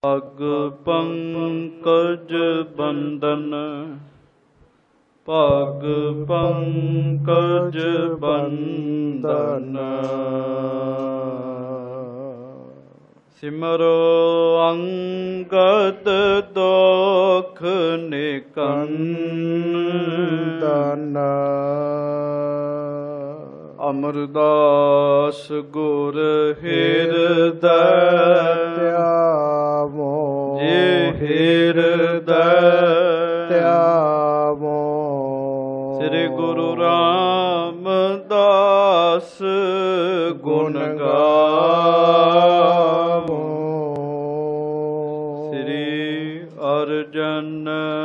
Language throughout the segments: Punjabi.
ਪਗ ਪੰਕਜ ਬੰਦਨ, ਪਗ ਪੰਕਜ ਬੰਦਨ। ਸਿਮਰੋ ਅੰਗਦ ਦੋਖ ਨਿਕੰਦਨ। ਅਮਰਦਾਸ ਗੁਰ ਹਿਰਦੈ ਧਿਆਵੋ, ਜੇ ਹਿਰਦੈ ਧਿਆਵੋ। ਸ੍ਰੀ ਗੁਰੂ ਰਾਮਦਾਸ ਗੁਣ ਗਾਵੋ। ਸ੍ਰੀ ਅਰਜਨ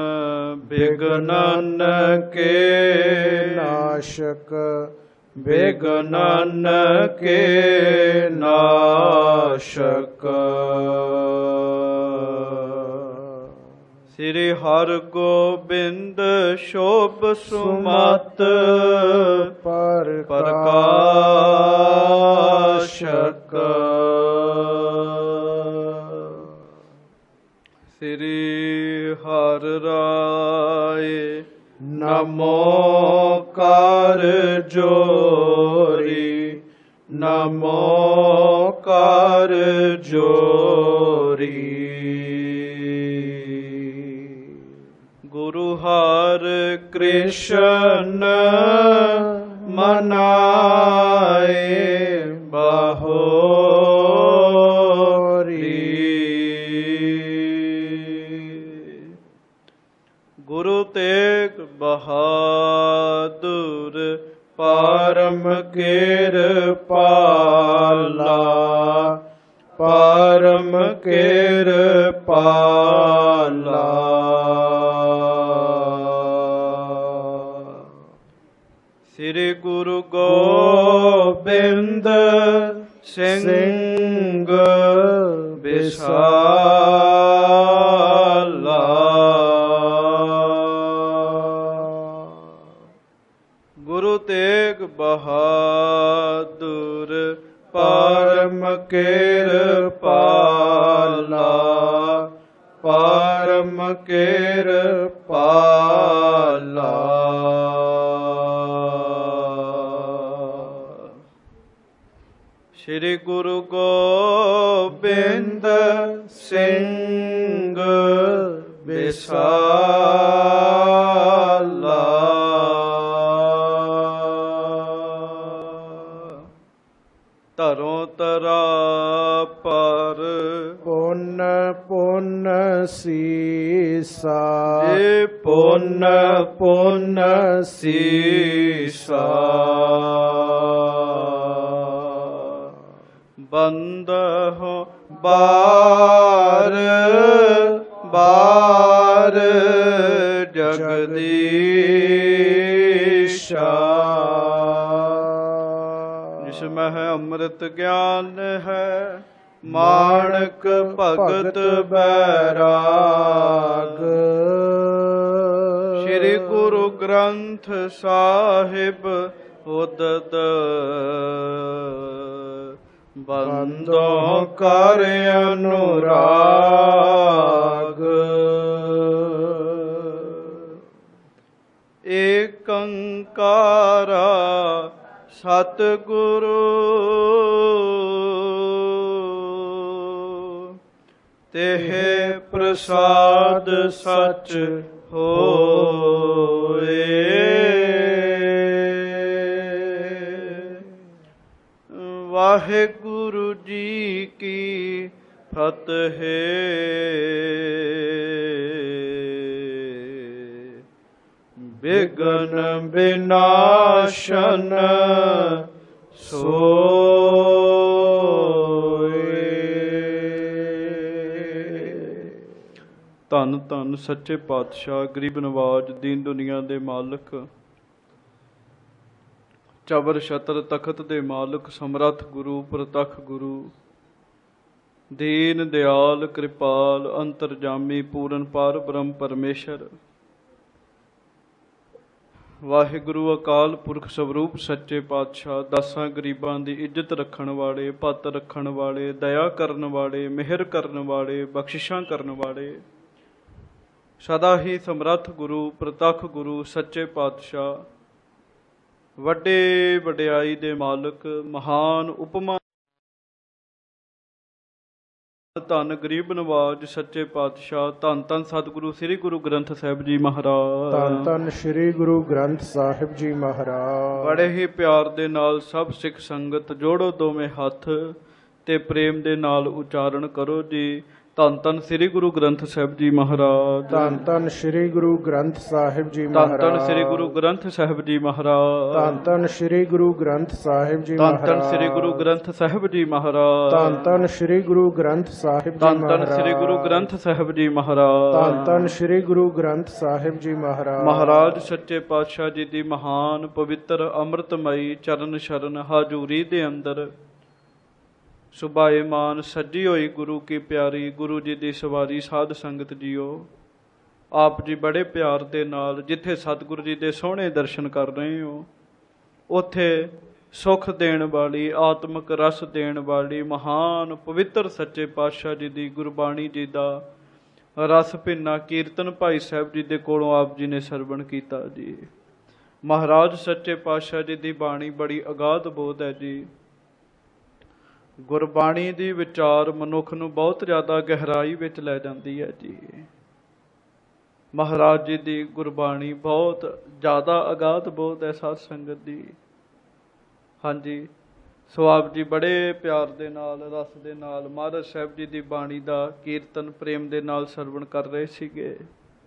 ਬਿਘਨਨ ਕੇ ਨਾਸ਼ਕ, ਬਿਘਨਨ ਕੇ ਨਾਸ਼ਕ। ਸ੍ਰੀ ਹਰਗੋਬਿੰਦ ਸ਼ੋਭ ਸੁਮਤ ਪ੍ਰਕਾਸ਼ਕ। ਸ੍ਰੀ ਹਰਿ ਰਾਏ ਨਮੋ ਕਰ ਜੋਰੀ, ਨਮੋ ਕਰ ਜੋਰੀ। ਗੁਰੂ ਹਰਿ ਕ੍ਰਿਸ਼ਨ ਮਨਾਏ ਬਾਹੋਰੀ। ਗੁਰੂ ਤੇਗ ਬਹਾਦੁਰ ਪਰਮ ਕਿਰਪਾਲਾ, ਪਰਮ ਕਿਰਪਾਲਾ। ਸ੍ਰੀ ਗੁਰੂ ਗੋਬਿੰਦ ਸਿੰਘ ਬਿਸਾਲਾ। ਗੁਰੂ ਤੇਗ ਬਹਾਦੁਰ ਪਰਮ ਕਿਰਪਾਲਾ, ਪਰਮ ਕਿਰਪਾਲਾ। ਸ੍ਰੀ ਗੁਰੂ ਗੋਬਿੰਦ ਸਿੰਘ ਬਿਸਾਲਾ। ਧਰੋਂ ਧਰਾ ਪਰ ਪੁੰਨ ਪੁੰਨ ਸੀਸਾ, ਜੇ ਪੁੰਨ ਪੁੰਨ ਸੀਸਾ। ਬੰਦਹੁ ਬਾਰ ਬਾਰ ਜਗਦੀਸ਼ਾ। ਜਿਸ ਮਹਿ ਅੰਮ੍ਰਿਤ ਗਿਆਨ ਹੈ, ਮਾਣਕ ਭਗਤ ਬੈਰਾਗ। ਸ੍ਰੀ ਗੁਰੂ ਗ੍ਰੰਥ ਸਾਹਿਬ ਉਦਤ ਬੰਦੋ ਕਰ ਅਨੁਰਾਗ। ਏਕੰਕਾਰਾ ਸਤਿਗੁਰੂ ਤਿਹ ਪ੍ਰਸਾਦ ਸਚ ਹੋਏ। ਵਾਹਿਗੁਰੂ ਜੀ ਕੀ ਫਤਿਹ। ਬਿਘਨ ਬਿਨਾਸ਼ਨ ਸੋਏ। ਧੰਨ ਧੰਨ ਸੱਚੇ ਪਾਤਸ਼ਾਹ, ਗਰੀਬ ਨਵਾਜ, ਦੀਨ ਦੁਨੀਆ ਦੇ ਮਾਲਕ, ਚਬਰ ਛਤਰ ਤਖਤ ਦੇ ਮਾਲਕ, ਸਮਰੱਥ ਗੁਰੂ, ਪ੍ਰਤੱਖ ਗੁਰੂ, ਦੀਨ ਦਿਆਲ, ਕਿਰਪਾਲ, ਅੰਤਰਜਾਮੀ, ਪੂਰਨ ਪਾਰ ਬ੍ਰਹਮ ਪਰਮੇਸ਼ਰ। ਵਾਹਿਗੁਰੂ ਅਕਾਲ ਪੁਰਖ ਸਵਰੂਪ ਸੱਚੇ ਪਾਤਸ਼ਾਹ, ਦਸਾਂ ਗਰੀਬਾਂ ਦੀ ਇੱਜ਼ਤ ਰੱਖਣ ਵਾਲੇ, ਪੱਤ ਰੱਖਣ ਵਾਲੇ, ਦਇਆ ਕਰਨ ਵਾਲੇ, ਮਿਹਰ ਕਰਨ ਵਾਲੇ, ਬਖਸ਼ਿਸ਼ਾਂ ਕਰਨ ਵਾਲੇ, ਸਦਾ ਹੀ ਸਮਰੱਥ ਗੁਰੂ, ਪ੍ਰਤੱਖ ਗੁਰੂ, ਸੱਚੇ ਪਾਤਸ਼ਾਹ, ਵੱਡੇ ਵਡਿਆਈ ਦੇ ਮਾਲਕ, ਮਹਾਨ ਉਪਮਾ, ਧੰਨ ਗਰੀਬ ਨਵਾਜ ਸੱਚੇ ਪਾਤਸ਼ਾਹ, ਧੰਨ ਧੰਨ ਸਤਿਗੁਰੂ ਸ੍ਰੀ ਗੁਰੂ ਗ੍ਰੰਥ ਸਾਹਿਬ ਜੀ ਮਹਾਰਾਜ, ਧੰਨ ਧੰਨ ਸ੍ਰੀ ਗੁਰੂ ਗ੍ਰੰਥ ਸਾਹਿਬ ਜੀ ਮਹਾਰਾਜ। ਬੜੇ ਹੀ ਪਿਆਰ ਦੇ ਨਾਲ ਸਭ ਸਿੱਖ ਸੰਗਤ ਜੋੜੋ ਦੋਵੇਂ ਹੱਥ ਤੇ ਪ੍ਰੇਮ ਦੇ ਨਾਲ ਉਚਾਰਨ ਕਰੋ ਜੀ, ਧੰਨ ਧੰਨ ਸ੍ਰੀ ਗੁਰੂ ਗ੍ਰੰਥ ਸਾਹਿਬ ਜੀ ਮਹਾਰਾਜ, ਧੰਨ ਧੰਨ ਸ੍ਰੀ ਗੁਰੂ ਗ੍ਰੰਥ ਸਾਹਿਬ ਜੀ ਧੰਨ ਮਹਾਰਾਜ, ਧੰਨ ਸ੍ਰੀ ਗੁਰੂ ਗ੍ਰੰਥ ਸਾਹਿਬ ਜੀ ਮਹਾਰਾਜ, ਧੰਨ ਧੰਨ ਸ੍ਰੀ ਗੁਰੂ ਗ੍ਰੰਥ ਸਾਹਿਬ ਜੀ ਧੰਨ ਮਹਾਰਾਜ, ਧੰਨ ਸ੍ਰੀ ਗੁਰੂ ਗ੍ਰੰਥ ਸਾਹਿਬ ਜੀ ਮਹਾਰਾਜ, ਧੰਨ ਧੰਨ ਸ੍ਰੀ ਗੁਰੂ ਗ੍ਰੰਥ ਸਾਹਿਬ ਜੀ ਧੰਨ ਧੰਨ ਮਹਾਰਾਜ, ਸ੍ਰੀ ਗੁਰੂ ਗ੍ਰੰਥ ਸਾਹਿਬ ਜੀ ਮਹਾਰਾਜ, ਧੰਨ ਧੰਨ ਸ੍ਰੀ ਗੁਰੂ ਗ੍ਰੰਥ ਸਾਹਿਬ ਜੀ ਮਹਾਰਾਜ। ਮਹਾਰਾਜ ਸੱਚੇ ਪਾਤਸ਼ਾਹ ਜੀ ਦੀ ਮਹਾਨ ਪਵਿੱਤਰ ਅੰਮ੍ਰਿਤਮਈ ਚਰਨ ਸ਼ਰਨ ਹਾਜ਼ੂਰੀ ਦੇ ਅੰਦਰ ਸੁਭਾਏਮਾਨ ਸੱਜੀ ਹੋਈ ਗੁਰੂ ਕੀ ਪਿਆਰੀ ਗੁਰੂ ਜੀ ਦੀ ਸਵਾਰੀ ਸਾਧ ਸੰਗਤ ਜੀਓ, ਆਪ ਜੀ ਬੜੇ ਪਿਆਰ ਦੇ ਨਾਲ ਜਿੱਥੇ ਸਤਿਗੁਰੂ ਜੀ ਦੇ ਸੋਹਣੇ ਦਰਸ਼ਨ ਕਰ ਰਹੇ ਹੋ, ਉੱਥੇ ਸੁਖ ਦੇਣ ਵਾਲੀ, ਆਤਮਿਕ ਰਸ ਦੇਣ ਵਾਲੀ ਮਹਾਨ ਪਵਿੱਤਰ ਸੱਚੇ ਪਾਤਸ਼ਾਹ ਜੀ ਦੀ ਗੁਰਬਾਣੀ ਜੀ ਦਾ ਰਸ ਭਿੰਨਾ ਕੀਰਤਨ ਭਾਈ ਸਾਹਿਬ ਜੀ ਦੇ ਕੋਲੋਂ ਆਪ ਜੀ ਨੇ ਸਰਵਣ ਕੀਤਾ ਜੀ। ਮਹਾਰਾਜ ਸੱਚੇ ਪਾਤਸ਼ਾਹ ਜੀ ਦੀ ਬਾਣੀ ਬੜੀ ਅਗਾਧ ਬੋਧ ਹੈ ਜੀ। ਗੁਰਬਾਣੀ ਦੀ ਵਿਚਾਰ ਮਨੁੱਖ ਨੂੰ ਬਹੁਤ ਜ਼ਿਆਦਾ ਗਹਿਰਾਈ ਵਿੱਚ ਲੈ ਜਾਂਦੀ ਹੈ ਜੀ। ਮਹਾਰਾਜ ਜੀ ਦੀ ਗੁਰਬਾਣੀ ਬਹੁਤ ਜ਼ਿਆਦਾ ਅਗਾਧ ਬੋਧ ਹੈ ਸਾਧ ਸੰਗਤ ਦੀ। ਹਾਂਜੀ, ਸੋ ਆਪ ਜੀ ਬੜੇ ਪਿਆਰ ਦੇ ਨਾਲ, ਰਸ ਦੇ ਨਾਲ ਮਹਾਰਾਜ ਸਾਹਿਬ ਜੀ ਦੀ ਬਾਣੀ ਦਾ ਕੀਰਤਨ ਪ੍ਰੇਮ ਦੇ ਨਾਲ ਸਰਵਣ ਕਰ ਰਹੇ ਸੀਗੇ।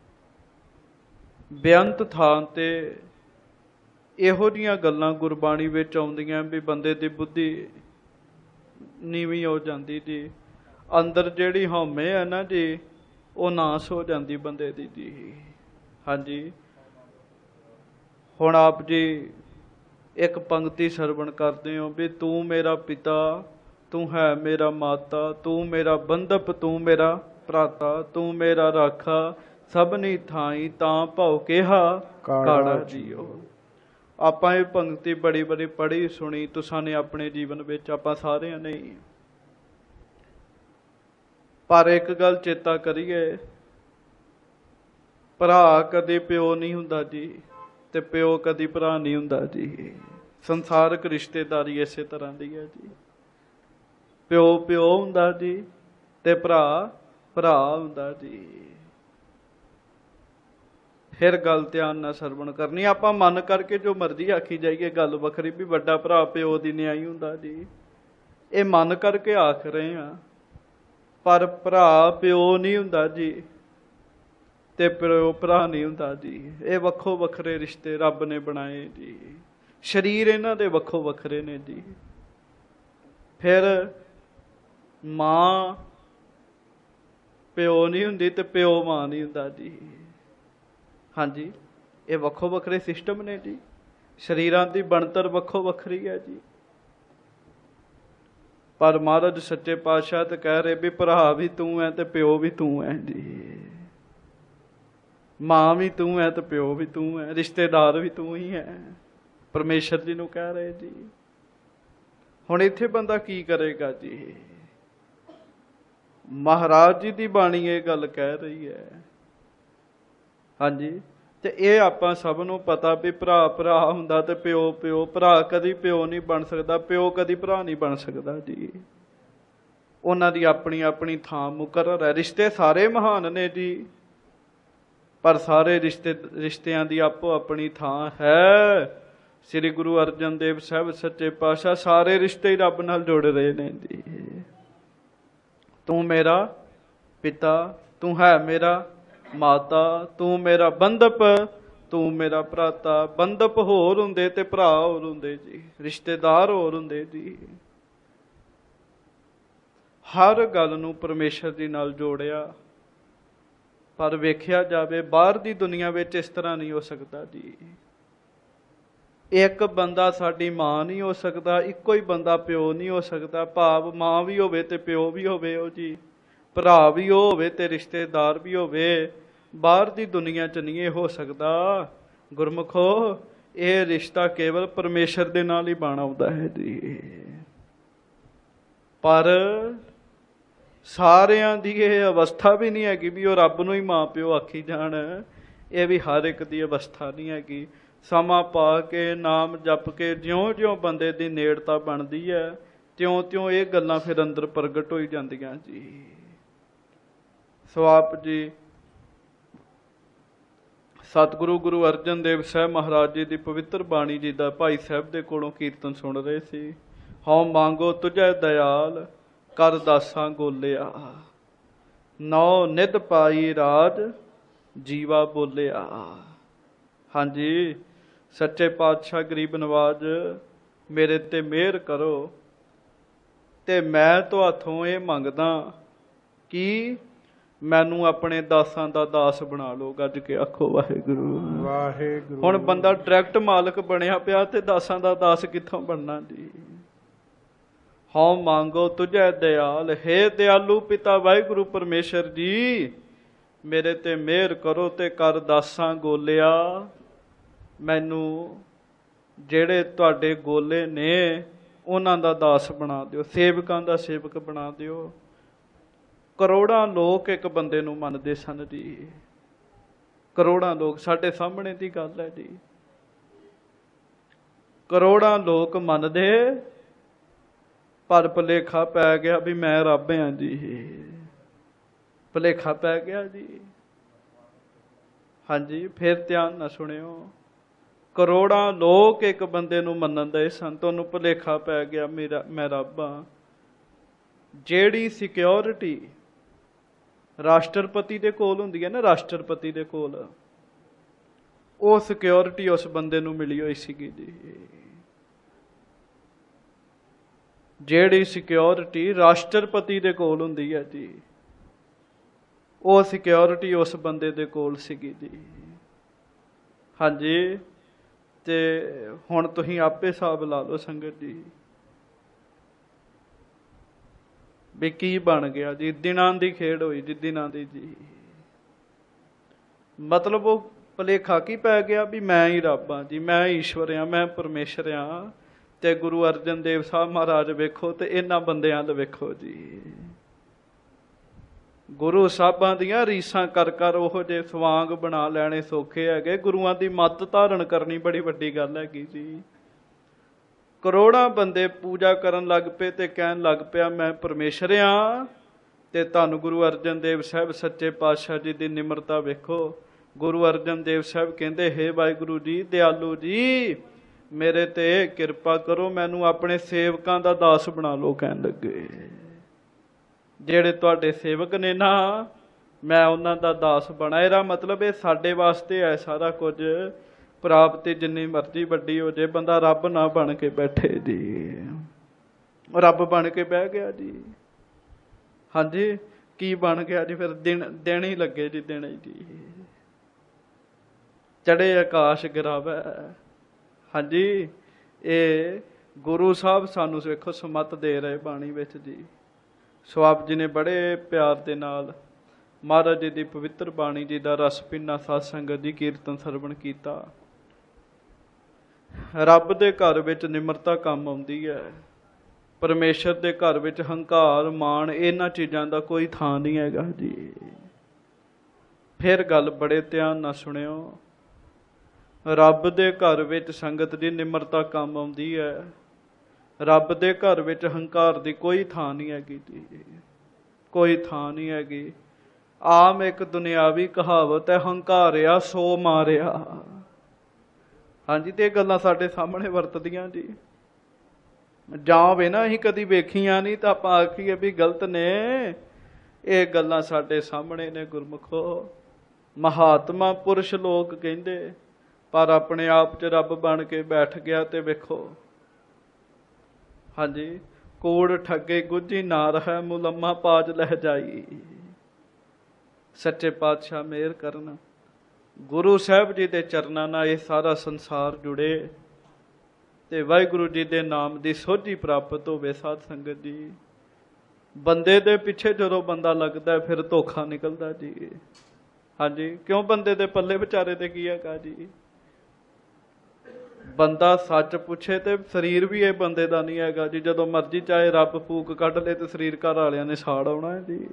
ਬੇਅੰਤ ਥਾਂ ਤੇ ਇਹੋ ਜਿਹੀਆਂ ਗੱਲਾਂ ਗੁਰਬਾਣੀ ਵਿੱਚ ਆਉਂਦੀਆਂ ਵੀ ਬੰਦੇ ਦੀ ਬੁੱਧੀ ਨੀਵੀਂ ਹੋ ਜਾਂਦੀ ਜੀ। ਅੰਦਰ ਜਿਹੜੀ ਹਉਮੈ ਹੈ ਨਾ ਜੀ, ਉਹ ਨਾਸ ਹੋ ਜਾਂਦੀ ਬੰਦੇ ਦੀ ਜੀ। ਹਾਂਜੀ, ਹੁਣ ਆਪ ਜੀ ਇੱਕ ਪੰਕਤੀ ਸਰਵਣ ਕਰਦੇ ਹੋ ਵੀ ਤੂੰ ਮੇਰਾ ਪਿਤਾ, ਤੂੰ ਹੈ ਮੇਰਾ ਮਾਤਾ, ਤੂੰ ਮੇਰਾ ਬੰਧਪ, ਤੂੰ ਮੇਰਾ ਭਰਾਤਾ, ਤੂੰ ਮੇਰਾ ਰਾਖਾ, ਸਭਨੀ ਥਾਈ ਤਾਂ ਭਉ ਕਿਹਾ ਕਾੜਾ ਜੀਓ। ਆਪਾਂ ਇਹ ਪੰਕਤੀ ਬੜੀ ਬੜੀ ਪੜ੍ਹੀ ਸੁਣੀ, ਤੁਸਾਂ ਨੇ ਆਪਣੇ ਜੀਵਨ ਵਿੱਚ, ਆਪਾਂ ਸਾਰਿਆਂ ਨੇ। ਪਰ ਇੱਕ ਗੱਲ ਚੇਤਾ ਕਰੀਏ, ਭਰਾ ਕਦੇ ਪਿਓ ਨਹੀਂ ਹੁੰਦਾ ਜੀ, ਤੇ ਪਿਓ ਕਦੀ ਭਰਾ ਨਹੀਂ ਹੁੰਦਾ ਜੀ। ਸੰਸਾਰਕ ਰਿਸ਼ਤੇਦਾਰੀ ਇਸੇ ਤਰ੍ਹਾਂ ਦੀ ਹੈ ਜੀ। ਪਿਓ ਪਿਓ ਹੁੰਦਾ ਜੀ, ਤੇ ਭਰਾ ਭਰਾ ਹੁੰਦਾ ਜੀ। ਫਿਰ ਗੱਲ ਧਿਆਨ ਨਾਲ ਸਰਵਣ ਕਰਨੀ। ਆਪਾਂ ਮਨ ਕਰਕੇ ਜੋ ਮਰਜ਼ੀ ਆਖੀ ਜਾਈਏ, ਗੱਲ ਵੱਖਰੀ ਵੀ ਵੱਡਾ ਭਰਾ ਪਿਓ ਦੀ ਨਿਆਈ ਹੁੰਦਾ ਜੀ, ਇਹ ਮਨ ਕਰਕੇ ਆਖ ਰਹੇ ਆ। ਪਰ ਭਰਾ ਪਿਓ ਨਹੀਂ ਹੁੰਦਾ ਜੀ, ਤੇ ਪਿਓ ਭਰਾ ਨਹੀਂ ਹੁੰਦਾ ਜੀ। ਇਹ ਵੱਖੋ ਵੱਖਰੇ ਰਿਸ਼ਤੇ ਰੱਬ ਨੇ ਬਣਾਏ ਜੀ। ਸਰੀਰ ਇਹਨਾਂ ਦੇ ਵੱਖੋ ਵੱਖਰੇ ਨੇ ਜੀ। ਫਿਰ ਮਾਂ ਪਿਓ ਨਹੀਂ ਹੁੰਦੀ, ਤੇ ਪਿਓ ਮਾਂ ਨਹੀਂ ਹੁੰਦਾ ਜੀ। ਹਾਂਜੀ, ਇਹ ਵੱਖੋ ਵੱਖਰੇ ਸਿਸਟਮ ਨੇ ਜੀ। ਸਰੀਰਾਂ ਦੀ ਬਣਤਰ ਵੱਖੋ ਵੱਖਰੀ ਹੈ ਜੀ। ਪਰ ਮਹਾਰਾਜ ਸੱਚੇ ਪਾਤਸ਼ਾਹ ਤੇ ਕਹਿ ਰਹੇ ਵੀ ਭਰਾ ਵੀ ਤੂੰ ਹੈ ਤੇ ਪਿਓ ਵੀ ਤੂੰ ਹੈ ਜੀ। ਮਾਂ ਵੀ ਤੂੰ ਹੈ ਤੇ ਪਿਓ ਵੀ ਤੂੰ ਹੈ, ਰਿਸ਼ਤੇਦਾਰ ਵੀ ਤੂੰ ਹੀ ਹੈ। ਪਰਮੇਸ਼ਰ ਜੀ ਨੂੰ ਕਹਿ ਰਹੇ ਜੀ। ਹੁਣ ਇੱਥੇ ਬੰਦਾ ਕੀ ਕਰੇਗਾ ਜੀ? ਮਹਾਰਾਜ ਜੀ ਦੀ ਬਾਣੀ ਇਹ ਗੱਲ ਕਹਿ ਰਹੀ ਹੈ। ਹਾਂਜੀ, ਤੇ ਇਹ ਆਪਾਂ ਸਭ ਨੂੰ ਪਤਾ ਵੀ ਭਰਾ ਭਰਾ ਹੁੰਦਾ ਤੇ ਪਿਓ ਪਿਓ। ਭਰਾ ਕਦੀ ਪਿਓ ਨਹੀਂ ਬਣ ਸਕਦਾ, ਪਿਓ ਕਦੀ ਭਰਾ ਨਹੀਂ ਬਣ ਸਕਦਾ ਜੀ। ਉਹਨਾਂ ਦੀ ਆਪਣੀ ਆਪਣੀ ਥਾਂ ਮੁਕਰਰ ਹੈ। ਰਿਸ਼ਤੇ ਸਾਰੇ ਮਹਾਨ ਨੇ ਜੀ, ਪਰ ਸਾਰੇ ਰਿਸ਼ਤਿਆਂ ਦੀ ਆਪੋ ਆਪਣੀ ਥਾਂ ਹੈ। ਸ੍ਰੀ ਗੁਰੂ ਅਰਜਨ ਦੇਵ ਸਾਹਿਬ ਸੱਚੇ ਪਾਤਸ਼ਾਹ ਸਾਰੇ ਰਿਸ਼ਤੇ ਰੱਬ ਨਾਲ ਜੁੜ ਰਹੇ ਨੇ ਜੀ। ਤੂੰ ਮੇਰਾ ਪਿਤਾ, ਤੂੰ ਹੈ ਮੇਰਾ ਮਾਤਾ, ਤੂੰ ਮੇਰਾ ਬੰਧਪ, ਤੂੰ ਮੇਰਾ ਭਰਾਤਾ। ਬੰਧਪ ਹੋਰ ਹੁੰਦੇ ਤੇ ਭਰਾ ਹੋਰ ਹੁੰਦੇ ਜੀ, ਰਿਸ਼ਤੇਦਾਰ ਹੋਰ ਹੁੰਦੇ ਜੀ। ਹਰ ਗੱਲ ਨੂੰ ਪਰਮੇਸ਼ਰ ਜੀ ਨਾਲ ਜੋੜਿਆ। ਪਰ ਵੇਖਿਆ ਜਾਵੇ ਬਾਹਰ ਦੀ ਦੁਨੀਆ ਵਿੱਚ ਇਸ ਤਰ੍ਹਾਂ ਨਹੀਂ ਹੋ ਸਕਦਾ ਜੀ। ਇੱਕ ਬੰਦਾ ਸਾਡੀ ਮਾਂ ਨਹੀਂ ਹੋ ਸਕਦਾ, ਇੱਕੋ ਹੀ ਬੰਦਾ ਪਿਓ ਨਹੀਂ ਹੋ ਸਕਦਾ। ਭਾਵ ਮਾਂ ਵੀ ਹੋਵੇ ਤੇ ਪਿਓ ਵੀ ਹੋਵੇ ਉਹ ਜੀ, ਭਰਾ ਵੀ ਉਹ ਹੋਵੇ ਤੇ ਰਿਸ਼ਤੇਦਾਰ ਵੀ ਹੋਵੇ। ਬਾਹਰ ਦੀ ਦੁਨੀਆ 'ਚ ਨਹੀਂ ਇਹ ਹੋ ਸਕਦਾ। ਗੁਰਮੁਖੋ, ਇਹ ਰਿਸ਼ਤਾ ਕੇਵਲ ਪਰਮੇਸ਼ਰ ਦੇ ਨਾਲ ਹੀ ਬਣ ਆਉਂਦਾ ਹੈ ਜੀ। ਪਰ ਸਾਰਿਆਂ ਦੀ ਇਹ ਅਵਸਥਾ ਵੀ ਨਹੀਂ ਹੈਗੀ ਵੀ ਉਹ ਰੱਬ ਨੂੰ ਹੀ ਮਾਂ ਪਿਓ ਆਖੀ ਜਾਣ। ਇਹ ਵੀ ਹਰ ਇੱਕ ਦੀ ਅਵਸਥਾ ਨਹੀਂ ਹੈਗੀ। ਸਮਾਂ ਪਾ ਕੇ ਨਾਮ ਜਪ ਕੇ ਜਿਉਂ-ਜਿਉਂ ਬੰਦੇ ਦੀ ਨੇੜਤਾ ਬਣਦੀ ਹੈ ਤਿਉਂ-ਤਿਉਂ ਇਹ ਗੱਲਾਂ ਫਿਰ ਅੰਦਰ ਪ੍ਰਗਟ ਹੋਈ ਜਾਂਦੀਆਂ ਜੀ। ਸੋ ਆਪ ਜੀ ਸਤਿਗੁਰੂ ਗੁਰੂ ਅਰਜਨ ਦੇਵ ਸਾਹਿਬ ਮਹਾਰਾਜ ਜੀ ਦੀ ਪਵਿੱਤਰ ਬਾਣੀ ਜੀ ਦਾ ਭਾਈ ਸਾਹਿਬ ਦੇ ਕੋਲੋਂ ਕੀਰਤਨ ਸੁਣ ਰਹੇ ਸੀ। ਹਉ ਮੰਗੋ ਤੁਝੈ ਦਇਆਲ ਕਰ ਦਾਸਾਂ ਗੋਲਿਆ, ਨੌ ਨਿਧ ਪਾਈ ਰਾਜ ਜੀਵਾ ਬੋਲਿਆ। ਹਾਂਜੀ, ਸੱਚੇ ਪਾਤਸ਼ਾਹ ਗਰੀਬ ਨਵਾਜ ਮੇਰੇ ਤੇ ਮਿਹਰ ਕਰੋ ਤੇ ਮੈਂ ਤੁਹਾਥੋਂ ਇਹ ਮੰਗਦਾ ਕਿ ਮੈਨੂੰ ਆਪਣੇ ਦਾਸਾਂ ਦਾ ਦਾਸ ਬਣਾ ਲਓ। ਗੱਜ ਕੇ ਆਖੋ ਵਾਹਿਗੁਰੂ ਵਾਹਿਗੁਰੂ। ਹੁਣ ਬੰਦਾ ਡਾਇਰੈਕਟ ਮਾਲਕ ਬਣਿਆ ਪਿਆ ਤੇ ਦਾਸਾਂ ਦਾ ਦਾਸ ਕਿੱਥੋਂ ਬਣਨਾ ਜੀ। ਹਉ ਮੰਗੋ ਤੁਝੈ ਦਇਆਲ, ਹੇ ਦਿਆਲੂ ਪਿਤਾ ਵਾਹਿਗੁਰੂ ਪਰਮੇਸ਼ਰ ਜੀ ਮੇਰੇ ਤੇ ਮਿਹਰ ਕਰੋ ਤੇ ਕਰ ਦਾਸਾਂ ਗੋਲਿਆ। ਮੈਨੂੰ ਜਿਹੜੇ ਤੁਹਾਡੇ ਗੋਲੇ ਨੇ ਉਹਨਾਂ ਦਾ ਦਾਸ ਬਣਾ ਦਿਓ, ਸੇਵਕਾਂ ਦਾ ਸੇਵਕ ਬਣਾ ਦਿਓ। ਕਰੋੜਾਂ ਲੋਕ ਇੱਕ ਬੰਦੇ ਨੂੰ ਮੰਨਦੇ ਸਨ ਜੀ। ਕਰੋੜਾਂ ਲੋਕ, ਸਾਡੇ ਸਾਹਮਣੇ ਦੀ ਗੱਲ ਹੈ ਜੀ। ਕਰੋੜਾਂ ਲੋਕ ਮੰਨਦੇ ਪਰ ਭੁਲੇਖਾ ਪੈ ਗਿਆ ਵੀ ਮੈਂ ਰੱਬ ਹਾਂ ਜੀ। ਭੁਲੇਖਾ ਪੈ ਗਿਆ ਜੀ। ਹਾਂਜੀ, ਫਿਰ ਧਿਆਨ ਨਾਲ ਸੁਣਿਓ। ਕਰੋੜਾਂ ਲੋਕ ਇੱਕ ਬੰਦੇ ਨੂੰ ਮੰਨਣ ਦੇ ਸਨ, ਤੁਹਾਨੂੰ ਭੁਲੇਖਾ ਪੈ ਗਿਆ ਮੈਂ ਰੱਬ ਹਾਂ। ਜਿਹੜੀ ਸਿਕਿਉਰਿਟੀ ਰਾਸ਼ਟਰਪਤੀ ਦੇ ਕੋਲ ਹੁੰਦੀ ਹੈ ਨਾ, ਰਾਸ਼ਟਰਪਤੀ ਦੇ ਕੋਲ, ਉਹ ਸਿਕਿਉਰਿਟੀ ਉਸ ਬੰਦੇ ਨੂੰ ਮਿਲੀ ਹੋਈ ਸੀਗੀ ਜੀ। ਜਿਹੜੀ ਸਿਕਿਉਰਿਟੀ ਰਾਸ਼ਟਰਪਤੀ ਦੇ ਕੋਲ ਹੁੰਦੀ ਹੈ ਜੀ, ਉਹ ਸਿਕਿਉਰਿਟੀ ਉਸ ਬੰਦੇ ਦੇ ਕੋਲ ਸੀਗੀ ਜੀ। ਹਾਂਜੀ, ਤੇ ਹੁਣ ਤੁਸੀਂ ਆਪੇ ਹਿਸਾਬ ਲਾ ਲਓ ਸੰਗਤ ਜੀ ਵੀ ਕੀ ਬਣ ਗਿਆ ਜੀ। ਦਿਨਾਂ ਦੀ ਖੇਡ ਹੋਈ ਜੀ, ਦਿਨਾਂ ਦੀ ਜੀ। ਮਤਲਬ ਉਹ ਭੁਲੇਖਾ ਕੀ ਪੈ ਗਿਆ ਵੀ ਮੈਂ ਹੀ ਰੱਬ ਹਾਂ ਜੀ, ਮੈਂ ਈਸ਼ਵਰ ਹਾਂ, ਮੈਂ ਪਰਮੇਸ਼ਰ ਹਾਂ। ਤੇ ਗੁਰੂ ਅਰਜਨ ਦੇਵ ਸਾਹਿਬ ਮਹਾਰਾਜ ਵੇਖੋ ਤੇ ਇਹਨਾਂ ਬੰਦਿਆਂ ਦਾ ਵੇਖੋ ਜੀ। ਗੁਰੂ ਸਾਹਿਬਾਂ ਦੀਆਂ ਰੀਸਾਂ ਕਰ ਕਰ ਉਹੋ ਜਿਹੇ ਸਵਾਂਗ ਬਣਾ ਲੈਣੇ ਸੌਖੇ ਹੈਗੇ। ਗੁਰੂਆਂ ਦੀ ਮੱਤ ਧਾਰਨ ਕਰਨੀ ਬੜੀ ਵੱਡੀ ਗੱਲ ਹੈਗੀ ਜੀ। ਕਰੋੜਾਂ ਬੰਦੇ ਪੂਜਾ ਕਰਨ ਲੱਗ ਪਏ ਤੇ ਕਹਿਣ ਲੱਗ ਪਿਆ ਮੈਂ ਪਰਮੇਸ਼ਰ ਹਾਂ। ਤੇ ਧੰਨ ਗੁਰੂ ਅਰਜਨ ਦੇਵ ਸਾਹਿਬ ਸੱਚੇ ਪਾਤਸ਼ਾਹ ਜੀ ਦੀ ਨਿਮਰਤਾ ਵੇਖੋ। ਗੁਰੂ ਅਰਜਨ ਦੇਵ ਸਾਹਿਬ ਕਹਿੰਦੇ ਹੇ ਵਾਹਿਗੁਰੂ ਜੀ, ਦਿਆਲੂ ਜੀ ਮੇਰੇ ਤੇ ਕਿਰਪਾ ਕਰੋ, ਮੈਨੂੰ ਆਪਣੇ ਸੇਵਕਾਂ ਦਾ ਦਾਸ ਬਣਾ ਲਓ। ਕਹਿਣ ਲੱਗੇ ਜਿਹੜੇ ਤੁਹਾਡੇ ਸੇਵਕ ਨੇ ਨਾ, ਮੈਂ ਉਹਨਾਂ ਦਾ ਦਾਸ ਬਣਾ। ਇਹਦਾ ਮਤਲਬ ਇਹ ਸਾਡੇ ਵਾਸਤੇ ਹੈ ਸਾਰਾ ਕੁਝ। ਪ੍ਰਾਪਤੀ ਜਿੰਨੀ ਮਰਜ਼ੀ ਵੱਡੀ ਹੋ ਜੇ, ਬੰਦਾ ਰੱਬ ਨਾ ਬਣ ਕੇ ਬੈਠੇ ਜੀ। ਰੱਬ ਬਣ ਕੇ ਬਹਿ ਗਿਆ ਜੀ। ਹਾਂਜੀ, ਕੀ ਬਣ ਗਿਆ ਜੀ ਫਿਰ? ਦਿਨ ਹੀ ਲੱਗੇ ਜੀ, ਦਿਨ ਹੀ ਜੀ। ਚੜੇ ਆਕਾਸ਼ ਗਿਰਾਵੇ। ਹਾਂਜੀ, ਇਹ ਗੁਰੂ ਸਾਹਿਬ ਸਾਨੂੰ ਵੇਖੋ ਸਮੱਤ ਦੇ ਰਹੇ ਬਾਣੀ ਵਿੱਚ ਜੀ। ਸੋ ਆਪ ਜੀ ਨੇ ਬੜੇ ਪਿਆਰ ਦੇ ਨਾਲ ਮਹਾਰਾਜ ਜੀ ਦੀ ਪਵਿੱਤਰ ਬਾਣੀ ਜੀ ਦਾ ਰਸ ਪੀਨਾ ਸਾਧ ਸੰਗਤ ਜੀ ਕੀਰਤਨ ਸਰਵਣ ਕੀਤਾ। ਰੱਬ ਦੇ ਘਰ ਵਿੱਚ ਨਿਮਰਤਾ ਕੰਮ ਆਉਂਦੀ ਹੈ। ਪਰਮੇਸ਼ਰ ਦੇ ਘਰ ਵਿੱਚ ਹੰਕਾਰ ਮਾਣ ਇਹਨਾਂ ਚੀਜ਼ਾਂ ਦਾ ਕੋਈ ਥਾਂ ਨਹੀਂ ਹੈਗਾ ਜੀ। ਫਿਰ ਗੱਲ ਬੜੇ ਧਿਆਨ ਨਾਲ ਸੁਣਿਓ। ਰੱਬ ਦੇ ਘਰ ਵਿੱਚ ਸੰਗਤ ਦੀ ਨਿਮਰਤਾ ਕੰਮ ਆਉਂਦੀ ਹੈ। ਰੱਬ ਦੇ ਘਰ ਵਿੱਚ ਹੰਕਾਰ ਦੀ ਕੋਈ ਥਾਂ ਨਹੀਂ ਹੈਗੀ ਜੀ, ਕੋਈ ਥਾਂ ਨਹੀਂ ਹੈਗੀ। ਆਮ ਇੱਕ ਦੁਨਿਆਵੀ ਕਹਾਵਤ ਹੈ, ਹੰਕਾਰਿਆ ਸੋ ਮਾਰਿਆ। ਹਾਂਜੀ, ਤੇ ਇਹ ਗੱਲਾਂ ਸਾਡੇ ਸਾਹਮਣੇ ਵਰਤਦੀਆਂ ਜੀ। ਜਾਂ ਵੇ ਨਾ ਅਸੀਂ ਕਦੀ ਵੇਖੀਆਂ ਨਹੀਂ ਤਾਂ ਆਪਾਂ ਆਖੀਏ ਵੀ ਗਲਤ ਨੇ। ਇਹ ਗੱਲਾਂ ਸਾਡੇ ਸਾਹਮਣੇ ਨੇ ਗੁਰਮੁਖੋ। ਮਹਾਤਮਾ ਪੁਰਸ਼ ਲੋਕ ਕਹਿੰਦੇ, ਪਰ ਆਪਣੇ ਆਪ 'ਚ ਰੱਬ ਬਣ ਕੇ ਬੈਠ ਗਿਆ। ਤੇ ਵੇਖੋ ਹਾਂਜੀ, ਕੋੜ ਠੱਗੇ ਗੁੱਝੀ ਨਾ ਰਹਿ, ਮੁਲੰਮਾ ਪਾਜ ਲਹਿ ਜਾਈ। ਸੱਚੇ ਪਾਤਸ਼ਾਹ ਮਿਹਰ ਕਰਨ। ਗੁਰੂ ਸਾਹਿਬ ਜੀ ਦੇ ਚਰਨਾਂ ਨਾਲ ਇਹ ਸਾਰਾ ਸੰਸਾਰ ਜੁੜੇ ਤੇ ਵਾਹਿਗੁਰੂ ਜੀ ਦੇ ਨਾਮ ਦੀ ਸੋਝੀ ਪ੍ਰਾਪਤ ਹੋਵੇ। ਸਾਧ ਸੰਗਤ ਜੀ, ਬੰਦੇ ਦੇ ਪਿੱਛੇ ਜਦੋਂ ਬੰਦਾ ਲੱਗਦਾ ਫਿਰ ਧੋਖਾ ਨਿਕਲਦਾ ਜੀ। ਹਾਂਜੀ, ਕਿਉਂ? ਬੰਦੇ ਦੇ ਪੱਲੇ ਵਿਚਾਰੇ ਤੇ ਕੀ ਹੈਗਾ ਜੀ। ਬੰਦਾ ਸੱਚ ਪੁੱਛੇ ਤੇ ਸਰੀਰ ਵੀ ਇਹ ਬੰਦੇ ਦਾ ਨਹੀਂ ਹੈਗਾ ਜੀ। ਜਦੋਂ ਮਰਜ਼ੀ ਚਾਹੇ ਰੱਬ ਫੂਕ ਕੱਢ ਲੇ ਤੇ ਸਰੀਰ ਘਰ ਵਾਲਿਆਂ ਨੇ ਸਾੜ ਆਉਣਾ ਹੈ ਜੀ।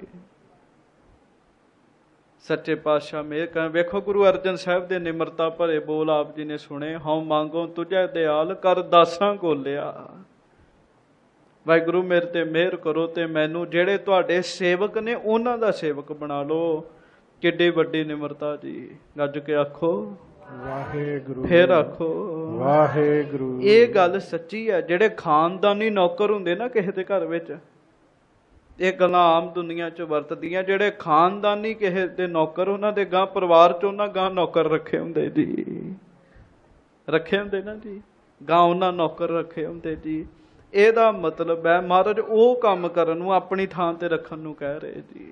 ਸੱਚੇ ਪਾਤਸ਼ਾਹ ਮਿਹਰ ਕਰਨ। ਵੇਖੋ ਗੁਰੂ ਅਰਜਨ ਸਾਹਿਬ ਦੇ ਨਿਮਰਤਾ ਭਰੇ ਬੋਲ ਆਪ ਜੀ ਨੇ ਸੁਣੇ। ਹਉ ਮੰਗੋ ਤੁਝੈ ਦਿਆਲ ਕਰ ਦਾਸਾਂ ਗੋਲਿਆ। ਵਾਹਿਗੁਰੂ ਮੇਰੇ ਤੇ ਮਿਹਰ ਕਰੋ ਤੇ ਮੈਨੂੰ ਜਿਹੜੇ ਤੁਹਾਡੇ ਸੇਵਕ ਨੇ ਉਹਨਾਂ ਦਾ ਸੇਵਕ ਬਣਾ ਲਓ। ਕਿੱਡੀ ਵੱਡੀ ਨਿਮਰਤਾ ਜੀ। ਗੱਜ ਕੇ ਆਖੋ ਵਾਹਿਗੁਰੂ। ਫੇਰ ਆਖੋ ਵਾਹਿਗੁਰੂ। ਇਹ ਗੱਲ ਸੱਚੀ ਹੈ। ਜਿਹੜੇ ਖਾਨਦਾਨੀ ਨੌਕਰ ਹੁੰਦੇ ਨਾ ਕਿਸੇ ਦੇ ਘਰ ਵਿੱਚ, ਇਹ ਗੱਲਾਂ ਆਮ ਦੁਨੀਆ 'ਚ ਵਰਤਦੀਆਂ। ਜਿਹੜੇ ਖਾਨਦਾਨੀ ਕਿਸੇ ਦੇ ਨੌਕਰ, ਉਹਨਾਂ ਦੇ ਗਾਂ ਪਰਿਵਾਰ 'ਚ ਉਹਨਾਂ ਗਾਂ ਨੌਕਰ ਰੱਖੇ ਹੁੰਦੇ ਜੀ। ਰੱਖੇ ਹੁੰਦੇ ਨਾ ਜੀ, ਗਾਂ ਉਹਨਾਂ ਨੌਕਰ ਰੱਖੇ ਹੁੰਦੇ ਜੀ। ਇਹਦਾ ਮਤਲਬ ਹੈ ਮਹਾਰਾਜ ਉਹ ਕੰਮ ਕਰਨ ਨੂੰ ਆਪਣੀ ਥਾਂ ਤੇ ਰੱਖਣ ਨੂੰ ਕਹਿ ਰਹੇ ਜੀ।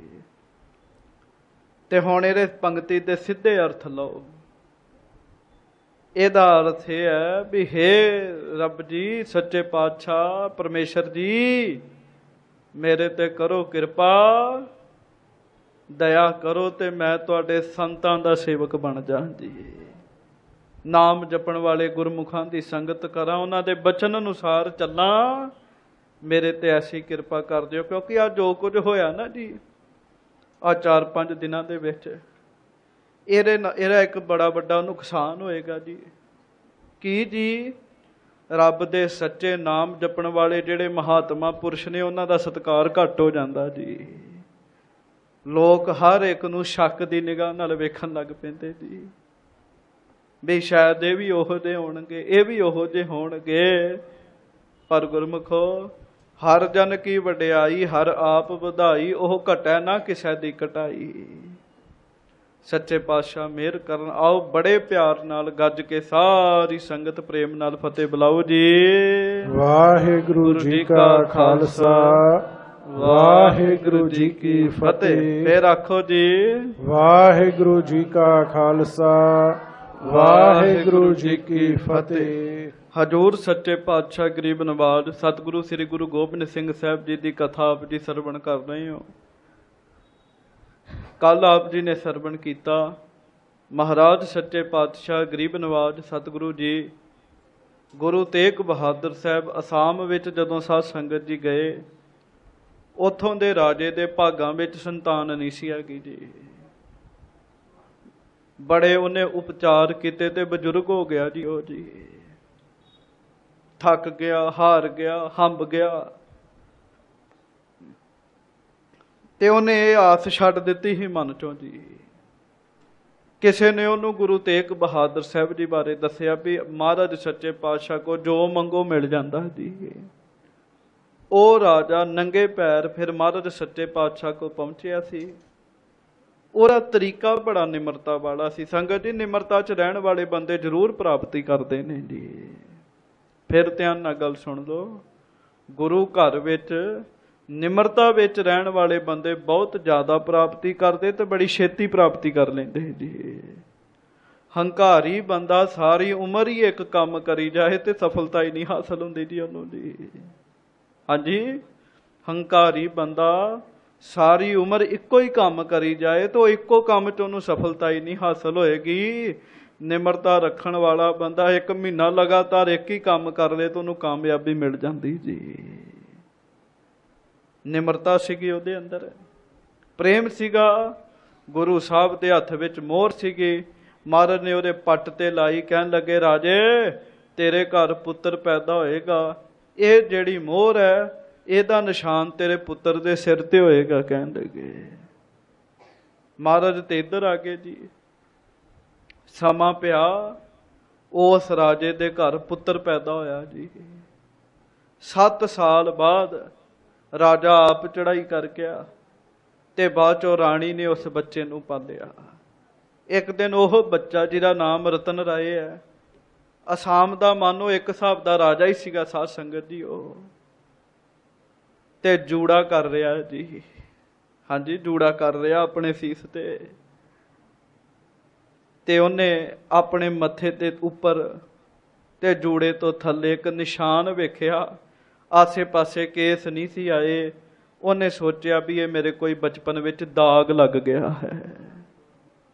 ਤੇ ਹੁਣ ਇਹਦੇ ਪੰਕਤੀ ਦੇ ਸਿੱਧੇ ਅਰਥ ਲਓ। ਇਹਦਾ ਅਰਥ ਇਹ ਹੈ ਵੀ ਹੇ ਰੱਬ ਜੀ, ਸੱਚੇ ਪਾਤਸ਼ਾਹ ਪਰਮੇਸ਼ਰ ਜੀ, ਮੇਰੇ ਤੇ ਕਰੋ ਕਿਰਪਾ, ਦਇਆ ਕਰੋ ਤੇ ਮੈਂ ਤੁਹਾਡੇ ਸੰਤਾਂ ਦਾ ਸੇਵਕ ਬਣ ਜਾ ਜੀ। ਨਾਮ ਜਪਣ ਵਾਲੇ ਗੁਰਮੁਖਾਂ ਦੀ ਸੰਗਤ ਕਰਾਂ, ਉਹਨਾਂ ਦੇ ਬਚਨ ਅਨੁਸਾਰ ਚੱਲਾਂ। ਮੇਰੇ ਤੇ ਐਸੀ ਕਿਰਪਾ ਕਰ ਦਿਓ। ਕਿਉਂਕਿ ਆ ਜੋ ਕੁਝ ਹੋਇਆ ਨਾ ਜੀ, ਆ 4-5 ਦਿਨਾਂ ਦੇ ਵਿੱਚ, ਇਹਦਾ ਇੱਕ ਬੜਾ ਵੱਡਾ ਨੁਕਸਾਨ ਹੋਏਗਾ ਜੀ। ਕੀ ਜੀ? ਰੱਬ ਦੇ ਸੱਚੇ ਨਾਮ ਜਪਣ ਵਾਲੇ ਜਿਹੜੇ ਮਹਾਤਮਾ ਪੁਰਸ਼ ਨੇ, ਉਹਨਾਂ ਦਾ ਸਤਿਕਾਰ ਘੱਟ ਹੋ ਜਾਂਦਾ ਜੀ। ਲੋਕ ਹਰ ਇੱਕ ਨੂੰ ਸ਼ੱਕ ਦੀ ਨਿਗਾਹ ਨਾਲ ਵੇਖਣ ਲੱਗ ਪੈਂਦੇ ਜੀ, ਵੀ ਸ਼ਾਇਦ ਇਹ ਵੀ ਉਹੋ ਜਿਹੇ ਹੋਣਗੇ, ਇਹ ਵੀ ਉਹੋ ਜਿਹੇ ਹੋਣਗੇ। ਪਰ ਗੁਰਮੁਖੋ, ਹਰ ਜਨ ਕੀ ਵਡਿਆਈ, ਹਰ ਆਪ ਵਧਾਈ, ਉਹ ਘਟੈ ਨਾ ਕਿਸੇ ਦੀ ਘਟਾਈ। ਸੱਚੇ ਪਾਤਸ਼ਾਹ ਮਿਹਰ ਕਰਨ। ਆਓ ਬੜੇ ਪਿਆਰ ਨਾਲ ਗੱਜ ਕੇ ਸਾਰੀ ਸੰਗਤ ਪ੍ਰੇਮ ਨਾਲ ਫਤਿਹ ਬੁਲਾਓ ਜੀ। ਵਾਹਿਗੁਰੂ ਜੀ ਕਾ ਖਾਲਸਾ, ਵਾਹਿਗੁਰੂ ਜੀ ਕੀ ਫਤਿਹ। ਫੇਰ ਆਖੋ ਜੀ, ਵਾਹਿਗੁਰੂ ਜੀ ਕਾ ਖਾਲਸਾ, ਵਾਹਿਗੁਰੂ ਜੀ ਕੀ ਫਤਿਹ। ਹਜੂਰ ਸੱਚੇ ਪਾਤਸ਼ਾਹ ਗਰੀਬ ਨਵਾਜ ਸਤਿਗੁਰੂ ਸ੍ਰੀ ਗੁਰੂ ਗੋਬਿੰਦ ਸਿੰਘ ਸਾਹਿਬ ਜੀ ਦੀ ਕਥਾ ਆਪ ਜੀ ਸਰਵਣ ਕਰ ਰਹੇ ਹੋ। ਕੱਲ ਆਪ ਜੀ ਨੇ ਸਰਵਣ ਕੀਤਾ, ਮਹਾਰਾਜ ਸੱਚੇ ਪਾਤਸ਼ਾਹ ਗਰੀਬ ਨਵਾਜ ਸਤਿਗੁਰੂ ਜੀ ਗੁਰੂ ਤੇਗ ਬਹਾਦਰ ਸਾਹਿਬ ਅਸਾਮ ਵਿੱਚ ਜਦੋਂ ਸਾਧ ਸੰਗਤ ਜੀ ਗਏ, ਉੱਥੋਂ ਦੇ ਰਾਜੇ ਦੇ ਭਾਗਾਂ ਵਿੱਚ ਸੰਤਾਨ ਨਹੀਂ ਸੀ ਹੈਗੀ ਜੀ। ਬੜੇ ਉਹਨੇ ਉਪਚਾਰ ਕੀਤੇ ਤੇ ਬਜ਼ੁਰਗ ਹੋ ਗਿਆ ਜੀ। ਉਹ ਜੀ ਥੱਕ ਗਿਆ, ਹਾਰ ਗਿਆ, ਹੰਬ ਗਿਆ ਤੇ ਉਹਨੇ ਇਹ ਆਸ ਛੱਡ ਦਿੱਤੀ ਸੀ ਮਨ ਚੋਂ ਜੀ। ਕਿਸੇ ਨੇ ਉਹਨੂੰ ਗੁਰੂ ਤੇਗ ਬਹਾਦਰ ਸਾਹਿਬ ਜੀ ਬਾਰੇ ਦੱਸਿਆ ਵੀ ਮਹਾਰਾਜ ਸੱਚੇ ਪਾਤਸ਼ਾਹ ਕੋ ਜੋ ਮੰਗੋ ਮਿਲ ਜਾਂਦਾ ਜੀ। ਉਹ ਰਾਜਾ ਨੰਗੇ ਪੈਰ ਫਿਰ ਮਹਾਰਾਜ ਸੱਚੇ ਪਾਤਸ਼ਾਹ ਕੋ ਪਹੁੰਚਿਆ ਸੀ। ਉਹਦਾ ਤਰੀਕਾ ਬੜਾ ਨਿਮਰਤਾ ਵਾਲਾ ਸੀ। ਸੰਗਤ ਜੀ, ਨਿਮਰਤਾ 'ਚ ਰਹਿਣ ਵਾਲੇ ਬੰਦੇ ਜ਼ਰੂਰ ਪ੍ਰਾਪਤੀ ਕਰਦੇ ਨੇ ਜੀ। ਫਿਰ ਧਿਆਨ ਨਾਲ ਗੱਲ ਸੁਣ ਲਓ। ਗੁਰੂ ਘਰ ਵਿੱਚ ਨਿਮਰਤਾ ਵਿੱਚ ਰਹਿਣ ਵਾਲੇ ਬੰਦੇ ਬਹੁਤ ਜ਼ਿਆਦਾ ਪ੍ਰਾਪਤੀ ਕਰਦੇ ਤੇ ਬੜੀ ਛੇਤੀ ਪ੍ਰਾਪਤੀ ਕਰ ਲੈਂਦੇ ਜੀ। ਹੰਕਾਰੀ ਬੰਦਾ ਸਾਰੀ ਉਮਰ ਹੀ ਇੱਕ ਕੰਮ ਕਰੀ ਜਾਏ ਤੇ ਸਫਲਤਾ ਹੀ ਨਹੀਂ ਹਾਸਲ ਹੁੰਦੀ ਜੀ ਉਹਨੂੰ ਜੀ। ਹਾਂਜੀ, ਹੰਕਾਰੀ ਬੰਦਾ ਸਾਰੀ ਉਮਰ ਇੱਕੋ ਹੀ ਕੰਮ ਕਰੀ ਜਾਏ ਤਾਂ ਉਹ ਇੱਕੋ ਕੰਮ 'ਚ ਉਹਨੂੰ ਸਫਲਤਾ ਹੀ ਨਹੀਂ ਹਾਸਲ ਹੋਏਗੀ। ਨਿਮਰਤਾ ਰੱਖਣ ਵਾਲਾ ਬੰਦਾ 1 ਮਹੀਨਾ ਲਗਾਤਾਰ ਇੱਕ ਹੀ ਕੰਮ ਕਰ ਲੇ ਤਾਂ ਉਹਨੂੰ ਕਾਮਯਾਬੀ ਮਿਲ ਜਾਂਦੀ ਜੀ। ਨਿਮਰਤਾ ਸੀਗੀ ਉਹਦੇ ਅੰਦਰ, ਪ੍ਰੇਮ ਸੀਗਾ, ਗੁਰੂ ਸਾਹਿਬ ਦੇ ਹੱਥ ਵਿੱਚ ਮੋਹਰ ਸੀਗੀ। ਮਹਾਰਾਜ ਨੇ ਉਹਦੇ ਪੱਟ ਤੇ ਲਾਈ, ਕਹਿਣ ਲੱਗੇ ਰਾਜੇ ਤੇਰੇ ਘਰ ਪੁੱਤਰ ਪੈਦਾ ਹੋਏਗਾ, ਇਹ ਜਿਹੜੀ ਮੋਹਰ ਹੈ ਇਹਦਾ ਨਿਸ਼ਾਨ ਤੇਰੇ ਪੁੱਤਰ ਦੇ ਸਿਰ ਤੇ ਹੋਏਗਾ। ਕਹਿਣ ਲੱਗੇ ਮਹਾਰਾਜ ਤੇ ਇੱਧਰ ਆ ਗਏ ਜੀ। ਸਮਾਂ ਪਿਆ, ਉਸ ਰਾਜੇ ਦੇ ਘਰ ਪੁੱਤਰ ਪੈਦਾ ਹੋਇਆ ਜੀ। 7 ਸਾਲ ਬਾਅਦ ਰਾਜਾ ਆਪ ਚੜ੍ਹਾਈ ਕਰ ਗਿਆ ਤੇ ਬਾਅਦ ਚੋਂ ਰਾਣੀ ਨੇ ਉਸ ਬੱਚੇ ਨੂੰ ਪਾਲਿਆ। ਇੱਕ ਦਿਨ ਉਹ ਬੱਚਾ ਜਿਹਦਾ ਨਾਮ ਰਤਨ ਰਾਏ ਹੈ, ਅਸਾਮ ਦਾ ਮਾਨੋ ਇੱਕ ਹਿਸਾਬ ਦਾ ਰਾਜਾ ਹੀ ਸੀਗਾ ਸਾਧ ਸੰਗਤ ਜੀ। ਉਹ ਤੇ ਜੂੜਾ ਕਰ ਰਿਹਾ ਜੀ। ਹਾਂਜੀ, ਜੂੜਾ ਕਰ ਰਿਹਾ ਆਪਣੇ ਸੀਸ ਤੇ ਉਹਨੇ ਆਪਣੇ ਮੱਥੇ ਤੇ ਉੱਪਰ ਤੇ ਜੂੜੇ ਤੋਂ ਥੱਲੇ ਇੱਕ ਨਿਸ਼ਾਨ ਵੇਖਿਆ। ਆਸੇ ਪਾਸੇ ਕੇਸ ਨਹੀਂ ਸੀ ਆਏ। ਉਹਨੇ ਸੋਚਿਆ ਵੀ ਇਹ ਮੇਰੇ ਕੋਈ ਬਚਪਨ ਵਿੱਚ ਦਾਗ ਲੱਗ ਗਿਆ ਹੈ।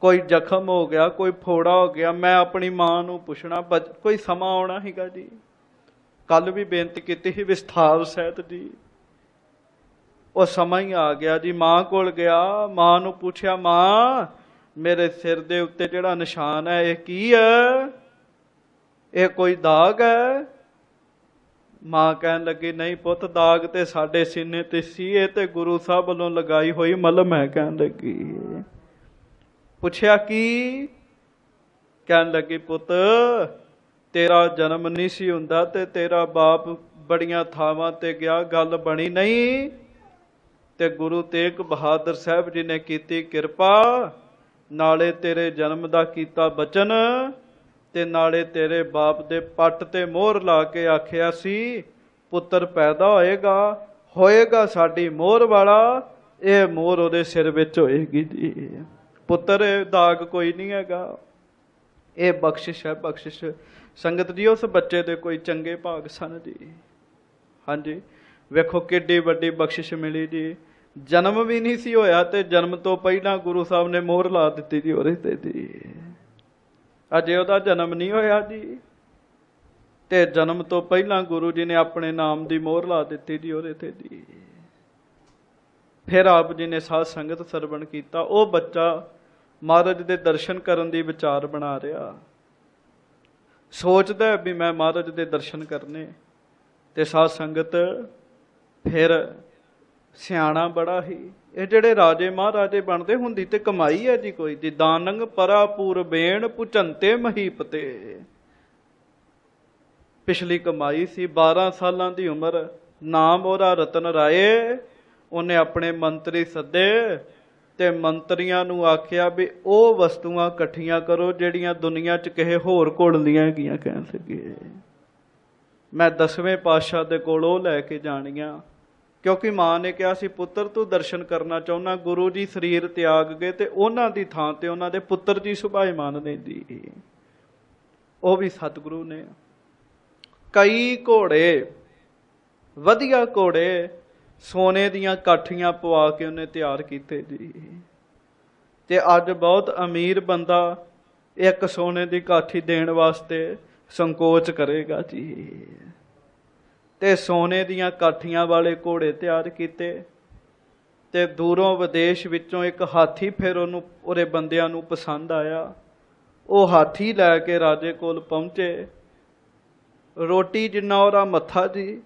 ਕੋਈ ਜ਼ਖਮ ਹੋ ਗਿਆ, ਕੋਈ ਫੋੜਾ ਹੋ ਗਿਆ, ਮੈਂ ਆਪਣੀ ਮਾਂ ਨੂੰ ਪੁੱਛਣਾ ਕੋਈ ਸਮਾਂ ਆਉਣਾ ਸੀਗਾ ਜੀ। ਕੱਲ ਵੀ ਬੇਨਤੀ ਕੀਤੀ ਸੀ ਵਿਸਥਾਰ ਸਹਿਤ ਜੀ, ਉਹ ਸਮਾਂ ਹੀ ਆ ਗਿਆ ਜੀ। ਮਾਂ ਕੋਲ ਗਿਆ, ਮਾਂ ਨੂੰ ਪੁੱਛਿਆ, ਮਾਂ ਮੇਰੇ ਸਿਰ ਦੇ ਉੱਤੇ ਜਿਹੜਾ ਨਿਸ਼ਾਨ ਹੈ ਇਹ ਕੀ ਹੈ? ਇਹ ਕੋਈ ਦਾਗ ਹੈ? ਮਾਂ ਕਹਿਣ ਲੱਗੀ, ਨਹੀਂ ਪੁੱਤ, ਦਾਗ ਤੇ ਸਾਡੇ ਸੀਨੇ ਤੇ ਸੀ, ਇਹ ਤੇ ਗੁਰੂ ਸਾਹਿਬ ਵੱਲੋਂ ਲਗਾਈ ਹੋਈ ਮਲਮ ਹੈ। ਕਹਿਣ ਲੱਗੀ। ਪੁੱਛਿਆ ਕੀ? ਕਹਿਣ ਲੱਗੀ, ਪੁੱਤ ਤੇਰਾ ਜਨਮ ਨਹੀਂ ਸੀ ਹੁੰਦਾ ਤੇ ਤੇਰਾ ਬਾਪ ਬੜੀਆਂ ਥਾਵਾਂ ਤੇ ਗਿਆ, ਗੱਲ ਬਣੀ ਨਹੀਂ, ਤੇ ਗੁਰੂ ਤੇਗ ਬਹਾਦਰ ਸਾਹਿਬ ਜੀ ਨੇ ਕੀਤੀ ਕਿਰਪਾ, ਨਾਲੇ ਤੇਰੇ ਜਨਮ ਦਾ ਕੀਤਾ ਬਚਨ, ਤੇ ਨਾਲੇ ਤੇਰੇ ਬਾਪ ਦੇ ਪੱਟ ਤੇ ਮੋਹਰ ਲਾ ਕੇ ਆਖਿਆ ਸੀ ਪੁੱਤਰ ਪੈਦਾ ਹੋਏਗਾ ਸਾਡੀ ਮੋਹਰ ਵਾਲਾ, ਇਹ ਮੋਹਰ ਉਹਦੇ ਸਿਰ ਵਿੱਚ ਹੋਏਗੀ ਜੀ। ਪੁੱਤਰ ਦਾਗ ਕੋਈ ਨਹੀਂ ਹੈਗਾ, ਇਹ ਬਖਸ਼ਿਸ਼ ਹੈ, ਬਖਸ਼ਿਸ਼। ਸੰਗਤ ਜੀ, ਉਸ ਬੱਚੇ ਦੇ ਕੋਈ ਚੰਗੇ ਭਾਗ ਸਨ ਜੀ। ਹਾਂਜੀ, ਵੇਖੋ ਕਿੱਡੀ ਵੱਡੀ ਬਖਸ਼ਿਸ਼ ਮਿਲੀ ਜੀ। ਜਨਮ ਵੀ ਨਹੀਂ ਸੀ ਹੋਇਆ ਤੇ ਜਨਮ ਤੋਂ ਪਹਿਲਾਂ ਗੁਰੂ ਸਾਹਿਬ ਨੇ ਮੋਹਰ ਲਾ ਦਿੱਤੀ ਜੀ ਉਹਦੇ ਤੇ ਜੀ। ਅਜੇ ਉਹਦਾ ਜਨਮ ਨਹੀਂ ਹੋਇਆ ਜੀ, ਤੇ ਜਨਮ ਤੋਂ ਪਹਿਲਾਂ ਗੁਰੂ ਜੀ ਨੇ ਆਪਣੇ ਨਾਮ ਦੀ ਮੋਹਰ ਲਾ ਦਿੱਤੀ ਜੀ ਉਹਦੇ ਤੇ ਜੀ। ਫਿਰ ਆਪ ਜੀ ਨੇ ਸਾਧ ਸੰਗਤ ਸਰਵਣ ਕੀਤਾ। ਉਹ ਬੱਚਾ ਮਹਾਰਾਜ ਦੇ ਦਰਸ਼ਨ ਕਰਨ ਦੀ ਵਿਚਾਰ ਬਣਾ ਰਿਹਾ, ਸੋਚਦਾ ਵੀ ਮੈਂ ਮਹਾਰਾਜ ਦੇ ਦਰਸ਼ਨ ਕਰਨੇ। ਤੇ ਸਾਧ ਸੰਗਤ ਫਿਰ ਸਿਆਣਾ ਬੜਾ ਹੀ, ਇਹ ਜਿਹੜੇ ਰਾਜੇ ਮਹਾਰਾਜੇ ਬਣਦੇ ਹੁੰਦੀ ਤੇ ਕਮਾਈ ਹੈ ਜੀ ਕੋਈ ਜੀ। ਦਾਨੰਗ ਪਰਾਪੂਰ ਬੇਣ ਪੁਚੰਤੇ ਮਹੀਪਤੇ, ਪਿਛਲੀ ਕਮਾਈ ਸੀ। 12 ਸਾਲਾਂ ਦੀ ਉਮਰ, ਨਾਮ ਉਹਦਾ ਰਤਨ ਰਾਏ। ਉਹਨੇ ਆਪਣੇ ਮੰਤਰੀ ਸੱਦੇ ਤੇ ਮੰਤਰੀਆਂ ਨੂੰ ਆਖਿਆ ਵੀ ਉਹ ਵਸਤੂਆਂ ਇਕੱਠੀਆਂ ਕਰੋ ਜਿਹੜੀਆਂ ਦੁਨੀਆ 'ਚ ਕਿਸੇ ਹੋਰ ਕੋਲ ਦੀਆਂ ਹੈਗੀਆਂ। ਕਹਿਣ ਲੱਗੇ, ਮੈਂ 10ਵੇਂ ਪਾਤਸ਼ਾਹ ਦੇ ਕੋਲ ਉਹ ਲੈ ਕੇ ਜਾਣੀਆਂ, ਕਿਉਂਕਿ ਮਾਂ ਨੇ ਕਿਹਾ ਸੀ ਪੁੱਤਰ ਤੂੰ ਦਰਸ਼ਨ ਕਰਨਾ ਚਾਹੁੰਦਾ। ਗੁਰੂ ਜੀ ਸਰੀਰ ਤਿਆਗ ਗਏ ਤੇ ਉਹਨਾਂ ਦੀ ਥਾਂ ਤੇ ਉਹਨਾਂ ਦੇ ਪੁੱਤਰ ਜੀ ਸੁਭਾਇਮਾਨ ਨੇ ਜੀ, ਉਹ ਵੀ ਸਤਿਗੁਰੂ ਨੇ। ਕਈ ਘੋੜੇ, ਵਧੀਆ ਘੋੜੇ, ਸੋਨੇ ਦੀਆਂ ਕਾਠੀਆਂ ਪਵਾ ਕੇ ਉਹਨੇ ਤਿਆਰ ਕੀਤੇ ਜੀ। ਤੇ ਅੱਜ ਬਹੁਤ ਅਮੀਰ ਬੰਦਾ ਇੱਕ ਸੋਨੇ ਦੀ ਕਾਠੀ ਦੇਣ ਵਾਸਤੇ ਸੰਕੋਚ ਕਰੇਗਾ ਜੀ। ਤੇ ਸੋਨੇ ਦੀਆਂ ਕਾਠੀਆਂ ਵਾਲੇ ਘੋੜੇ ਤਿਆਰ ਕੀਤੇ, ਤੇ ਦੂਰੋਂ ਵਿਦੇਸ਼ ਵਿੱਚੋਂ ਇੱਕ ਹਾਥੀ ਫਿਰ ਉਹਦੇ ਬੰਦਿਆਂ ਨੂੰ ਪਸੰਦ ਆਇਆ। ਉਹ ਹਾਥੀ ਲੈ ਕੇ ਰਾਜੇ ਕੋਲ ਪਹੁੰਚੇ। ਰੋਟੀ ਜਿੰਨਾ ਉਹਦਾ ਮੱਥਾ ਜੀ,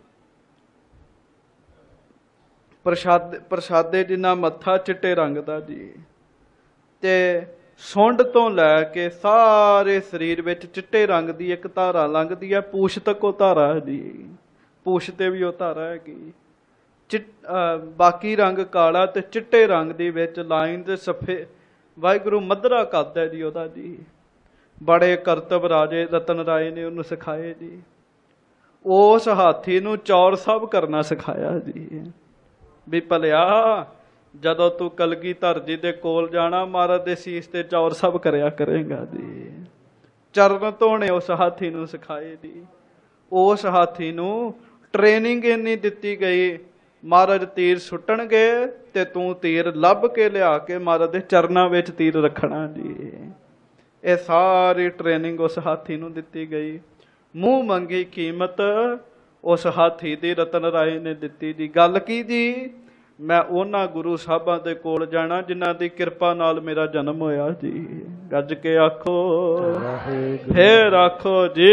ਪ੍ਰਸ਼ਾਦੇ ਜਿੰਨਾ ਮੱਥਾ, ਚਿੱਟੇ ਰੰਗ ਦਾ ਜੀ। ਤੇ ਸੁੰਡ ਤੋਂ ਲੈ ਕੇ ਸਾਰੇ ਸਰੀਰ ਵਿੱਚ ਚਿੱਟੇ ਰੰਗ ਦੀ ਇੱਕ ਧਾਰਾ ਲੰਘਦੀ ਹੈ। ਪੂਛ ਤੱਕ ਉਹ ਧਾਰਾ ਹੈ ਜੀ, ਪੂਛ ਤੇ ਵੀ ਉਹ ਧਾਰਾ ਹੈਗੀ। ਬਾਕੀ ਰੰਗ ਕਾਲਾ ਤੇ ਚਿੱਟੇ ਰੰਗ ਦੀ ਵਿੱਚ ਲਾਈਨ ਦੇ ਸਫੇ। ਵਾਹਿਗੁਰੂ ਮੱਧਰਾ ਕੱਦ ਹੈ ਜੀ ਉਹਦਾ ਜੀ। ਬੜੇ ਕਰਤਵ ਰਾਜੇ ਰਤਨ ਰਾਏ ਨੇ ਉਹਨੂੰ ਸਿਖਾਏ ਜੀ। ਉਸ ਹਾਥੀ ਨੂੰ ਚੌਰ ਸਭ ਕਰਨਾ ਸਿਖਾਇਆ ਜੀ। ਵੀ ਭਲਿਆ ਜਦੋਂ ਤੂੰ ਕਲਗੀਧਰ ਜੀ ਦੇ ਕੋਲ ਜਾਣਾ, ਮਹਾਰਾਜ ਦੇ ਸੀਸ ਤੇ ਚੌਰ ਸਭ ਕਰਿਆ ਕਰੇਗਾ ਜੀ। ਚਰਨ ਧੋਣੇ ਉਸ ਹਾਥੀ ਨੂੰ ਸਿਖਾਏ ਜੀ। ਉਸ ਹਾਥੀ ਨੂੰ ਟ੍ਰੇਨਿੰਗ ਇੰਨੀ ਦਿੱਤੀ ਗਈ, ਮਹਾਰਾਜ ਤੀਰ ਸੁੱਟਣਗੇ ਤੇ ਤੂੰ ਤੀਰ ਲੱਭ ਕੇ ਲਿਆ ਕੇ ਮਹਾਰਾਜ ਦੇ ਚਰਨਾਂ ਵਿੱਚ ਤੀਰ ਰੱਖਣਾ ਜੀ। ਇਹ ਸਾਰੀ ਟ੍ਰੇਨਿੰਗ ਉਸ ਹਾਥੀ ਨੂੰ ਦਿੱਤੀ ਗਈ। ਮੂੰਹ ਮੰਗੀ ਕੀਮਤ ਉਸ ਹਾਥੀ ਦੀ ਰਤਨ ਰਾਏ ਨੇ ਦਿੱਤੀ ਜੀ। ਗੱਲ ਕੀ ਜੀ? ਮੈਂ ਉਹਨਾਂ ਗੁਰੂ ਸਾਹਿਬਾਂ ਦੇ ਕੋਲ ਜਾਣਾ ਜਿਨ੍ਹਾਂ ਦੀ ਕਿਰਪਾ ਨਾਲ ਮੇਰਾ ਜਨਮ ਹੋਇਆ ਜੀ। ਗੱਜ ਕੇ ਆਖੋ ਫੇਰ ਆਖੋ ਜੀ।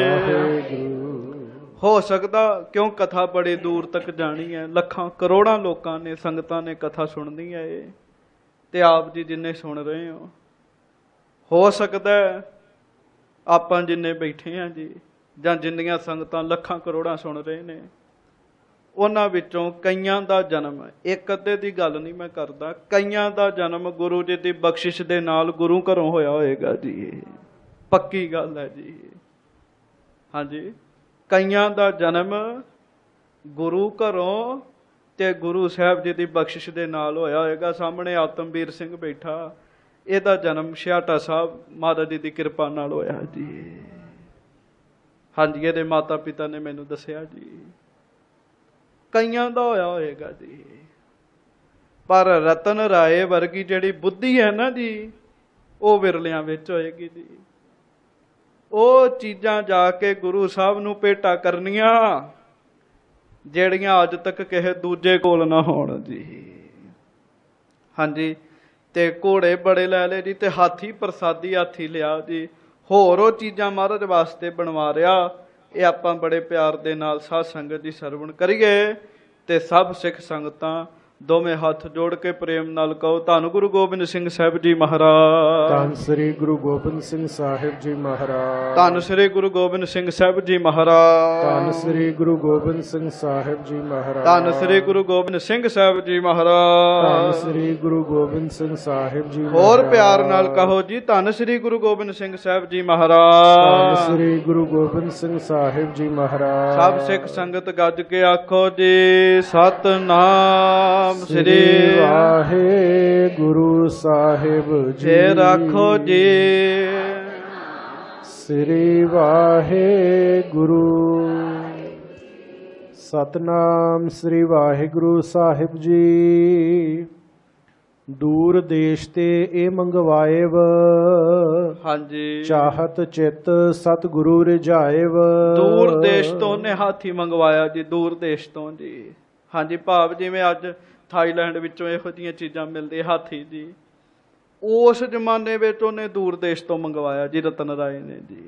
ਹੋ ਸਕਦਾ ਕਿਉਂ ਕਥਾ ਬੜੇ ਦੂਰ ਤੱਕ ਜਾਣੀ ਹੈ, ਲੱਖਾਂ ਕਰੋੜਾਂ ਲੋਕਾਂ ਨੇ, ਸੰਗਤਾਂ ਨੇ ਕਥਾ ਸੁਣਨੀ ਹੈ ਇਹ, ਤੇ ਆਪ ਜੀ ਜਿੰਨੇ ਸੁਣ ਰਹੇ ਹੋ ਸਕਦਾ ਆਪਾਂ ਜਿੰਨੇ ਬੈਠੇ ਹਾਂ ਜੀ, ਜਾਂ ਜਿੰਨੀਆਂ ਸੰਗਤਾਂ ਲੱਖਾਂ ਕਰੋੜਾਂ ਸੁਣ ਰਹੇ ਨੇ, ਉਹਨਾਂ ਵਿੱਚੋਂ ਕਈਆਂ ਦਾ ਜਨਮ, ਇੱਕ ਅੱਧੇ ਦੀ ਗੱਲ ਨਹੀਂ ਮੈਂ ਕਰਦਾ, ਕਈਆਂ ਦਾ ਜਨਮ ਗੁਰੂ ਜੀ ਦੀ ਬਖਸ਼ਿਸ਼ ਦੇ ਨਾਲ ਗੁਰੂ ਘਰੋਂ ਹੋਇਆ ਹੋਏਗਾ ਜੀ। ਪੱਕੀ ਗੱਲ ਹੈ ਜੀ। ਹਾਂਜੀ, ਕਈਆਂ ਦਾ ਜਨਮ ਗੁਰੂ ਘਰੋਂ ਤੇ ਗੁਰੂ ਸਾਹਿਬ ਜੀ ਦੀ ਬਖਸ਼ਿਸ਼ ਦੇ ਨਾਲ ਹੋਇਆ ਹੋਏਗਾ। ਸਾਹਮਣੇ ਆਤਮਵੀਰ ਸਿੰਘ ਬੈਠਾ, ਇਹਦਾ ਜਨਮ ਛਿਆਟਾ ਸਾਹਿਬ ਮਹਾਰਾਜ ਜੀ ਦੀ ਕਿਰਪਾ ਨਾਲ ਹੋਇਆ ਜੀ। ਹਾਂਜੀ, ਇਹਦੇ ਮਾਤਾ ਪਿਤਾ ਨੇ ਮੈਨੂੰ ਦੱਸਿਆ ਜੀ। ਕਈਆਂ ਦਾ ਹੋਇਆ ਹੋਏਗਾ ਜੀ, ਪਰ ਰਤਨ ਰਾਏ ਵਰਗੀ ਜਿਹੜੀ ਬੁੱਧੀ ਹੈ ਨਾ ਜੀ, ਉਹ ਵਿਰਲਿਆਂ ਵਿੱਚ ਹੋਏਗੀ ਜੀ। ਉਹ ਚੀਜ਼ਾਂ ਜਾ ਕੇ ਗੁਰੂ ਸਾਹਿਬ ਨੂੰ ਭੇਟਾ ਕਰਨੀਆਂ ਜਿਹੜੀਆਂ ਅੱਜ ਤੱਕ ਕਿਸੇ ਦੂਜੇ ਕੋਲ ਨਾ ਹੋਣ ਜੀ। ਹਾਂਜੀ, ਤੇ ਘੋੜੇ ਬੜੇ ਲੈ ਲਏ ਜੀ, ਤੇ ਹਾਥੀ ਪ੍ਰਸਾਦੀ ਹਾਥੀ ਲਿਆ ਜੀ। ਹੋਰ ਉਹ ਚੀਜ਼ਾਂ ਮਹਾਰਾਜ ਵਾਸਤੇ ਬਣਵਾ ਰਿਹਾ। ਇਹ ਆਪਾਂ ਬੜੇ ਪਿਆਰ ਦੇ ਨਾਲ ਸਾਧ ਸੰਗਤ ਦੀ ਸਰਵਣ ਕਰੀਏ। ਤੇ ਸਭ ਸਿੱਖ ਸੰਗਤਾਂ ਦੋਵੇਂ ਹੱਥ ਜੋੜ ਕੇ ਪ੍ਰੇਮ ਨਾਲ ਕਹੋ, ਧੰਨ ਗੁਰੂ ਗੋਬਿੰਦ ਸਿੰਘ ਸਾਹਿਬ ਜੀ ਮਹਾਰਾਜ। ਧੰਨ ਸ੍ਰੀ ਗੁਰੂ ਗੋਬਿੰਦ ਸਿੰਘ ਸਾਹਿਬ ਜੀ ਮਹਾਰਾਜ। ਧੰਨ ਸ੍ਰੀ ਗੁਰੂ ਗੋਬਿੰਦ ਸਿੰਘ ਸਾਹਿਬ ਜੀ ਮਹਾਰਾਜ। ਧੰਨ ਸ੍ਰੀ ਗੁਰੂ ਗੋਬਿੰਦ ਸਿੰਘ ਸਾਹਿਬ ਜੀ ਮਹਾਰਾਜ। ਧੰਨ ਸ੍ਰੀ ਗੁਰੂ ਗੋਬਿੰਦ ਸਿੰਘ ਸਾਹਿਬ ਜੀ ਮਹਾਰਾਜ। ਧੰਨ ਸ੍ਰੀ ਗੁਰੂ ਗੋਬਿੰਦ ਸਿੰਘ ਸਾਹਿਬ ਜੀ ਮਹਾਰਾਜ। ਹੋਰ ਪਿਆਰ ਨਾਲ ਕਹੋ ਜੀ, ਧੰਨ ਸ੍ਰੀ ਗੁਰੂ ਗੋਬਿੰਦ ਸਿੰਘ ਸਾਹਿਬ ਜੀ ਮਹਾਰਾਜ। ਧੰਨ ਸ੍ਰੀ ਗੁਰੂ ਗੋਬਿੰਦ ਸਿੰਘ ਸਾਹਿਬ ਜੀ ਮਹਾਰਾਜ। ਸਭ ਸਿੱਖ ਸੰਗਤ ਗੱਜ ਕੇ ਆਖੋ ਜੀ, ਸਤਨਾਮ ਸ੍ਰੀ ਵਾਹਿਗੁਰੂ ਸਾਹਿਬ ਜੀ। ਫੇਰ ਆਖੋ ਜੀ, ਸ੍ਰੀ ਵਾਹਿਗੁਰੂ। ਸਤਨਾਮ ਸ੍ਰੀ ਵਾਹਿਗੁਰੂ ਸਾਹਿਬ ਜੀ। ਦੂਰ ਦੇਸ਼ ਤੇ ਇਹ ਮੰਗਵਾਏਵ, ਹਾਂਜੀ ਚਾਹਤ ਚਿਤ ਸਤਿਗੁਰੂ ਰਿਝਾਏਵ। ਦੂਰ ਦੇਸ਼ ਤੋਂ ਉਹਨੇ ਹਾਥੀ ਮੰਗਵਾਇਆ ਜੀ, ਦੂਰ ਦੇਸ਼ ਤੋਂ ਜੀ। ਹਾਂਜੀ, ਭਾਵ ਜਿਵੇਂ ਅੱਜ ਥਾਈਲੈਂਡ ਵਿੱਚੋਂ ਇਹੋ ਜਿਹੀਆਂ ਚੀਜ਼ਾਂ ਮਿਲਦੀਆਂ ਹਾਥੀ ਜੀ, ਉਸ ਜ਼ਮਾਨੇ ਵਿੱਚ ਉਹਨੇ ਦੂਰ ਦੇਸ਼ ਤੋਂ ਮੰਗਵਾਇਆ ਜੀ, ਰਤਨ ਰਾਏ ਨੇ ਜੀ।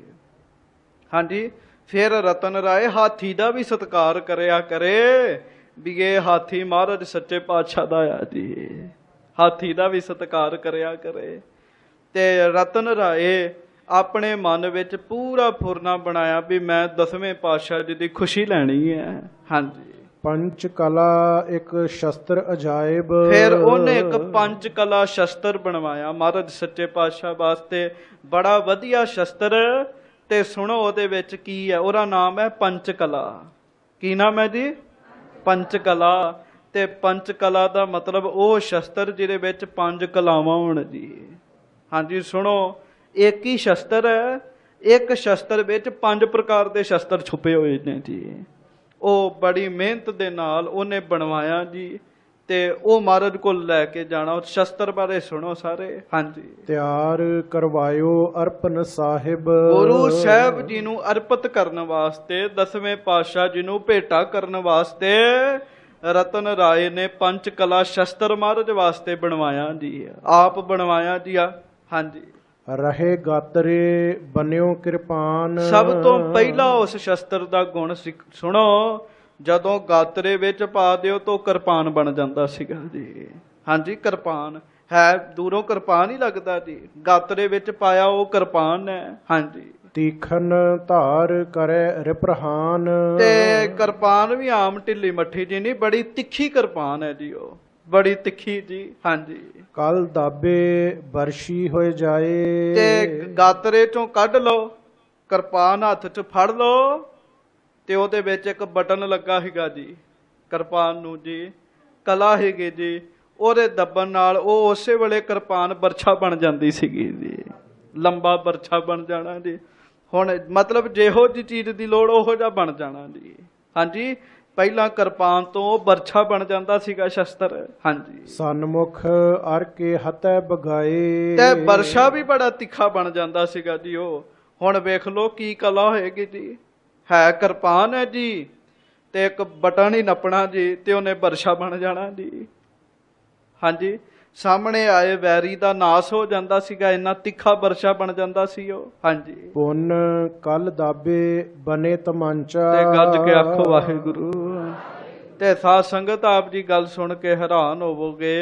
ਹਾਂਜੀ, ਫਿਰ ਰਤਨ ਰਾਏ ਹਾਥੀ ਦਾ ਵੀ ਸਤਿਕਾਰ ਕਰਿਆ ਕਰੇ ਵੀ ਇਹ ਹਾਥੀ ਮਹਾਰਾਜ ਸੱਚੇ ਪਾਤਸ਼ਾਹ ਦਾ ਆ ਜੀ। ਹਾਥੀ ਦਾ ਵੀ ਸਤਿਕਾਰ ਕਰਿਆ ਕਰੇ। ਤੇ ਰਤਨ ਰਾਏ ਆਪਣੇ ਮਨ ਵਿੱਚ ਪੂਰਾ ਫੁਰਨਾ ਬਣਾਇਆ ਵੀ ਮੈਂ 10ਵੇਂ ਪਾਤਸ਼ਾਹ ਜੀ ਦੀ ਖੁਸ਼ੀ ਲੈਣੀ ਹੈ। ਹਾਂਜੀ, ਪੰਚ ਕਲਾ ਇੱਕ ਸ਼ਸਤਰ ਅਜਾਇਬ। ਫਿਰ ਉਹਨੇ ਇੱਕ ਪੰਚ ਕਲਾ ਸ਼ਸਤਰ ਬਣਵਾਇਆ ਮਹਾਰਾਜ ਸੱਚੇ ਪਾਤਸ਼ਾਹ ਵਾਸਤੇ, ਬੜਾ ਵਧੀਆ ਸ਼ਸਤਰ। ਤੇ ਸੁਣੋ ਉਹਦੇ ਵਿੱਚ ਕੀ ਹੈ, ਉਹਦਾ ਨਾਮ ਹੈ ਪੰਚ ਕਲਾ। ਕੀ ਨਾਮ ਹੈ ਜੀ? ਪੰਚ ਕਲਾ। ਤੇ ਪੰਚ ਕਲਾ ਦਾ ਮਤਲਬ ਉਹ ਸ਼ਸਤਰ ਜਿਹਦੇ ਵਿੱਚ 5 ਕਲਾਵਾਂ ਹੋਣ ਜੀ। ਹਾਂਜੀ, ਸੁਣੋ, ਇੱਕ ਹੀ ਸ਼ਸਤਰ ਹੈ, ਇੱਕ ਸ਼ਸਤਰ ਵਿੱਚ 5 ਪ੍ਰਕਾਰ ਦੇ ਸ਼ਸਤਰ ਛੁਪੇ ਹੋਏ ਨੇ ਜੀ। ਉਹ ਬੜੀ ਮਿਹਨਤ ਦੇ ਨਾਲ ਉਹਨੇ ਬਣਵਾਇਆ ਜੀ। ਤੇ ਉਹ ਮਹਾਰਾਜ ਕੋਲ ਲੈ ਕੇ ਜਾਣਾ। ਉਸ ਸ਼ਸਤਰ ਬਾਰੇ ਸੁਣੋ ਸਾਰੇ। ਹਾਂਜੀ, ਤਿਆਰ ਕਰਵਾਇਓ ਅਰਪਨ ਸਾਹਿਬ। ਗੁਰੂ ਸਾਹਿਬ ਜੀ ਨੂੰ ਅਰਪਿਤ ਕਰਨ ਵਾਸਤੇ, 10ਵੇਂ ਪਾਤਸ਼ਾਹ ਜੀ ਨੂੰ ਭੇਟਾ ਕਰਨ ਵਾਸਤੇ ਰਤਨ ਰਾਏ ਨੇ ਪੰਚ ਕਲਾ ਸ਼ਸਤਰ ਮਹਾਰਾਜ ਵਾਸਤੇ ਬਣਵਾਇਆ ਜੀ, ਆਪ ਬਣਵਾਇਆ ਜੀ। ਹਾਂਜੀ, ਰਹੇ ਗਾਤਰੇ ਬਨਿਓ ਕਿਰਪਾਨ। ਸਭ ਤੋਂ ਪਹਿਲਾਂ ਉਸ ਸ਼ਸਤਰ ਦਾ ਗੁਣ ਸੁਣੋ, ਜਦੋਂ ਗਾਤਰੇ ਵਿੱਚ ਪਾ ਦਿਓ ਤਾਂ ਕਿਰਪਾਨ ਬਣ ਜਾਂਦਾ ਸੀਗਾ ਜੀ। ਹਾਂਜੀ, ਕਿਰਪਾਨ ਹੈ, ਦੂਰੋਂ ਕਿਰਪਾਨ ਹੀ ਲੱਗਦਾ ਜੀ, ਗਾਤਰੇ ਵਿੱਚ ਪਾਇਆ ਉਹ ਕਿਰਪਾਨ ਹੈ। ਹਾਂਜੀ, ਤੀਖਨ ਧਾਰ ਕਰੇ ਰਿਪਰਹਾਨ। ਤੇ ਕਿਰਪਾਨ ਵੀ ਆਮ ਢਿੱਲੀ ਮੱਠੀ ਜੀ ਨਹੀਂ, ਬੜੀ ਤਿੱਖੀ ਕਿਰਪਾਨ ਹੈ ਜੀ, ਉਹ ਬੜੀ ਤਿੱਖੀ ਜੀ। ਹਾਂਜੀ, ਕਲ ਦਾਬੇ ਬਰਸ਼ੀ ਹੋਏ ਜਾਏ। ਤੇ ਗਾਤਰੇ ਚੋਂ ਕੱਢ ਲਓ, ਕਿਰਪਾਨ ਹੱਥ 'ਚ ਫੜ ਲਓ, ਤੇ ਉਹਦੇ ਵਿੱਚ ਇੱਕ ਬਟਨ ਲੱਗਾ ਸੀਗਾ ਜੀ ਕਿਰਪਾਨ ਨੂੰ ਜੀ, ਕਲਾ ਹੈਗੀ ਜੀ। ਉਹਦੇ ਦੱਬਣ ਨਾਲ ਉਹ ਉਸੇ ਵੇਲੇ ਕਿਰਪਾਨ ਬਰਛਾ ਬਣ ਜਾਂਦੀ ਸੀਗੀ ਜੀ, ਲੰਬਾ ਬਰਛਾ ਬਣ ਜਾਣਾ ਜੀ। ਹੁਣ ਮਤਲਬ ਜਿਹੋ ਜਿਹੀ ਚੀਜ਼ ਦੀ ਲੋੜ ਉਹੋ ਜਿਹਾ ਬਣ ਜਾਣਾ ਜੀ। ਹਾਂਜੀ, ਪਹਿਲਾਂ ਕਿਰਪਾਨ ਤੋਂ ਉਹ ਬਰਛਾ ਬਣ ਜਾਂਦਾ ਸੀਗਾ ਸ਼ਸਤਰ। ਹਾਂਜੀ, ਸਨਮੁਖ ਅਰ ਕੇ ਹਤੈ ਬਗਾਏ। ਤੇ ਬਰਛਾ ਵੀ ਬੜਾ ਤਿੱਖਾ ਬਣ ਜਾਂਦਾ ਸੀਗਾ ਜੀ ਉਹ। ਹੁਣ ਵੇਖ ਲਓ ਕੀ ਕਲਾ ਹੋਏਗੀ ਜੀ। ਹੈ ਕਿਰਪਾਨ ਹੈ ਜੀ, ਤੇ ਇੱਕ ਬਟਨ ਹੀ ਨੱਪਣਾ ਜੀ, ਤੇ ਉਹਨੇ ਬਰਛਾ ਬਣ ਜਾਣਾ ਜੀ। ਹਾਂਜੀ, ਸਾਹਮਣੇ ਆਏ ਵੈਰੀ ਦਾ ਨਾਸ ਹੋ ਜਾਂਦਾ ਸੀਗਾ, ਇੰਨਾ ਤਿੱਖਾ ਬਰਛਾ ਬਣ ਜਾਂਦਾ ਸੀ ਉਹ। ਹਾਂਜੀ, ਪੁੰਨ ਕਲ ਦਾਬੇ ਬਨੇ ਤਮਾਂਚਾ। ਤੇ ਗੱਜ ਕੇ ਆਖੋ ਵਾਹਿਗੁਰੂ। ਤੇ ਸਾਧ ਸੰਗਤ ਆਪ ਜੀ ਗੱਲ ਸੁਣ ਕੇ ਹੈਰਾਨ ਹੋਵੋਗੇ।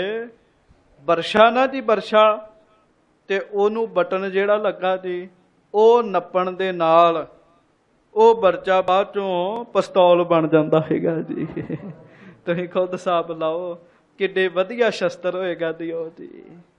ਬਰਛਾ ਨਾ ਜੀ, ਬਰਛਾ, ਤੇ ਉਹਨੂੰ ਬਟਨ ਜਿਹੜਾ ਲੱਗਾ ਜੀ, ਉਹ ਨੱਪਣ ਦੇ ਨਾਲ ਉਹ ਬਰਛਾ ਬਾਅਦ ਚੋਂ ਪਿਸਤੌਲ ਬਣ ਜਾਂਦਾ ਹੈਗਾ ਜੀ। ਤੁਸੀਂ ਖੁਦ ਹਿਸਾਬ ਲਾਓ ਕਿੱਡੇ ਵਧੀਆ ਸ਼ਸਤਰ ਹੋਏਗਾ ਜੀ ਉਹ ਜੀ,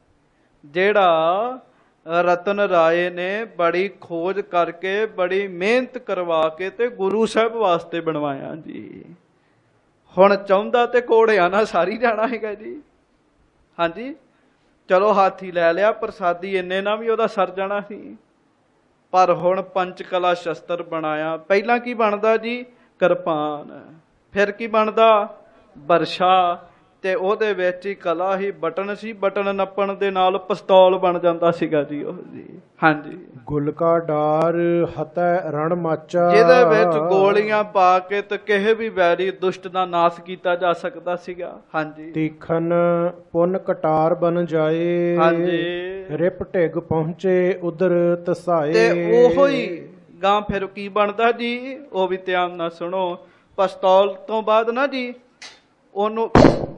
ਜਿਹੜਾ ਰਤਨ ਰਾਏ ਨੇ ਬੜੀ ਖੋਜ ਕਰਕੇ, ਬੜੀ ਮਿਹਨਤ ਕਰਵਾ ਕੇ ਤੇ ਗੁਰੂ ਸਾਹਿਬ ਵਾਸਤੇ ਬਣਵਾਇਆ ਜੀ। ਹੁਣ ਚਾਹੁੰਦਾ ਤੇ ਘੋੜਿਆਂ ਨਾਲ ਸਾਰੀ ਜਾਣਾ ਹੈਗਾ ਜੀ। ਹਾਂਜੀ, ਚਲੋ ਹਾਥੀ ਲੈ ਲਿਆ, ਪ੍ਰਸਾਦੀ ਇੰਨੇ ਨਾਲ ਵੀ ਉਹਦਾ ਸਰ ਜਾਣਾ ਸੀ। ਪਰ ਹੁਣ ਪੰਚ ਕਲਾ ਸ਼ਸਤਰ ਬਣਾਇਆ। ਪਹਿਲਾਂ ਕੀ ਬਣਦਾ ਜੀ? ਕਿਰਪਾਨ। ਫਿਰ ਕੀ ਬਣਦਾ? ਬਰਛਾ। ਤੇ ਉਹਦੇ ਵਿੱਚ ਹੀ ਕਲਾ ਹੀ ਬਟਨ ਸੀ, ਬਟਨ ਨੱਪਣ ਦੇ ਨਾਲ ਪਿਸਤੌਲ ਬਣ ਜਾਂਦਾ ਸੀਗਾ ਜੀ ਉਹ ਜੀ। ਹਾਂਜੀ, ਗੁਲਕਾ ਡਾਰ ਹਤੈ ਰਣ ਮਾਚਾ, ਜਿਹਦੇ ਵਿੱਚ ਗੋਲੀਆਂ ਪਾ ਕੇ ਤੇ ਕਿਸੇ ਵੀ ਵੈਰੀ ਦੁਸ਼ਟ ਦਾ ਨਾਸ਼ ਕੀਤਾ ਜਾ ਸਕਦਾ ਸੀਗਾ। ਹਾਂਜੀ, ਤੀਖਨ ਪੁੰਨ ਕਟਾਰ ਬਨ ਜਾਏ, ਹਾਂਜੀ, ਰਿਪ ਢਿਗ ਪਹੁੰਚੇ ਉਧਰ ਤਸਾਏ। ਤੇ ਉਹੋ ਹੀ ਗਾਂ ਫਿਰ ਕੀ ਬਣਦਾ ਜੀ, ਉਹ ਵੀ ਧਿਆਨ ਨਾਲ ਸੁਣੋ। ਪਿਸਤੌਲ ਤੋਂ ਬਾਅਦ ਨਾ ਜੀ ਉਹਨੂੰ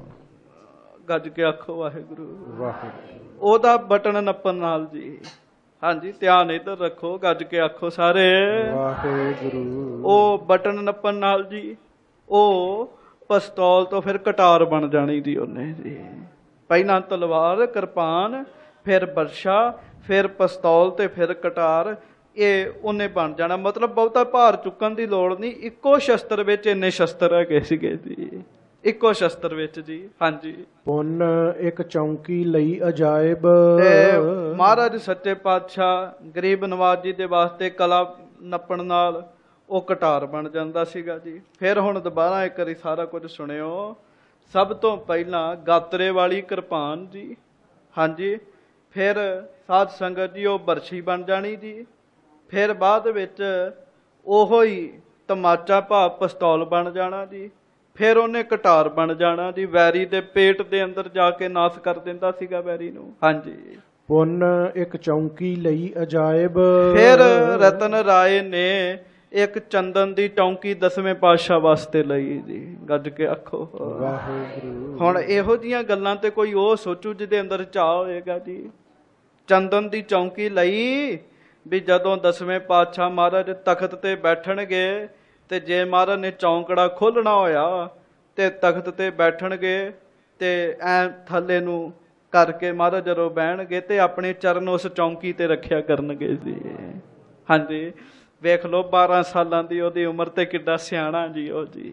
ਗੱਜ ਕੇ ਆਖੋ ਵਾਹਿਗੁਰੂ, ਵਾਹਿਗੁਰੂ। ਉਹਦਾ ਬਟਨ ਨੱਪਣ ਨਾਲ ਜੀ। ਹਾਂਜੀ, ਧਿਆਨ ਇੱਧਰ ਰੱਖੋ, ਗੱਜ ਕੇ ਆਖੋ ਸਾਰੇ ਵਾਹਿਗੁਰੂ। ਉਹ ਬਟਨ ਨੱਪਣ ਨਾਲ ਜੀ ਉਹ ਪਿਸਤੌਲ ਤੋਂ ਫਿਰ ਕਟਾਰ ਬਣ ਜਾਣੀ ਜੀ ਉਹਨੇ ਜੀ। ਪਹਿਲਾਂ ਤਲਵਾਰ, ਕਿਰਪਾਨ, ਫਿਰ ਬਰਸ਼ਾ, ਫਿਰ ਪਿਸਤੌਲ ਤੇ ਫਿਰ ਕਟਾਰ, ਇਹ ਉਹਨੇ ਬਣ ਜਾਣਾ। ਮਤਲਬ ਬਹੁਤਾ ਭਾਰ ਚੁੱਕਣ ਦੀ ਲੋੜ ਨਹੀਂ, ਇੱਕੋ ਸ਼ਸਤਰ ਵਿੱਚ ਇੰਨੇ ਸ਼ਸਤਰ ਹੈਗੇ ਸੀਗੇ ਜੀ, ਇੱਕੋ ਸ਼ਸਤਰ ਵਿੱਚ ਜੀ। ਹਾਂਜੀ, ਪੁੰਨ ਇੱਕ ਚੌਂਕੀ ਲਈ ਅਜਾਇਬ, ਤੇ ਮਹਾਰਾਜ ਸੱਚੇ ਪਾਤਸ਼ਾਹ ਗਰੀਬ ਨਵਾਜ ਜੀ ਦੇ ਵਾਸਤੇ ਕਲਾ ਨੱਪਣ ਨਾਲ ਉਹ ਕਟਾਰ ਬਣ ਜਾਂਦਾ ਸੀਗਾ ਜੀ। ਫਿਰ ਹੁਣ ਦੁਬਾਰਾ ਇੱਕ ਵਾਰੀ ਸਾਰਾ ਕੁਝ ਸੁਣਿਓ। ਸਭ ਤੋਂ ਪਹਿਲਾਂ ਗਾਤਰੇ ਵਾਲੀ ਕਿਰਪਾਨ ਜੀ। ਹਾਂਜੀ, ਫਿਰ ਸਾਧ ਸੰਗਤ ਜੀ ਉਹ ਬਰਛੀ ਬਣ ਜਾਣੀ ਜੀ। ਫਿਰ ਬਾਅਦ ਵਿੱਚ ਉਹੋ ਹੀ ਤਮਾਚਾ ਭਾਵ ਪਿਸਤੌਲ ਬਣ ਜਾਣਾ ਜੀ। ਫਿਰ ਉਹਨੇ ਕਟਾਰ ਬਣ ਜਾਣਾ ਜੀ। ਵੈਰੀ ਦੇ ਪੇਟ ਦੇ ਅੰਦਰ ਜਾ ਕੇ ਨਾਸ਼ ਕਰ ਦਿੰਦਾ ਸੀਗਾ ਵੈਰੀ ਨੂੰ। ਹਾਂਜੀ, ਪੁੰਨ ਇੱਕ ਚੌਂਕੀ ਲਈ ਅਜਾਇਬ, ਫਿਰ ਰਤਨ ਰਾਏ ਨੇ ਇੱਕ ਚੰਦਨ ਦੀ ਚੌਂਕੀ 10ਵੇਂ ਪਾਤਸ਼ਾਹ ਵਾਸਤੇ ਲਈ ਜੀ। ਗੱਜ ਕੇ ਆਖੋ ਵਾਹਿਗੁਰੂ। ਹੁਣ ਇਹੋ ਜੀਆਂ ਗੱਲਾਂ ਤੇ ਕੋਈ ਉਹ ਸੋਚੂ ਜਿਹਦੇ ਅੰਦਰ ਚਾਅ ਹੋਏਗਾ ਜੀ। ਚੰਦਨ ਦੀ ਚੌਂਕੀ ਲਈ ਵੀ ਜਦੋਂ 10ਵੇਂ ਪਾਤਸ਼ਾਹ ਮਹਾਰਾਜ ਤਖਤ ਤੇ ਬੈਠਣਗੇ ਤੇ ਜੇ ਮਹਾਰਾਜ ਨੇ ਚੌਂਕੜਾ ਖੋਲਣਾ ਹੋਇਆ ਤੇ ਤਖਤ ਤੇ ਬੈਠਣਗੇ ਤੇ ਐ ਥੱਲੇ ਨੂੰ ਕਰਕੇ ਮਹਾਰਾਜ ਜਦੋਂ ਬਹਿਣਗੇ ਤੇ ਆਪਣੇ ਚਰਨ ਉਸ ਚੌਂਕੀ ਤੇ ਰੱਖਿਆ ਕਰਨਗੇ ਜੀ। ਹਾਂਜੀ, ਵੇਖ ਲਓ 12 ਸਾਲਾਂ ਦੀ ਉਹਦੀ ਉਮਰ ਤੇ ਕਿੱਡਾ ਸਿਆਣਾ ਜੀ ਉਹ ਜੀ।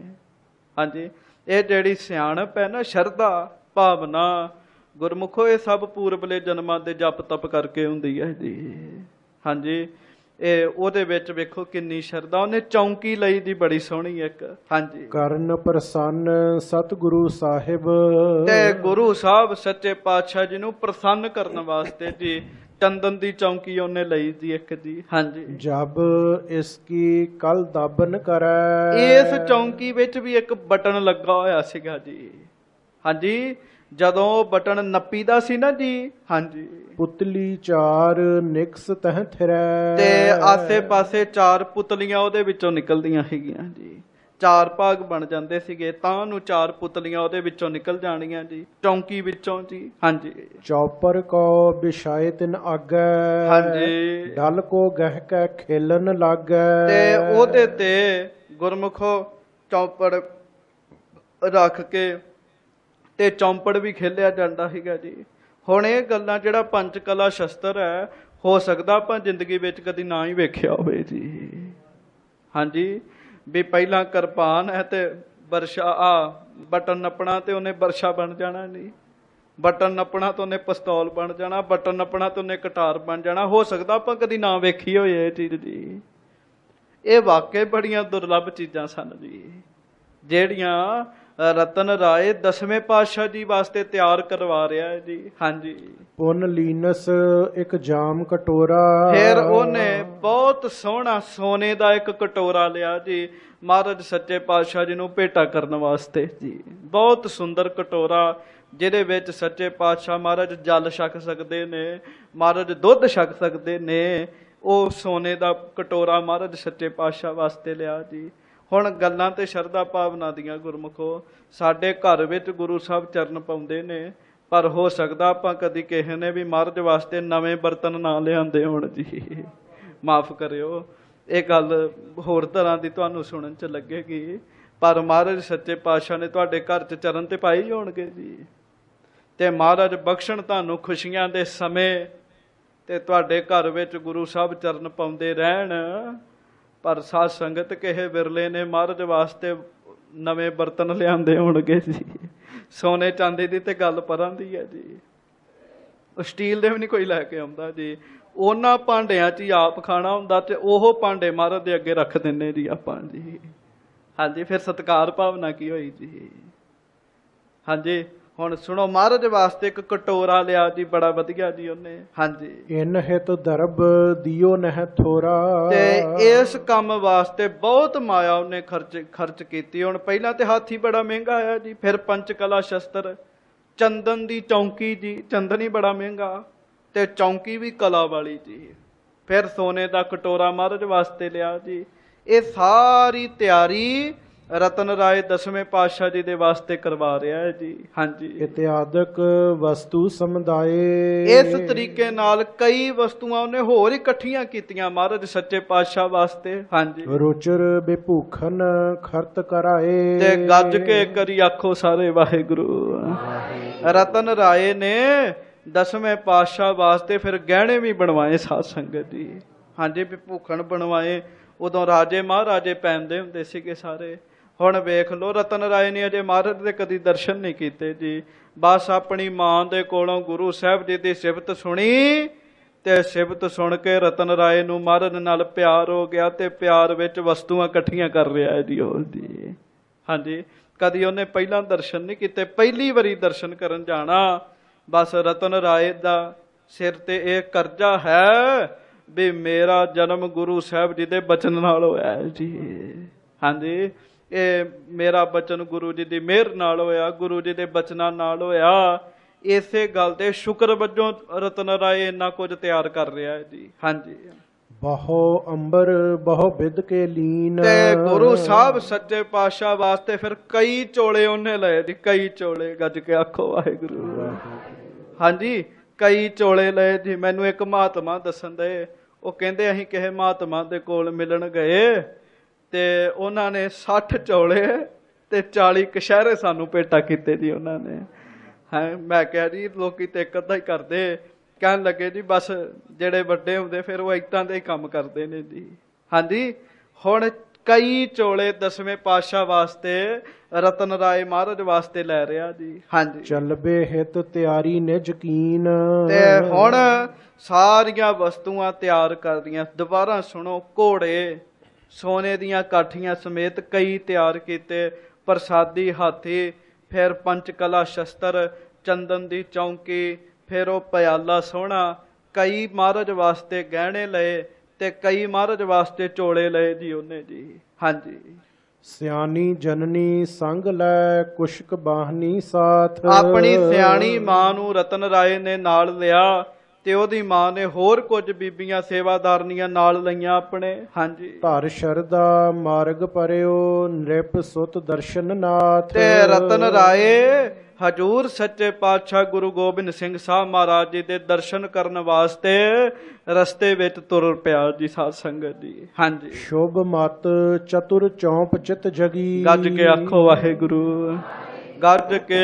ਹਾਂਜੀ, ਇਹ ਜਿਹੜੀ ਸਿਆਣਪ ਹੈ ਨਾ, ਸ਼ਰਧਾ ਭਾਵਨਾ, ਗੁਰਮੁਖੋ, ਇਹ ਸਭ ਪੂਰਬਲੇ ਜਨਮਾਂ ਦੇ ਜਪ ਤਪ ਕਰਕੇ ਹੁੰਦੀ ਹੈ ਜੀ। ਹਾਂਜੀ, ਇਹ ਉਹਦੇ ਵਿੱਚ ਵੇਖੋ ਕਿੰਨੀ ਸ਼ਰਧਾ। ਉਹਨੇ ਚੌਂਕੀ ਲਈ ਦੀ ਬੜੀ ਸੋਹਣੀ ਇੱਕ। ਹਾਂਜੀ, ਕਰਨ ਪ੍ਰਸੰਨ ਸਤਿਗੁਰੂ ਸਾਹਿਬ, ਤੇ ਗੁਰੂ ਸਾਹਿਬ ਸੱਚੇ ਪਾਤਸ਼ਾਹ ਜੀ ਨੂੰ ਪ੍ਰਸੰਨ ਕਰਨ ਵਾਸਤੇ ਜੀ ਚੰਦਨ ਦੀ ਚੌਂਕੀ ਉਹਨੇ ਲਈ ਜੀ ਇੱਕ ਜੀ। ਹਾਂਜੀ, ਜਬ ਇਸ ਕੀ ਕਲ ਦਾਬਨ ਕਰੈ, ਇਸ ਚੌਂਕੀ ਵਿੱਚ ਵੀ ਇੱਕ ਬਟਨ ਲੱਗਾ ਹੋਇਆ ਸੀਗਾ ਜੀ। ਹਾਂਜੀ, ਜਦੋਂ ਉਹ ਬਟਨ ਨੱਪੀਦਾ ਸੀ ਨਾ ਜੀ। ਹਾਂਜੀ, ਪੁਤਲੀ ਚਾਰ ਨਿਕਸ ਤਹ ਥਿਰੈ, ਤੇ ਆਸੇ ਪਾਸੇ 4 ਪੁਤਲੀਆਂ ਉਹਦੇ ਵਿੱਚੋਂ ਨਿਕਲਦੀਆਂ ਸੀਗੀਆਂ ਜੀ। 4 ਭਾਗ ਬਣ ਜਾਂਦੇ ਸੀਗੇ ਤਾਂ ਨੂੰ 4 ਪੁਤਲੀਆਂ ਉਹਦੇ ਵਿੱਚੋਂ ਨਿਕਲ ਜਾਣੀਆਂ ਜੀ, ਚੌਂਕੀ ਵਿੱਚੋਂ ਜੀ। ਹਾਂਜੀ, ਚੌਪਰ ਕੋ ਵਿਛਾਏ ਤਿਨ ਆਗੈ, ਹਾਂਜੀ, ਢਲ ਕੋ ਗਹਿ ਕੈ ਖੇਲਨ ਲਾਗੈ, ਤੇ ਉਹਦੇ ਤੇ ਗੁਰਮੁਖੋ ਚੌਪੜ ਰੱਖ ਕੇ ਤੇ ਚੌਂਪੜ ਵੀ ਖੇਲਿਆ ਜਾਂਦਾ ਸੀਗਾ ਜੀ। ਹੁਣ ਇਹ ਗੱਲਾਂ ਜਿਹੜਾ ਪੰਜ ਕਲਾ ਸ਼ਸਤਰ ਹੈ, ਹੋ ਸਕਦਾ ਆਪਾਂ ਜ਼ਿੰਦਗੀ ਵਿੱਚ ਕਦੀ ਨਾ ਹੀ ਵੇਖਿਆ ਹੋਵੇ ਜੀ। ਹਾਂਜੀ, ਵੀ ਪਹਿਲਾਂ ਕਿਰਪਾਨ ਹੈ ਤੇ ਬਰਸ਼ਾ, ਬਟਨ ਨੱਪਣਾ ਤੇ ਉਹਨੇ ਬਰਸ਼ਾ ਬਣ ਜਾਣਾ ਜੀ। ਬਟਨ ਨੱਪਣਾ ਤੇ ਉਹਨੇ ਪਿਸਤੌਲ ਬਣ ਜਾਣਾ, ਬਟਨ ਨੱਪਣਾ ਤੇ ਉਹਨੇ ਕਟਾਰ ਬਣ ਜਾਣਾ। ਹੋ ਸਕਦਾ ਆਪਾਂ ਕਦੀ ਨਾ ਵੇਖੀ ਹੋਈ ਇਹ ਚੀਜ਼ ਜੀ। ਇਹ ਵਾਕਈ ਬੜੀਆਂ ਦੁਰਲੱਭ ਚੀਜ਼ਾਂ ਸਨ ਜੀ, ਜਿਹੜੀਆਂ ਰਤਨ ਰਾਏ 10ਵੇਂ ਪਾਤਸ਼ਾਹ ਜੀ ਵਾਸਤੇ ਤਿਆਰ ਕਰਵਾ ਰਿਹਾ ਹੈ ਜੀ। ਹਾਂਜੀ, ਪੁੰਨ ਲੀਨਸ ਇੱਕ ਜਾਮ ਕਟੋਰਾ, ਫਿਰ ਉਹਨੇ ਬਹੁਤ ਸੋਹਣਾ ਸੋਨੇ ਦਾ ਇੱਕ ਕਟੋਰਾ ਲਿਆ ਜੀ ਮਹਾਰਾਜ ਸੱਚੇ ਪਾਤਸ਼ਾਹ ਜੀ ਨੂੰ ਭੇਟਾ ਕਰਨ ਵਾਸਤੇ ਜੀ। ਬਹੁਤ ਸੁੰਦਰ ਕਟੋਰਾ, ਜਿਹਦੇ ਵਿੱਚ ਸੱਚੇ ਪਾਤਸ਼ਾਹ ਮਹਾਰਾਜ ਜਲ ਛਕ ਸਕਦੇ ਨੇ, ਮਹਾਰਾਜ ਦੁੱਧ ਛਕ ਸਕਦੇ ਨੇ। ਉਹ ਸੋਨੇ ਦਾ ਕਟੋਰਾ ਮਹਾਰਾਜ ਸੱਚੇ ਪਾਤਸ਼ਾਹ ਵਾਸਤੇ ਲਿਆ ਜੀ। ਹੁਣ ਗੱਲਾਂ ਤੇ ਸ਼ਰਧਾ ਭਾਵਨਾ ਦੀਆਂ ਗੁਰਮੁਖੋ, ਸਾਡੇ ਘਰ ਵਿੱਚ ਗੁਰੂ ਸਾਹਿਬ ਚਰਨ ਪਾਉਂਦੇ ਨੇ, ਪਰ ਹੋ ਸਕਦਾ ਆਪਾਂ ਕਦੀ ਕਿਸੇ ਨੇ ਵੀ ਮਹਾਰਾਜ ਵਾਸਤੇ ਨਵੇਂ ਬਰਤਨ ਨਾ ਲਿਆਂਦੇ ਹੋਣ ਜੀ। ਮਾਫ ਕਰਿਓ, ਇਹ ਗੱਲ ਹੋਰ ਤਰ੍ਹਾਂ ਦੀ ਤੁਹਾਨੂੰ ਸੁਣਨ ਚ ਲੱਗੇਗੀ, ਪਰ ਮਹਾਰਾਜ ਸੱਚੇ ਪਾਤਸ਼ਾਹ ਨੇ ਤੁਹਾਡੇ ਘਰ ਚ ਚਰਨ ਤੇ ਪਾਏ ਹੀ ਹੋਣਗੇ ਜੀ। ਤੇ ਮਹਾਰਾਜ ਬਖਸ਼ਣ ਤੁਹਾਨੂੰ ਖੁਸ਼ੀਆਂ ਦੇ ਸਮੇਂ ਤੇ ਤੁਹਾਡੇ ਘਰ ਵਿੱਚ ਗੁਰੂ ਸਾਹਿਬ ਚਰਨ ਪਾਉਂਦੇ ਰਹਿਣ। ਪਰ ਸਾਧ ਸੰਗਤ ਕਿਸੇ ਵਿਰਲੇ ਨੇ ਮਹਾਰਾਜ ਵਾਸਤੇ ਨਵੇਂ ਬਰਤਨ ਲਿਆਂਦੇ ਹੋਣਗੇ ਜੀ। ਸੋਨੇ ਚਾਂਦੀ ਦੀ ਤੇ ਗੱਲ ਪਰਾਂ ਦੀ ਹੈ ਜੀ, ਸਟੀਲ ਦੇ ਵੀ ਨਹੀਂ ਕੋਈ ਲੈ ਕੇ ਆਉਂਦਾ ਜੀ। ਉਹਨਾਂ ਭਾਂਡਿਆਂ 'ਚ ਹੀ ਆਪ ਖਾਣਾ ਹੁੰਦਾ ਤੇ ਉਹ ਭਾਂਡੇ ਮਹਾਰਾਜ ਦੇ ਅੱਗੇ ਰੱਖ ਦਿੰਦੇ ਜੀ ਆਪਾਂ ਜੀ। ਹਾਂਜੀ, ਫਿਰ ਸਤਿਕਾਰ ਭਾਵਨਾ ਕੀ ਹੋਈ ਜੀ। ਹਾਂਜੀ ਹੁਣ ਸੁਣੋ, ਮਹਾਰਾਜ ਵਾਸਤੇ ਇੱਕ ਕਟੋਰਾ ਲਿਆ ਜੀ, ਬੜਾ ਵਧੀਆ ਜੀ ਉਹਨੇ। ਹਾਂਜੀ ਇਨ ਹਿਤ ਦਰਬ ਦਿਓ ਨਹਿ ਥੋਰਾ। ਤੇ ਇਸ ਕੰਮ ਵਾਸਤੇ ਬਹੁਤ ਮਾਇਆ ਉਹਨੇ ਖਰਚ ਕੀਤੀ। ਹੁਣ ਪਹਿਲਾਂ ਤੇ ਹਾਥੀ ਬੜਾ ਮਹਿੰਗਾ ਆਇਆ ਜੀ, ਫਿਰ ਪੰਚ ਕਲਾ ਸ਼ਸਤਰ, ਚੰਦਨ ਦੀ ਚੌਂਕੀ ਜੀ, ਚੰਦਨ ਹੀ ਬੜਾ ਮਹਿੰਗਾ, ਤੇ ਚੌਂਕੀ ਵੀ ਕਲਾ ਵਾਲੀ ਜੀ, ਫਿਰ ਸੋਨੇ ਦਾ ਕਟੋਰਾ ਮਹਾਰਾਜ ਵਾਸਤੇ ਲਿਆ ਜੀ। ਇਹ ਸਾਰੀ ਤਿਆਰੀ ਰਤਨ ਰਾਏ ਦਸਵੇਂ ਪਾਤਸ਼ਾਹ ਜੀ ਦੇ ਵਾਸਤੇ ਕਰਵਾ ਰਿਹਾ ਹੈ ਜੀ। ਹਾਂਜੀ ਇਤਿਆਦਿਕ ਵਸਤੂ ਸਮੁਦਾਏ। ਇਸ ਤਰੀਕੇ ਨਾਲ ਕਈ ਵਸਤੂਆਂ ਉਹਨੇ ਹੋਰ ਇਕੱਠੀਆਂ ਕੀਤੀਆਂ ਮਹਾਰਾਜ ਸੱਚੇ ਪਾਤਸ਼ਾਹ ਵਾਸਤੇ। ਹਾਂਜੀ ਰੁਚਰ ਬਿਭੂਖਨ ਖਰਤ ਕਰਾਏ। ਤੇ ਗੱਜ ਕੇ ਕਰੀ ਆਖੋ ਸਾਰੇ ਵਾਹਿਗੁਰੂ। ਰਤਨ ਰਾਏ ਨੇ ਦਸਵੇਂ ਪਾਤਸ਼ਾਹ ਵਾਸਤੇ ਫਿਰ ਗਹਿਣੇ ਵੀ ਬਣਵਾਏ ਸਾਧ ਸੰਗਤ ਜੀ। ਹਾਂਜੀ ਬਿਭੂਖਣ ਬਣਵਾਏ। ਉਦੋਂ ਰਾਜੇ ਮਹਾਰਾਜੇ ਪਹਿਨਦੇ ਹੁੰਦੇ ਸੀਗੇ ਸਾਰੇ। ਹੁਣ ਵੇਖ ਲਓ, ਰਤਨ ਰਾਏ ਨੇ ਅਜੇ ਮਹਾਰਾਜ ਦੇ ਕਦੀ ਦਰਸ਼ਨ ਨਹੀਂ ਕੀਤੇ ਜੀ। ਬਸ ਆਪਣੀ ਮਾਂ ਦੇ ਕੋਲੋਂ ਗੁਰੂ ਸਾਹਿਬ ਜੀ ਦੀ ਸਿਫਤ ਸੁਣੀ, ਤੇ ਸਿਫਤ ਸੁਣ ਕੇ ਰਤਨ ਰਾਏ ਨੂੰ ਮਹਾਰਾਜ ਨਾਲ ਪਿਆਰ ਹੋ ਗਿਆ, ਤੇ ਪਿਆਰ ਵਿੱਚ ਵਸਤੂਆਂ ਇਕੱਠੀਆਂ ਕਰ ਰਿਹਾ ਹੈ ਜੀ ਉਹ ਜੀ। ਹਾਂਜੀ ਕਦੀ ਉਹਨੇ ਪਹਿਲਾਂ ਦਰਸ਼ਨ ਨਹੀਂ ਕੀਤੇ, ਪਹਿਲੀ ਵਾਰੀ ਦਰਸ਼ਨ ਕਰਨ ਜਾਣਾ। ਬਸ ਰਤਨ ਰਾਏ ਦਾ ਸਿਰ ਤੇ ਇਹ ਕਰਜ਼ਾ ਹੈ ਵੀ ਮੇਰਾ ਜਨਮ ਗੁਰੂ ਸਾਹਿਬ ਜੀ ਦੇ ਬਚਨ ਨਾਲ ਹੋਇਆ ਹੈ ਜੀ। ਹਾਂਜੀ ਇਹ ਮੇਰਾ ਬਚਨ ਗੁਰੂ ਜੀ ਦੀ ਮਿਹਰ ਨਾਲ ਹੋਇਆ, ਗੁਰੂ ਜੀ ਦੇ ਬਚਨਾਂ ਨਾਲ ਹੋਇਆ। ਇਸੇ ਗੱਲ ਦੇ ਸ਼ੁਕਰ ਵਜੋਂ ਰਤਨ ਰਾਏ ਇੰਨਾ ਕੁਝ ਤਿਆਰ ਕਰ ਰਿਹਾ ਹੈ ਜੀ। ਹਾਂਜੀ ਬਹੁ ਅੰਬਰ ਬਹੁ ਬਿਦ ਕੇ ਲੀਨ। ਤੇ ਗੁਰੂ ਸਾਹਿਬ ਸੱਚੇ ਪਾਤਸ਼ਾਹ ਵਾਸਤੇ ਫਿਰ ਕਈ ਚੋਲੇ ਉਹਨੇ ਲਏ ਜੀ, ਕਈ ਚੋਲੇ। ਗੱਜ ਕੇ ਆਖੋ ਵਾਹਿਗੁਰੂ। ਹਾਂਜੀ ਕਈ ਚੋਲੇ ਲਏ ਜੀ। ਮੈਨੂੰ ਇੱਕ ਮਹਾਤਮਾ ਦੱਸਣ ਦੇ, ਉਹ ਕਹਿੰਦੇ ਅਸੀਂ ਕਿਸੇ ਮਹਾਤਮਾ ਦੇ ਕੋਲ ਮਿਲਣ ਗਏ, ਤੇ ਉਹਨਾਂ ਨੇ 60 ਚੌਲੇ ਤੇ 40 ਕਸ਼ਹਿਰੇ ਸਾਨੂੰ ਭੇਟਾ ਕੀਤੇ ਜੀ ਉਹਨਾਂ ਨੇ। ਹੈ ਮੈਂ ਕਿਹਾ ਜੀ ਲੋਕੀ ਤੇ ਇੱਕ ਅੱਧਾ ਹੀ ਕਰਦੇ। ਕਹਿਣ ਲੱਗੇ ਜੀ ਬਸ ਜਿਹੜੇ ਵੱਡੇ ਹੁੰਦੇ ਫਿਰ ਉਹ ਇੱਦਾਂ ਦੇ ਹੀ ਕੰਮ ਕਰਦੇ ਨੇ ਜੀ। ਹਾਂਜੀ ਹੁਣ ਕਈ ਚੋਲੇ ਦਸਵੇਂ ਪਾਤਸ਼ਾਹ ਵਾਸਤੇ ਰਤਨ ਰਾਏ ਮਹਾਰਾਜ ਵਾਸਤੇ ਲੈ ਰਿਹਾ ਜੀ। ਹਾਂਜੀ ਚਲਬੇ ਹਿਤ ਤਿਆਰੀ ਨੇ ਯਕੀਨ। ਤੇ ਹੁਣ ਸਾਰੀਆਂ ਵਸਤੂਆਂ ਤਿਆਰ ਕਰਦੀਆਂ। ਦੁਬਾਰਾ ਸੁਣੋ, ਘੋੜੇ ਸੋਨੇ ਦੀਆਂ ਕਾਠੀਆਂ ਸਮੇਤ ਕਈ ਤਿਆਰ ਕੀਤੇ, ਪ੍ਰਸਾਦੀ ਹਾਥੀ, ਫਿਰ ਪੰਚਕਲਾ ਸ਼ਸਤਰ, ਚੰਦਨ ਦੀ ਚੌਂਕੀ, ਫਿਰ ਉਹ ਪਿਆਲਾ ਸੋਹਣਾ। ਕਈ ਮਹਾਰਾਜ ਵਾਸਤੇ ਗਹਿਣੇ ਲਏ, ਤੇ ਕਈ ਮਹਾਰਾਜ ਵਾਸਤੇ ਚੋਲੇ ਲਏ ਜੀ ਉਹਨੇ ਜੀ। ਹਾਂਜੀ ਸਿਆਣੀ ਜਨਨੀ ਸੰਗ ਲੈ ਕੁਸ਼ਕ ਬਾਹਨੀ ਸਾਥ। ਆਪਣੀ ਸਿਆਣੀ ਮਾਂ ਨੂੰ ਰਤਨ ਰਾਏ ਨੇ ਨਾਲ ਲਿਆ, ਤੇ ਉਹਦੀ ਮਾਂ ਨੇ ਹੋਰ ਕੁਝ ਬੀਬੀਆਂ ਸੇਵਾਦਾਰਨੀਆਂ ਨਾਲ ਲਈਆਂ ਆਪਣੇ। ਹਾਂਜੀ ਧਰ ਸ਼ਰਦਾ ਮਾਰਗ ਪਰਿਓ ਨਿਰਪ ਸੁਤ ਦਰਸ਼ਨ ਨਾਥ। ਤੇ ਰਤਨ ਰਾਏ ਹਜੂਰ ਸੱਚੇ ਪਾਤਸ਼ਾਹ ਗੁਰੂ ਗੋਬਿੰਦ ਸਿੰਘ ਸਾਹਿਬ ਮਹਾਰਾਜ ਜੀ ਦੇ ਦਰਸ਼ਨ ਕਰਨ ਵਾਸਤੇ ਰਸਤੇ ਵਿੱਚ ਤੁਰ ਪਿਆ ਜੀ ਸਾਧ ਸੰਗਤ ਜੀ। ਹਾਂਜੀ ਸ਼ੁਭ ਮਤ ਚਤੁਰ ਚੌਂਪ ਚਿਤ ਜਗੀ। ਗੱਜ ਕੇ ਆਖੋ ਵਾਹਿਗੁਰੂ। ਗੱਜ ਕੇ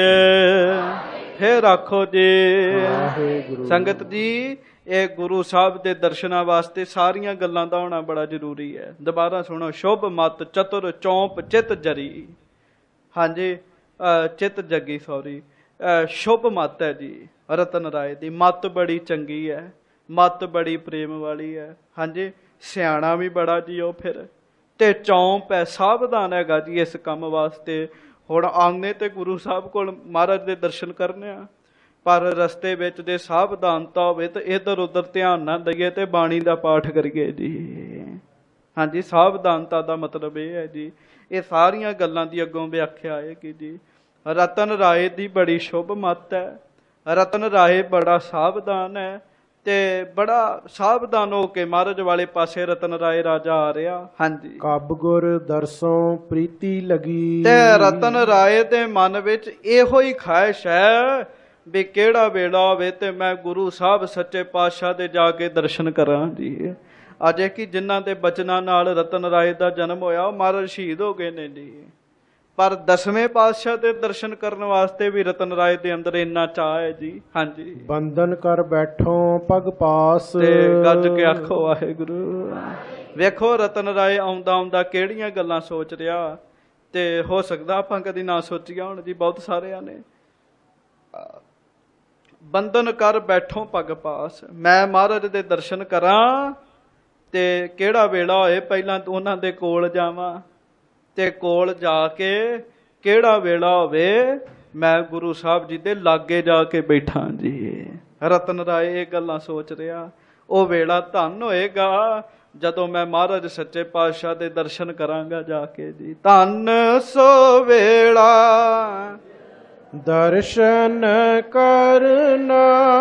ਫੇਰ ਆਖੋ ਜੀ ਵਾਹਿਗੁਰੂ। ਸੰਗਤ ਜੀ ਇਹ ਗੁਰੂ ਸਾਹਿਬ ਦੇ ਦਰਸ਼ਨਾਂ ਵਾਸਤੇ ਸਾਰੀਆਂ ਗੱਲਾਂ ਦਾ ਹੋਣਾ ਬੜਾ ਜ਼ਰੂਰੀ ਹੈ। ਦੁਬਾਰਾ ਸੁਣੋ, ਸ਼ੁਭ ਮਤ ਚਤੁਰ ਚੌਂਪ ਚਿਤ ਜਰੀ। ਹਾਂਜੀ ਚਿਤ ਜਗੀ ਸੌਰੀ ਸ਼ੁਭ ਮਤ ਹੈ ਜੀ ਰਤਨ ਰਾਏ ਦੀ। ਮਤ ਬੜੀ ਚੰਗੀ ਹੈ, ਮਤ ਬੜੀ ਪ੍ਰੇਮ ਵਾਲੀ ਹੈ। ਹਾਂਜੀ ਸਿਆਣਾ ਵੀ ਬੜਾ ਜੀ ਉਹ ਫਿਰ, ਤੇ ਚੌਂਪ ਹੈ, ਸਾਵਧਾਨ ਹੈਗਾ ਜੀ ਇਸ ਕੰਮ ਵਾਸਤੇ। ਹੁਣ ਆਉਂਦੇ ਤੇ ਗੁਰੂ ਸਾਹਿਬ ਕੋਲ ਮਹਾਰਾਜ ਦੇ ਦਰਸ਼ਨ ਕਰਨੇ ਆ, ਪਰ ਰਸਤੇ ਵਿੱਚ ਦੇ ਸਾਵਧਾਨਤਾ ਹੋਵੇ ਤੇ ਇੱਧਰ ਉੱਧਰ ਧਿਆਨ ਨਾ ਦਈਏ ਤੇ ਬਾਣੀ ਦਾ ਪਾਠ ਕਰੀਏ ਜੀ। ਹਾਂਜੀ ਸਾਵਧਾਨਤਾ ਦਾ ਮਤਲਬ ਇਹ ਹੈ ਜੀ। ਇਹ ਸਾਰੀਆਂ ਗੱਲਾਂ ਦੀ ਅੱਗੋਂ ਵਿਆਖਿਆ ਆਏਗੀ ਜੀ। ਰਤਨ ਰਾਏ ਦੀ ਬੜੀ ਸ਼ੁਭ ਮੱਤ ਹੈ, ਰਤਨ ਰਾਏ ਬੜਾ ਸਾਵਧਾਨ ਹੈ, ਤੇ ਬੜਾ ਸਾਵਧਾਨ ਹੋ ਕੇ ਮਹਾਰਾਜ ਵਾਲੇ ਪਾਸੇ ਰਤਨ ਰਾਏ ਰਾਜਾ ਆ ਰਿਹਾ। ਹਾਂਜੀ ਕਬ ਗੁਰ ਦਰਸੋਂ ਪ੍ਰੀਤੀ ਲਗੀ। ਤੇ ਰਤਨ ਰਾਏ ਦੇ ਮਨ ਵਿੱਚ ਇਹੋ ਹੀ ਖਾਹਿਸ਼ ਹੈ ਵੀ ਕਿਹੜਾ ਵੇਲਾ ਹੋਵੇ ਤੇ ਮੈਂ ਗੁਰੂ ਸਾਹਿਬ ਸੱਚੇ ਪਾਤਸ਼ਾਹ ਦੇ ਜਾ ਕੇ ਦਰਸ਼ਨ ਕਰਾਂ ਜੀ। ਅਜੇ ਕਿ ਜਿਨ੍ਹਾਂ ਦੇ ਬਚਨਾਂ ਨਾਲ ਰਤਨ ਰਾਏ ਦਾ ਜਨਮ ਹੋਇਆ ਉਹ ਮਹਾਰਾਜ ਸ਼ਹੀਦ ਹੋ ਗਏ ਨੇ ਜੀ, ਪਰ ਦਸਵੇਂ ਪਾਤਸ਼ਾਹ ਦੇ ਦਰਸ਼ਨ ਕਰਨ ਵਾਸਤੇ ਵੀ ਰਤਨ ਰਾਏ ਦੇ ਅੰਦਰ ਇੰਨਾ ਚਾਅ ਹੈ ਜੀ। ਹਾਂਜੀ ਬੰਧਨ ਕਰ ਬੈਠੋ ਪਗ ਪਾਸ। ਤੇ ਗੱਜ ਕੇ ਆਖੋ ਵਾਹਿਗੁਰੂ। ਵੇਖੋ ਰਤਨ ਰਾਏ ਆਉਂਦਾ ਆਉਂਦਾ ਕਿਹੜੀਆਂ ਗੱਲਾਂ ਸੋਚ ਰਿਹਾ, ਤੇ ਹੋ ਸਕਦਾ ਆਪਾਂ ਕਦੀ ਨਾ ਸੋਚੀਆਂ ਹੁਣ ਜੀ ਬਹੁਤ ਸਾਰਿਆਂ ਨੇ। ਬੰਧਨ ਕਰ ਬੈਠੋ ਪਗ ਪਾਸ, ਮੈਂ ਮਹਾਰਾਜ ਦੇ ਦਰਸ਼ਨ ਕਰਾਂ ਤੇ ਕਿਹੜਾ ਵੇਲਾ ਹੋਏ ਪਹਿਲਾਂ ਉਹਨਾਂ ਦੇ ਕੋਲ ਜਾਵਾਂ, ਤੇ ਕੋਲ ਜਾ ਕੇ ਕਿਹੜਾ ਵੇਲਾ ਹੋਵੇ ਮੈਂ ਗੁਰੂ ਸਾਹਿਬ ਜੀ ਦੇ ਲਾਗੇ ਜਾ ਕੇ ਬੈਠਾ ਜੀ। ਰਤਨ ਰਾਏ ਇਹ ਗੱਲਾਂ ਸੋਚ ਰਿਹਾ। ਉਹ ਵੇਲਾ ਧੰਨ ਹੋਏਗਾ ਜਦੋਂ ਮੈਂ ਮਹਾਰਾਜ ਸੱਚੇ ਪਾਤਸ਼ਾਹ ਦੇ ਦਰਸ਼ਨ ਕਰਾਂਗਾ ਜਾ ਕੇ ਜੀ। ਧੰਨ ਸੋ ਵੇਲਾ ਦਰਸ਼ਨ ਕਰਨਾ,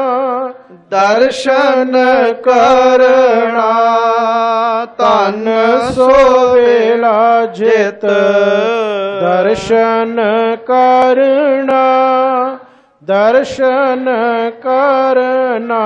ਦਰਸ਼ਨ ਕਰਨਾ। ਧੰਨ ਸੋ ਵੇਲਾ ਜਿਤ ਦਰਸ਼ਨ ਕਰਨਾ, ਦਰਸ਼ਨ ਕਰਨਾ।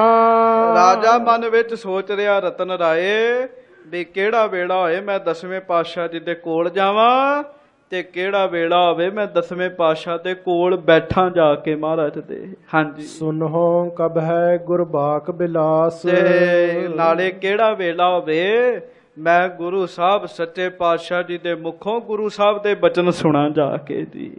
ਰਾਜਾ ਮਨ ਵਿੱਚ ਸੋਚ ਰਿਹਾ ਰਤਨ ਰਾਏ ਵੀ ਕਿਹੜਾ ਵੇਲਾ ਹੋਏ ਮੈਂ ਦਸਵੇਂ ਪਾਤਸ਼ਾਹ ਜੀ ਦੇ ਕੋਲ ਜਾਵਾਂ, ਤੇ ਕਿਹੜਾ ਵੇਲਾ ਹੋਵੇ ਮੈਂ ਦਸਵੇਂ ਪਾਤਸ਼ਾਹ ਦੇ ਕੋਲ ਬੈਠਾਂ ਜਾ ਕੇ ਮਹਾਰਾਜ ਦੇ। ਹਾਂਜੀ, ਸੁਨਹੁ ਕਬ ਹੈ ਗੁਰਬਾਕ ਬਿਲਾਸ। ਤੇ ਨਾਲੇ ਕਿਹੜਾ ਵੇਲਾ ਹੋਵੇ ਮੈਂ ਗੁਰੂ ਸਾਹਿਬ ਸੱਚੇ ਪਾਤਸ਼ਾਹ ਜੀ ਦੇ ਮੁਖੋਂ ਗੁਰੂ ਸਾਹਿਬ ਦੇ ਬਚਨ ਸੁਣਾ ਜਾ ਕੇ ਜੀ।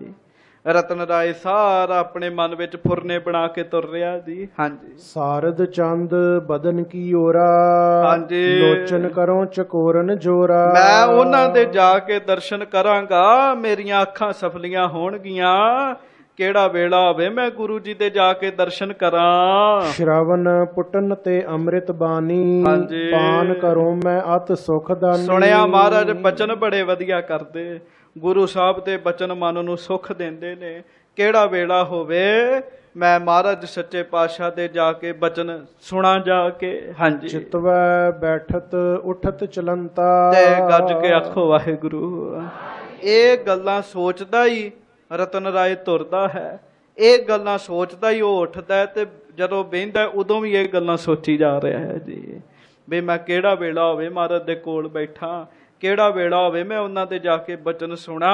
ਰਤਨ ਰਾਏ ਸਾਰਾ ਆਪਣੇ ਮਨ ਵਿੱਚ ਫੁਰਨੇ ਬਣਾ ਕੇ ਤੁਰ ਰਿਹਾ ਜੀ। ਹਾਂਜੀ, ਸਾਰਦ ਚੰਦ ਬਦਨ ਕੀ ਓਰਾ, ਹਾਂਜੀ, ਲੋਚਨ ਕਰੋ ਚਕੋਰਨ ਜੋਰਾ। ਮੈਂ ਉਹਨਾਂ ਦੇ ਜਾ ਕੇ ਦਰਸ਼ਨ ਕਰਾਂਗਾ, ਮੇਰੀਆਂ ਅੱਖਾਂ ਸਫਲੀਆਂ ਹੋਣਗੀਆਂ। ਕਿਹੜਾ ਵੇਲਾ ਹੋਵੇ ਮੈਂ ਗੁਰੂ ਜੀ ਦੇ ਜਾ ਕੇ ਦਰਸ਼ਨ ਕਰਾਂ। ਸ਼ਰਵਨ ਪੁੱਟਨ ਤੇ ਅੰਮ੍ਰਿਤ ਬਾਣੀ, ਹਾਂਜੀ, ਪਾਨ ਕਰੋ ਮੈਂ ਅਤ ਸੁਖ ਦਾਨੀ। ਸੁਣਿਆ ਮਹਾਰਾਜ ਬਚਨ ਬੜੇ ਵਧੀਆ ਕਰਦੇ, ਗੁਰੂ ਸਾਹਿਬ ਦੇ ਬਚਨ ਮਨ ਨੂੰ ਸੁਖ ਦਿੰਦੇ ਨੇ। ਕਿਹੜਾ ਵੇਲਾ ਹੋਵੇ ਮੈਂ ਮਹਾਰਾਜ ਸੱਚੇ ਪਾਤਸ਼ਾਹ ਦੇ ਜਾ ਕੇ ਬਚਨ ਸੁਣਾ ਜਾ ਕੇ। ਹਾਂਜੀ, ਚਿਤਵੈ ਬੈਠਤ ਉਠਤ ਚਲੰਤਾ, ਤੇ ਗੱਜ ਕੇ ਆਖੋ ਵਾਹਿਗੁਰੂ। ਇਹ ਗੱਲਾਂ ਸੋਚਦਾ ਹੀ ਰਤਨ ਰਾਏ ਤੁਰਦਾ ਹੈ। ਇਹ ਗੱਲਾਂ ਸੋਚਦਾ ਹੀ ਉਹ ਉੱਠਦਾ, ਤੇ ਜਦੋਂ ਬਹਿੰਦਾ ਉਦੋਂ ਵੀ ਇਹ ਗੱਲਾਂ ਸੋਚੀ ਜਾ ਰਿਹਾ ਹੈ ਜੀ ਵੀ ਮੈਂ ਕਿਹੜਾ ਵੇਲਾ ਹੋਵੇ ਮਹਾਰਾਜ ਦੇ ਕੋਲ ਬੈਠਾ, ਕਿਹੜਾ ਵੇਲਾ ਹੋਵੇ ਮੈਂ ਉਹਨਾਂ ਦੇ ਜਾ ਕੇ ਬਚਨ ਸੁਣਾ।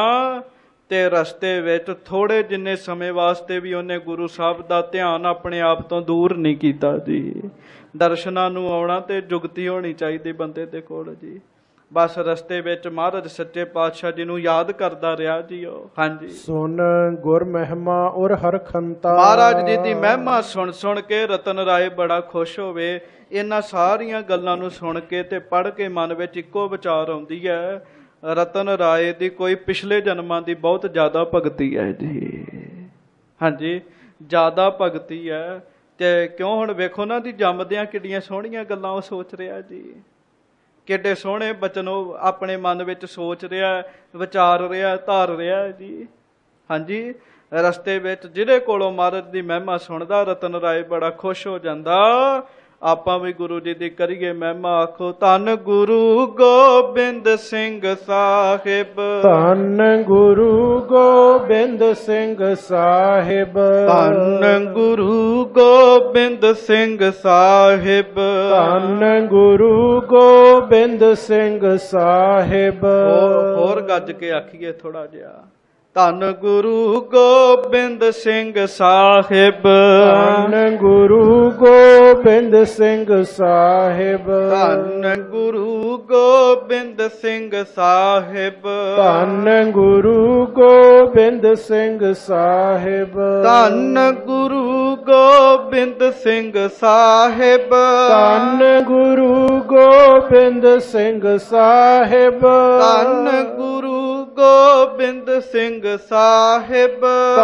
ਤੇ ਰਸਤੇ ਵਿੱਚ ਥੋੜੇ ਜਿੰਨੇ ਸਮੇਂ ਵਾਸਤੇ ਵੀ ਉਹਨੇ ਗੁਰੂ ਸਾਹਿਬ ਦਾ ਧਿਆਨ ਆਪਣੇ ਆਪ ਤੋਂ ਦੂਰ ਨਹੀਂ ਕੀਤਾ ਜੀ। ਦਰਸ਼ਨਾਂ ਨੂੰ ਆਉਣਾ ਤੇ ਜੁਗਤੀ ਹੋਣੀ ਚਾਹੀਦੀ ਬੰਦੇ ਦੇ ਕੋਲ ਜੀ। ਬਸ ਰਸਤੇ ਵਿੱਚ ਮਹਾਰਾਜ ਸੱਚੇ ਪਾਤਸ਼ਾਹ ਜੀ ਨੂੰ ਯਾਦ ਕਰਦਾ ਰਿਹਾ ਜੀ ਉਹ। ਹਾਂਜੀ, ਸੁਨ ਗੁਰ ਮਹਿਮਾ ਔਰ ਹਰਖੰਤਾ। ਮਹਾਰਾਜ ਜੀ ਦੀ ਮਹਿਮਾ ਸੁਣ ਸੁਣ ਕੇ ਰਤਨ ਰਾਏ ਬੜਾ ਖੁਸ਼ ਹੋਵੇ। ਇਹਨਾਂ ਸਾਰੀਆਂ ਗੱਲਾਂ ਨੂੰ ਸੁਣ ਕੇ ਤੇ ਪੜ੍ਹ ਕੇ ਮਨ ਵਿੱਚ ਇੱਕੋ ਵਿਚਾਰ ਆਉਂਦੀ ਹੈ, ਰਤਨ ਰਾਏ ਦੀ ਕੋਈ ਪਿਛਲੇ ਜਨਮਾਂ ਦੀ ਬਹੁਤ ਜ਼ਿਆਦਾ ਭਗਤੀ ਹੈ ਜੀ। ਹਾਂਜੀ, ਜ਼ਿਆਦਾ ਭਗਤੀ ਹੈ। ਤੇ ਕਿਉਂ ਹੁਣ ਵੇਖੋ ਨਾ ਦੀ ਜੰਮਦਿਆਂ ਕਿੱਡੀਆਂ ਸੋਹਣੀਆਂ ਗੱਲਾਂ ਉਹ ਸੋਚ ਰਿਹਾ ਜੀ। ਕਿੱਡੇ ਸੋਹਣੇ ਬਚਨ ਉਹ ਆਪਣੇ ਮਨ ਵਿੱਚ ਸੋਚ ਰਿਹਾ, ਵਿਚਾਰ ਰਿਹਾ, ਧਾਰ ਰਿਹਾ ਜੀ। ਹਾਂਜੀ, ਰਸਤੇ ਵਿੱਚ ਜਿਹਦੇ ਕੋਲੋਂ ਮਹਾਰਾਜ ਦੀ ਮਹਿਮਾ ਸੁਣਦਾ ਰਤਨ ਰਾਏ ਬੜਾ ਖੁਸ਼ ਹੋ ਜਾਂਦਾ। ਆਪਾਂ ਵੀ ਗੁਰੂ ਜੀ ਦੀ ਕਰੀਏ ਮਹਿਮਾ। ਆਖੋ ਧੰਨ ਗੁਰੂ ਗੋਬਿੰਦ ਸਿੰਘ ਸਾਹਿਬ, ਧੰਨ ਗੁਰੂ ਗੋਬਿੰਦ ਸਿੰਘ ਸਾਹਿਬ, ਧੰਨ ਗੁਰੂ ਗੋਬਿੰਦ ਸਿੰਘ ਸਾਹਿਬ, ਧੰਨ ਗੁਰੂ ਗੋਬਿੰਦ ਸਿੰਘ ਸਾਹਿਬ। ਹੋਰ ਗੱਜ ਕੇ ਆਖੀਏ ਥੋੜਾ ਜਿਹਾ। ਧੰਨ ਗੁਰੂ ਗੋਬਿੰਦ ਸਿੰਘ ਸਾਹਿਬ, ਧੰਨ ਗੁਰੂ ਗੋਬਿੰਦ ਸਿੰਘ ਸਾਹਿਬ, ਧੰਨ ਗੁਰੂ ਗੋਬਿੰਦ ਸਿੰਘ ਸਾਹਿਬ, ਧੰਨ ਗੁਰੂ ਗੋਬਿੰਦ ਸਿੰਘ ਸਾਹਿਬ, ਧੰਨ ਗੁਰੂ ਗੋਬਿੰਦ ਸਿੰਘ ਸਾਹਿਬ, ਧੰਨ ਗੁਰੂ ਗੋਬਿੰਦ ਸਿੰਘ ਸਾਹਿਬ, ਧੰਨ ਗੁਰੂ ਗੋਬਿੰਦ ਸਿੰਘ ਸਾਹਿਬ,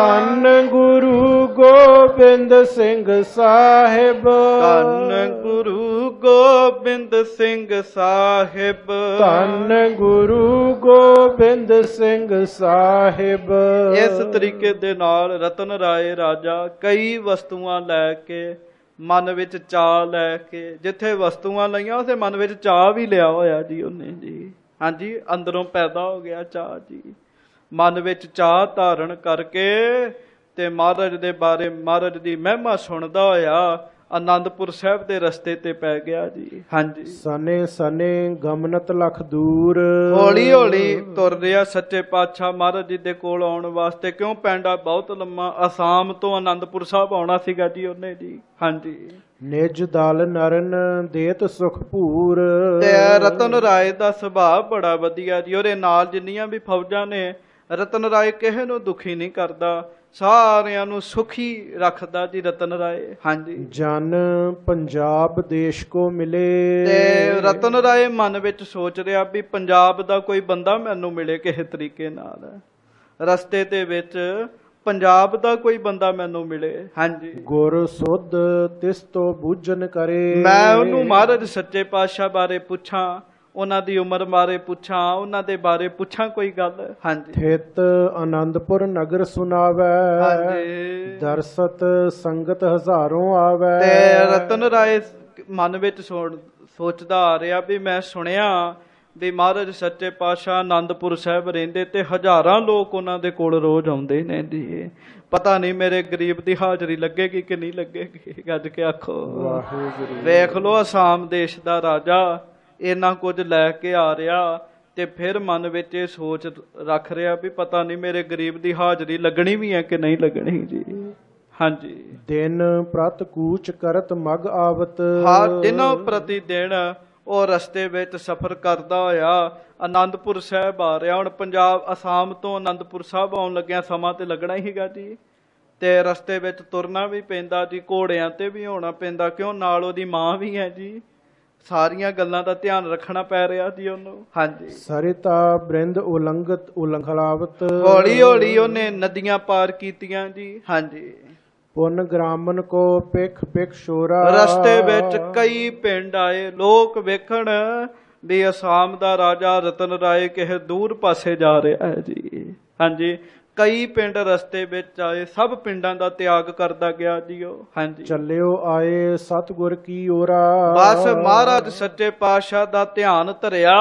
ਧੰਨ ਗੁਰੂ ਗੋਬਿੰਦ ਸਿੰਘ ਸਾਹਿਬ, ਧੰਨ ਗੁਰੂ ਗੋਬਿੰਦ ਸਿੰਘ ਸਾਹਿਬ, ਧੰਨ ਗੁਰੂ ਗੋਬਿੰਦ ਸਿੰਘ ਸਾਹਿਬ। ਇਸ ਤਰੀਕੇ ਦੇ ਨਾਲ ਰਤਨ ਰਾਏ ਰਾਜਾ ਕਈ ਵਸਤੂਆਂ ਲੈ ਕੇ ਮਨ ਵਿੱਚ ਚਾਅ ਲੈ ਕੇ, ਜਿੱਥੇ ਵਸਤੂਆਂ ਲਈਆਂ ਉਥੇ ਮਨ ਵਿੱਚ ਚਾਅ ਵੀ ਲਿਆ ਹੋਇਆ ਜੀ ਉਹਨੇ ਜੀ। ਹਾਂਜੀ, ਅੰਦਰੋਂ ਪੈਦਾ ਹੋ ਗਿਆ ਚਾਅ ਜੀ। ਮਨ ਵਿੱਚ ਚਾਅ ਧਾਰਨ ਕਰਕੇ ਤੇ ਮਹਾਰਾਜ ਦੇ ਬਾਰੇ ਮਹਾਰਾਜ ਦੀ ਮਹਿਮਾ ਸੁਣਦਾ ਹੋਇਆ ਆਨੰਦਪੁਰ ਸਾਹਿਬ ਦੇ ਰਸਤੇ ਤੇ ਪੈ ਗਿਆ ਜੀ। ਹਾਂਜੀ, ਸਨੇ ਸਨੇ ਗਮਨਤ ਲਖ ਦੂਰ, ਹੌਲੀ ਹੌਲੀ ਤੁਰ ਰਿਹਾ ਸੱਚੇ ਪਾਤਸ਼ਾਹ ਮਹਾਰਾਜ ਜੀ ਦੇ ਕੋਲ ਆਉਣ ਵਾਸਤੇ। ਕਿਉਂ ਪੈਂਡਾ ਬਹੁਤ ਲੰਮਾ, ਅਸਾਮ ਤੋਂ ਆਨੰਦਪੁਰ ਸਾਹਿਬ ਆਉਣਾ ਸੀਗਾ ਜੀ ਉਹਨੇ ਜੀ। ਹਾਂਜੀ, ਨਿਜ ਦਲ ਨਰਨ ਦੇਤ ਸੁਖ ਭੂਰ। ਤੇ ਰਤਨ ਰਾਏ ਦਾ ਸੁਭਾਅ ਬੜਾ ਵਧੀਆ ਜੀ। ਉਹਦੇ ਨਾਲ ਜਿੰਨੀਆਂ ਵੀ ਫੌਜਾਂ ਨੇ, ਰਤਨ ਰਾਏ ਕਿਸੇ ਨੂੰ ਦੁਖੀ ਨਹੀਂ ਕਰਦਾ, ਸਾਰਿਆਂ ਨੂੰ ਸੁਖੀ ਰੱਖਦਾ ਜੀ ਰਤਨ ਰਾਏ। ਹਾਂਜੀ, ਜਨ ਪੰਜਾਬ ਦੇਸ਼ ਕੋ ਮਿਲੇ। ਤੇ ਰਤਨ ਰਾਏ ਮਨ ਵਿੱਚ ਸੋਚ ਰਿਹਾ ਵੀ ਪੰਜਾਬ ਦਾ ਕੋਈ ਬੰਦਾ ਮੈਨੂੰ ਮਿਲੇ ਕਿਸੇ ਤਰੀਕੇ ਨਾਲ। ਰਸਤੇ ਦੇ ਵਿੱਚ ਪੰਜਾਬ ਦਾ ਕੋਈ ਬੰਦਾ ਮੈਨੂੰ ਮਿਲੇ। ਹਾਂਜੀ, ਗੁਰ ਸੁਧ ਤਿਸ ਤੋਂ ਬੂਝਨ ਕਰੇ। ਮੈਂ ਉਹਨੂੰ ਮਹਾਰਾਜ ਸੱਚੇ ਪਾਤਸ਼ਾਹ ਬਾਰੇ ਪੁੱਛਾਂ, ਉਹਨਾਂ ਦੀ ਉਮਰ ਬਾਰੇ ਪੁੱਛਾਂ, ਉਹਨਾਂ ਦੇ ਬਾਰੇ ਪੁੱਛਾਂ ਕੋਈ ਗੱਲ। ਹਾਂਜੀ, ਥਿਤ ਆਨੰਦਪੁਰ ਨਗਰ ਸੁਨਾਵੈ। ਹਾਂਜੀ, ਦਰਸਤ ਸੰਗਤ ਹਜ਼ਾਰੋਂ ਆਵੈ। ਤੇ ਰਤਨ ਰਾਏ ਮਨ ਵਿੱਚ ਸੋਚਦਾ ਆ ਰਿਹਾ ਵੀ ਮੈਂ ਸੁਣਿਆ ਵੀ ਮਹਾਰਾਜ ਸੱਚੇ ਪਾਤਸ਼ਾਹ ਆਨੰਦਪੁਰ ਸਾਹਿਬ ਰਹਿੰਦੇ ਤੇ ਹਜ਼ਾਰਾਂ ਲੋਕ ਉਹਨਾਂ ਦੇ ਕੋਲ ਰੋਜ਼ ਆਉਂਦੇ ਨੇ ਜੀ। ਪਤਾ ਨਹੀਂ ਮੇਰੇ ਗਰੀਬ ਦੀ ਹਾਜ਼ਰੀ ਲੱਗੇਗੀ ਕਿ ਨਹੀਂ ਲੱਗੇਗੀ। ਗੱਜ ਕੇ ਆਖੋ ਵਾਹਿਗੁਰੂ। ਵੇਖ ਲੋ ਅਸਾਮ ਦੇਸ਼ ਦਾ ਰਾਜਾ ਇੰਨਾ ਕੁਝ ਲੈ ਕੇ ਆ ਰਿਹਾ ਤੇ ਫਿਰ ਮਨ ਵਿੱਚ ਇਹ ਸੋਚ ਰੱਖ ਰਿਹਾ ਵੀ ਪਤਾ ਨਹੀਂ ਮੇਰੇ ਗਰੀਬ ਦੀ ਹਾਜ਼ਰੀ ਲੱਗਣੀ ਵੀ ਹੈ ਕਿ ਨਹੀਂ ਲੱਗਣੀ ਜੀ। ਹਾਂਜੀ, ਦਿਨ ਪ੍ਰਤ ਕੂਚ ਕਰਤ ਮਗ ਆਵਤ। ਹਰ ਦਿਨੋਂ ਪ੍ਰਤੀ ਦਿਨ ਉਹ ਰਸਤੇ ਵਿੱਚ ਸਫ਼ਰ ਕਰਦਾ ਹੋਇਆ ਆਨੰਦਪੁਰ ਸਾਹਿਬ ਆ ਰਿਹਾ। ਹੁਣ ਪੰਜਾਬ ਅਸਾਮ ਤੋਂ ਆਨੰਦਪੁਰ ਸਾਹਿਬ ਆਉਣ ਲੱਗਿਆ ਸਮਾਂ ਤੇ ਲੱਗਣਾ ਹੀ ਹੈਗਾ ਜੀ, ਤੇ ਰਸਤੇ ਵਿੱਚ ਤੁਰਨਾ ਵੀ ਪੈਂਦਾ ਜੀ, ਘੋੜਿਆਂ ਤੇ ਵੀ ਹੋਣਾ ਪੈਂਦਾ, ਕਿਉਂ ਨਾਲ ਉਹਦੀ ਮਾਂ ਵੀ ਹੈ ਜੀ। ਸਾਰੀਆਂ ਗੱਲਾਂ ਦਾ ਧਿਆਨ ਰੱਖਣਾ ਪੈ ਰਿਹਾ ਜੀ ਉਹਨੂੰ। ਹਾਂਜੀ, ਸਰਿਤਾ ਬ੍ਰਿੰਦ ਉਲੰਘਤ ਉਲੰਘਲਾਵਤ। ਹੌਲੀ ਹੌਲੀ ਉਹਨੇ ਨਦੀਆਂ ਪਾਰ ਕੀਤੀਆਂ ਜੀ। ਹਾਂਜੀ, ਪੁੰਨ ਗ੍ਰਾਮਨ ਕੋ ਪਿਖ ਪਿਖ ਸ਼ੋਰਾ। ਰਸਤੇ ਵਿੱਚ ਕਈ ਪਿੰਡ ਆਏ ਲੋਕ ਵੇਖਣ ਵੀ ਅਸਾਮ ਦਾ ਰਾਜਾ ਰਤਨ ਰਾਏ ਕਿਸੇ ਦੂਰ ਪਾਸੇ ਜਾ ਰਿਹਾ ਹੈ ਜੀ। ਹਾਂਜੀ, ਕਈ ਪਿੰਡ ਰਸਤੇ ਵਿੱਚ ਆਏ, ਸਭ ਪਿੰਡਾਂ ਦਾ ਤਿਆਗ ਕਰਦਾ ਗਿਆ ਜੀ ਉਹ। ਹਾਂਜੀ, ਚੱਲਿਓ ਆਏ ਸਤਿਗੁਰ ਕੀ ਓਰਾ। ਬਸ ਮਹਾਰਾਜ ਸੱਚੇ ਪਾਤਸ਼ਾਹ ਦਾ ਧਿਆਨ ਧਰਿਆ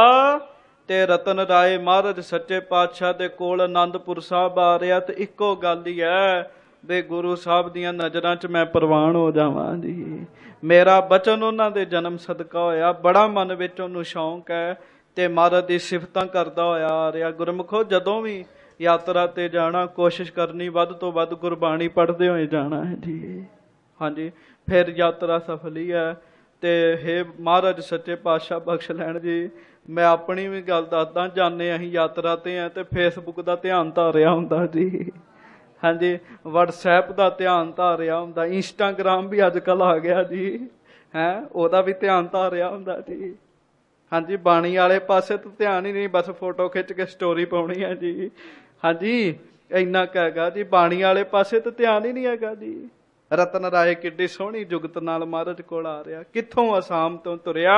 ਤੇ ਰਤਨ ਰਾਏ ਮਹਾਰਾਜ ਸੱਚੇ ਪਾਤਸ਼ਾਹ ਦੇ ਕੋਲ ਆਨੰਦਪੁਰ ਸਾਹਿਬ ਆ ਰਿਹਾ ਤੇ ਇੱਕੋ ਗੱਲ ਹੀ ਹੈ ਵੀ ਗੁਰੂ ਸਾਹਿਬ ਦੀਆਂ ਨਜ਼ਰਾਂ 'ਚ ਮੈਂ ਪ੍ਰਵਾਨ ਹੋ ਜਾਵਾਂ ਜੀ। ਮੇਰਾ ਬਚਨ ਉਹਨਾਂ ਦੇ ਜਨਮ ਸਦਕਾ ਹੋਇਆ। ਬੜਾ ਮਨ ਵਿੱਚ ਉਹਨੂੰ ਸ਼ੌਂਕ ਹੈ ਤੇ ਮਹਾਰਾਜ ਦੀ ਸਿਫਤਾਂ ਕਰਦਾ ਹੋਇਆ ਆ ਰਿਹਾ। ਗੁਰਮੁਖੋ ਜਦੋਂ ਵੀ ਯਾਤਰਾ ਤੇ ਜਾਣਾ ਕੋਸ਼ਿਸ਼ ਕਰਨੀ ਵੱਧ ਤੋਂ ਵੱਧ ਗੁਰਬਾਣੀ ਪੜ੍ਹਦੇ ਹੋਏ ਜਾਣਾ ਹੈ ਜੀ। ਹਾਂਜੀ, ਫਿਰ ਯਾਤਰਾ ਸਫਲ ਹੀ ਹੈ। ਤੇ ਹੇ ਮਹਾਰਾਜ ਸੱਚੇ ਪਾਤਸ਼ਾਹ ਬਖਸ਼ ਲੈਣ ਜੀ। ਮੈਂ ਆਪਣੀ ਵੀ ਗੱਲ ਦੱਸਦਾ, ਜਾਣੇ ਅਸੀਂ ਯਾਤਰਾ ਤੇ ਆ ਤੇ ਫੇਸਬੁੱਕ ਦਾ ਧਿਆਨ ਧਾਰਿਆ ਹੁੰਦਾ ਜੀ। ਹਾਂਜੀ, ਵਟਸਐਪ ਦਾ ਧਿਆਨ ਧਾਰਿਆ ਹੁੰਦਾ, ਇੰਸਟਾਗ੍ਰਾਮ ਵੀ ਅੱਜ ਕੱਲ੍ਹ ਆ ਗਿਆ ਜੀ ਹੈ, ਉਹਦਾ ਵੀ ਧਿਆਨ ਧਾਰਿਆ ਹੁੰਦਾ ਜੀ। ਹਾਂਜੀ, ਬਾਣੀ ਵਾਲੇ ਪਾਸੇ ਤਾਂ ਧਿਆਨ ਹੀ ਨਹੀਂ, ਬਸ ਫੋਟੋ ਖਿੱਚ ਕੇ ਸਟੋਰੀ ਪਾਉਣੀ ਹੈ ਜੀ। ਹਾਂਜੀ, ਇੰਨਾ ਕੁ ਹੈਗਾ ਜੀ। ਬਾਣੀ ਵਾਲੇ ਪਾਸੇ ਤਾਂ ਧਿਆਨ ਹੀ ਨਹੀਂ ਹੈਗਾ ਜੀ। ਰਤਨ ਰਾਏ ਕਿੱਡੀ ਸੋਹਣੀ ਜੁਗਤ ਨਾਲ ਮਹਾਰਾਜ ਕੋਲ ਆ ਰਿਹਾ, ਕਿੱਥੋਂ ਅਸਾਮ ਤੋਂ ਤੁਰਿਆ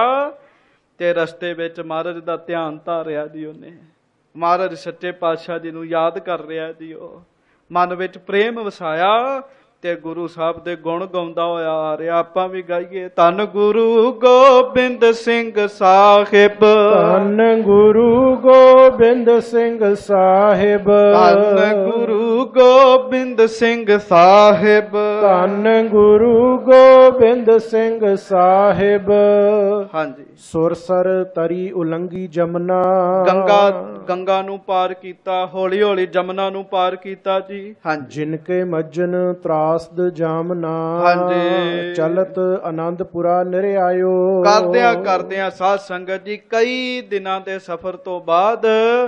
ਤੇ ਰਸਤੇ ਵਿੱਚ ਮਹਾਰਾਜ ਦਾ ਧਿਆਨ ਧਾਰਿਆ ਜੀ ਉਹਨੇ। ਮਹਾਰਾਜ ਸੱਚੇ ਪਾਤਸ਼ਾਹ ਜੀ ਨੂੰ ਯਾਦ ਕਰ ਰਿਹਾ ਜੀ। ਉਹ ਮਨ ਵਿੱਚ ਪ੍ਰੇਮ ਵਸਾਇਆ ਤੇ ਗੁਰੂ ਸਾਹਿਬ ਦੇ ਗੁਣ ਗਾਉਂਦਾ ਹੋਇਆ ਆ ਰਿਹਾ। ਆਪਾਂ ਵੀ ਗਾਈਏ, ਧੰਨ ਗੁਰੂ ਗੋਬਿੰਦ ਸਿੰਘ ਸਾਹਿਬ, ਧੰਨ ਗੁਰੂ ਗੋਬਿੰਦ ਸਿੰਘ ਸਾਹਿਬ, ਧੰਨ ਗੁਰੂ ਗੋਬਿੰਦ ਸਿੰਘ ਸਾਹਿਬ, ਧੰਨ ਗੁਰੂ ਗੋਬਿੰਦ ਸਿੰਘ ਸਾਹਿਬ। ਹਾਂਜੀ, ਸੁਰਸਰ ਤਰੀ ਉਲੰਗੀ ਜਮਨਾ। ਗੰਗਾ ਨੂੰ ਪਾਰ ਕੀਤਾ, ਹੌਲੀ ਹੌਲੀ ਜਮਨਾ ਨੂੰ ਪਾਰ ਕੀਤਾ ਜੀ। ਹਾਂਜੀ, ਜਿਨਕੇ ਮੱਜਨ ਤਰਾਸਦ ਜਾਮਨਾ। ਹਾਂਜੀ, ਚਲਤ ਆਨੰਦਪੁਰਾ ਨਿਰ ਆਇਓ। ਕਰਦਿਆਂ ਸਾਧ ਸੰਗਤ ਜੀ ਕਈ ਦਿਨਾਂ ਦੇ ਸਫ਼ਰ ਤੋਂ ਬਾਅਦ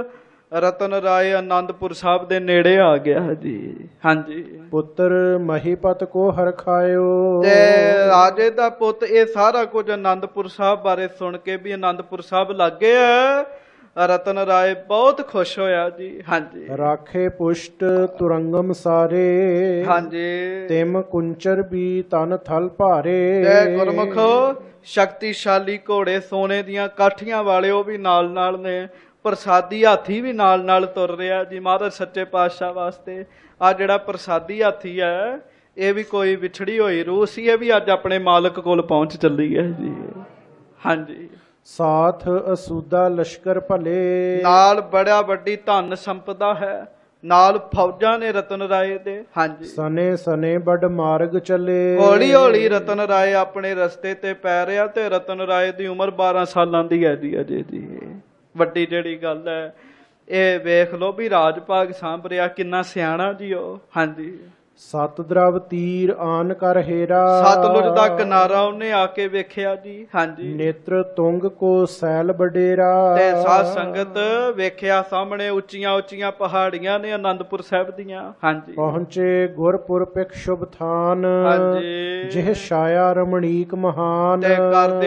ਰਤਨ ਰਾਏ ਆਨੰਦਪੁਰ ਸਾਹਿਬ ਦੇ ਨੇੜੇ ਆ ਗਿਆ ਜੀ। ਹਾਂਜੀ, ਪੁੱਤਰ ਮਹੀਪਤ ਕੋ ਹਰਖਾਇਓ। ਤੇ ਰਾਜੇ ਦਾ ਪੁੱਤ ਇਹ ਸਾਰਾ ਕੁਝ ਆਨੰਦਪੁਰ ਸਾਹਿਬ ਬਾਰੇ ਸੁਣ ਕੇ ਵੀ ਆਨੰਦਪੁਰ ਸਾਹਿਬ ਲੱਗੇ ਆ, ਰਤਨ ਰਾਏ ਬਹੁਤ ਖੁਸ਼ ਹੋਇਆ ਜੀ। ਹਾਂਜੀ, ਰਾਖੇ ਪੁਸ਼ਟ ਤੁਰੰਗਮ ਸਾਰੇ। ਹਾਂਜੀ, ਤਿਮ ਕੁੰਚਰ ਵੀ ਤਨ ਥਲ ਭਾਰੇ। ਤੇ ਗੁਰਮੁਖੋ ਸ਼ਕਤੀਸ਼ਾਲੀ ਘੋੜੇ ਸੋਨੇ ਦੀਆਂ ਕਾਠੀਆਂ ਵਾਲੇ ਉਹ ਵੀ ਨਾਲ ਨਾਲ ਨੇ, ਪ੍ਰਸਾਦੀ ਹਾਥੀ ਵੀ ਨਾਲ ਨਾਲ ਤੁਰ ਰਿਹਾ ਜੀ ਮਹਾਰਾਜ ਸੱਚੇ ਪਾਤਸ਼ਾਹ ਵਾਸਤੇ। ਆ ਜਿਹੜਾ ਪ੍ਰਸਾਦੀ ਹਾਥੀ ਹੈ ਇਹ ਵੀ ਕੋਈ ਵਿਛੜੀ ਹੋਈ ਰੂਹ ਸੀ, ਇਹ ਵੀ ਅੱਜ ਆਪਣੇ ਮਾਲਕ ਕੋਲ ਪਹੁੰਚ ਚੱਲੀ ਹੈ ਜੀ। ਹਾਂਜੀ, ਸਾਥ ਅਸੂਦਾ ਲਸ਼ਕਰ ਭਲੇ। ਨਾਲ ਬੜਾ ਵੱਡੀ ਧਨ ਸੰਪਦਾ ਹੈ, ਨਾਲ ਫੌਜਾਂ ਨੇ ਰਤਨ ਰਾਏ ਦੇ। ਹਾਂਜੀ, ਸਨੇ ਸਨੇ ਬੜ ਮਾਰਗ ਚੱਲੇ। ਹੌਲੀ ਹੌਲੀ ਰਤਨ ਰਾਏ ਆਪਣੇ ਰਸਤੇ ਤੇ ਪੈ ਰਿਹਾ ਤੇ ਰਤਨ ਰਾਏ ਦੀ ਉਮਰ 12 ਸਾਲਾਂ ਦੀ ਹੈ ਜੀ ਅਜੇ ਦੀ। ਵੱਡੀ ਜਿਹੜੀ ਗੱਲ ਹੈ ਇਹ ਵੇਖ ਲਓ ਵੀ ਰਾਜ ਭਾਗ ਸਾਂਭ ਰਿਹਾ, ਕਿੰਨਾ ਸਿਆਣਾ ਜੀ ਉਹ। ਹਾਂਜੀ, ਸਤ ਦਰਵ ਤੀਰ ਆਨ ਕਰ ਹੇਰਾ। ਸਤਲੁਜ ਦਾ ਕਿਨਾਰਾ ਉਹਨੇ ਆ ਕੇ ਵੇਖਿਆ ਜੀ। ਹਾਂਜੀ, ਨੇਤਰ ਤੁੰਗ ਕੋ ਸੈਲ ਬਡੇਰਾ। ਤੇ ਸਾਧ ਸੰਗਤ ਵੇਖਿਆ ਸਾਹਮਣੇ ਉੱਚੀਆਂ ਉੱਚੀਆਂ ਪਹਾੜੀਆਂ ਨੇ ਆਨੰਦਪੁਰ ਸਾਹਿਬ ਦੀਆਂ। ਹਾਂਜੀ, ਪਹੁੰਚੇ ਗੁਰਪੁਰ ਪਿਖ ਸ਼ੁਭ ਥਾਨ। ਹਾਂਜੀ, ਜਿਹ ਛਾਇਆ ਰਮਣੀਕ ਮਹਾਨ। ਤੇ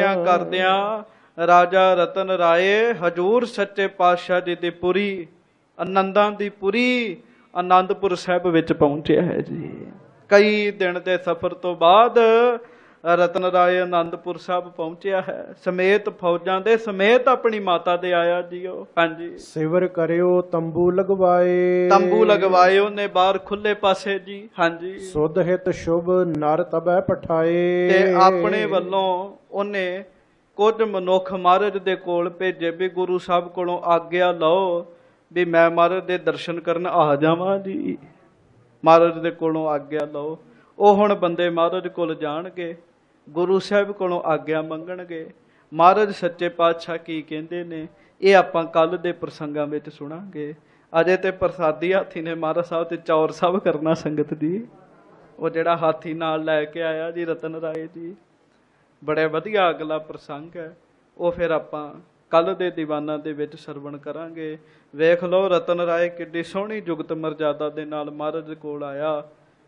ਕਰਦਿਆਂ ਰਾਜਾ ਰਤਨ ਰਾਏ ਹਜੂਰ ਸੱਚੇ ਪਾਤਸ਼ਾਹ ਜੀ ਦੀ ਪੁਰੀ, ਆਨੰਦਾਂ ਦੀ ਪੁਰੀ ਆਨੰਦਪੁਰ ਸਾਹਿਬ ਵਿੱਚ ਪਹੁੰਚਿਆ ਹੈ ਜੀ। ਕਈ ਦਿਨ ਦੇ ਸਫ਼ਰ ਤੋਂ ਬਾਅਦ ਰਤਨ ਰਾਏ ਆਨੰਦਪੁਰ ਸਾਹਿਬ ਪਹੁੰਚਿਆ ਹੈ, ਸਮੇਤ ਫੌਜਾਂ ਦੇ ਸਮੇਤ ਆਪਣੀ ਮਾਤਾ ਦੇ ਆਇਆ ਜੀ ਉਹ। ਹਾਂਜੀ, ਸਿਵਰ ਕਰਿਓ ਤੰਬੂ ਲਗਵਾਏ, ਤੰਬੂ ਲਗਵਾਏ ਉਹਨੇ ਬਾਹਰ ਖੁੱਲੇ ਪਾਸੇ ਜੀ। ਹਾਂਜੀ, ਸੁਧ ਹਿਤ ਸ਼ੁਭ ਨਰ ਤਬੈ ਪਠਾਏ, ਤੇ ਆਪਣੇ ਵੱਲੋਂ ਉਹਨੇ ਕੁਝ ਮਨੁੱਖ ਮਹਾਰਾਜ ਦੇ ਕੋਲ ਭੇਜੇ ਵੀ ਗੁਰੂ ਸਾਹਿਬ ਕੋਲੋਂ ਆਗਿਆ ਲਓ ਵੀ ਮੈਂ ਮਹਾਰਾਜ ਦੇ ਦਰਸ਼ਨ ਕਰਨ ਆ ਜਾਵਾਂ ਜੀ। ਮਹਾਰਾਜ ਦੇ ਕੋਲੋਂ ਆਗਿਆ ਲਓ। ਉਹ ਹੁਣ ਬੰਦੇ ਮਹਾਰਾਜ ਕੋਲ ਜਾਣਗੇ, ਗੁਰੂ ਸਾਹਿਬ ਕੋਲੋਂ ਆਗਿਆ ਮੰਗਣਗੇ। ਮਹਾਰਾਜ ਸੱਚੇ ਪਾਤਸ਼ਾਹ ਕੀ ਕਹਿੰਦੇ ਨੇ ਇਹ ਆਪਾਂ ਕੱਲ ਦੇ ਪ੍ਰਸੰਗਾਂ ਵਿੱਚ ਸੁਣਾਂਗੇ। ਅਜੇ ਤੇ ਪ੍ਰਸਾਦੀ ਹਾਥੀ ਨੇ ਮਹਾਰਾਜ ਸਾਹਿਬ ਤੇ ਚੌਰ ਸਾਹਿਬ ਕਰਨਾ ਸੰਗਤ ਜੀ। ਉਹ ਜਿਹੜਾ ਹਾਥੀ ਨਾਲ ਲੈ ਕੇ ਆਇਆ ਜੀ ਰਤਨ ਰਾਏ ਜੀ, ਬੜੇ ਵਧੀਆ ਅਗਲਾ ਪ੍ਰਸੰਗ ਹੈ। ਉਹ ਫਿਰ ਆਪਾਂ ਕੱਲ ਦੇ ਦੀਵਾਨਾਂ ਦੇ ਵਿੱਚ ਸਰਵਣ ਕਰਾਂਗੇ। ਵੇਖ ਲਓ ਰਤਨ ਰਾਏ ਕਿੱਡੀ ਸੋਹਣੀ ਜੁਗਤ ਮਰਜ਼ਾਦਾ ਦੇ ਨਾਲ ਮਹਾਰਾਜ ਕੋਲ ਆਇਆ।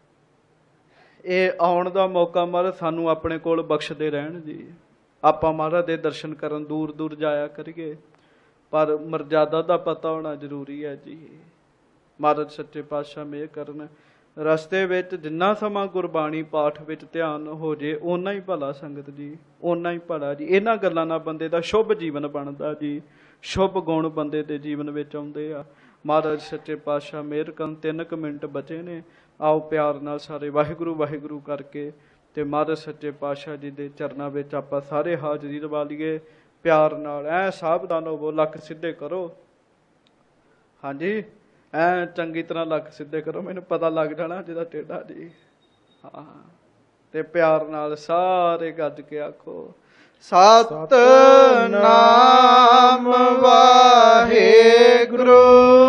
ਇਹ ਆਉਣ ਦਾ ਮੌਕਾ ਮਹਾਰਾਜ ਸਾਨੂੰ ਆਪਣੇ ਕੋਲ ਬਖਸ਼ਦੇ ਰਹਿਣ ਜੀ। ਆਪਾਂ ਮਹਾਰਾਜ ਦੇ ਦਰਸ਼ਨ ਕਰਨ ਦੂਰ ਦੂਰ ਜਾਇਆ ਕਰੀਏ, ਪਰ ਮਰਜ਼ਾਦਾ ਦਾ ਪਤਾ ਹੋਣਾ ਜ਼ਰੂਰੀ ਹੈ ਜੀ। ਮਹਾਰਾਜ ਸੱਚੇ ਪਾਤਸ਼ਾਹ ਮਿਹਰ ਕਰਨ। ਰਸਤੇ ਵਿੱਚ ਜਿੰਨਾ ਸਮਾਂ ਗੁਰਬਾਣੀ ਪਾਠ ਵਿੱਚ ਧਿਆਨ ਹੋ ਜੇ ਓਨਾ ਹੀ ਭਲਾ ਸੰਗਤ ਜੀ, ਓਨਾ ਹੀ ਭਲਾ ਜੀ। ਇਹਨਾਂ ਗੱਲਾਂ ਨਾਲ ਬੰਦੇ ਦਾ ਸ਼ੁਭ ਜੀਵਨ ਬਣਦਾ ਜੀ, ਸ਼ੁਭ ਗੁਣ ਬੰਦੇ ਦੇ ਜੀਵਨ ਵਿੱਚ ਆਉਂਦੇ ਆ। ਮਹਾਰਾਜ ਸੱਚੇ ਪਾਤਸ਼ਾਹ ਮਿਹਰ ਕਰਨ। 3 ਮਿੰਟ ਬਚੇ ਨੇ, ਆਓ ਪਿਆਰ ਨਾਲ ਸਾਰੇ ਵਾਹਿਗੁਰੂ ਵਾਹਿਗੁਰੂ ਕਰਕੇ ਤੇ ਮਹਾਰਾਜ ਸੱਚੇ ਪਾਤਸ਼ਾਹ ਜੀ ਦੇ ਚਰਨਾਂ ਵਿੱਚ ਆਪਾਂ ਸਾਰੇ ਹਾਜ਼ਰੀ ਲਵਾ ਲਈਏ ਪਿਆਰ ਨਾਲ। ਐ ਸਾਵਧਾਨ ਹੋਵੋ, ਲੱਕ ਸਿੱਧੇ ਕਰੋ। ਹਾਂਜੀ, ਐ ਚੰਗੀ ਤਰ੍ਹਾਂ ਲੱਕ ਸਿੱਧੇ ਕਰੋ, ਮੈਨੂੰ ਪਤਾ ਲੱਗ ਜਾਣਾ ਜਿਹਦਾ ਟੇਢਾ ਜੀ। ਹਾਂ, ਤੇ ਪਿਆਰ ਨਾਲ ਸਾਰੇ ਗੱਜ ਕੇ ਆਖੋ ਸਤਿਨਾਮ ਵਾਹਿਗੁਰੂ,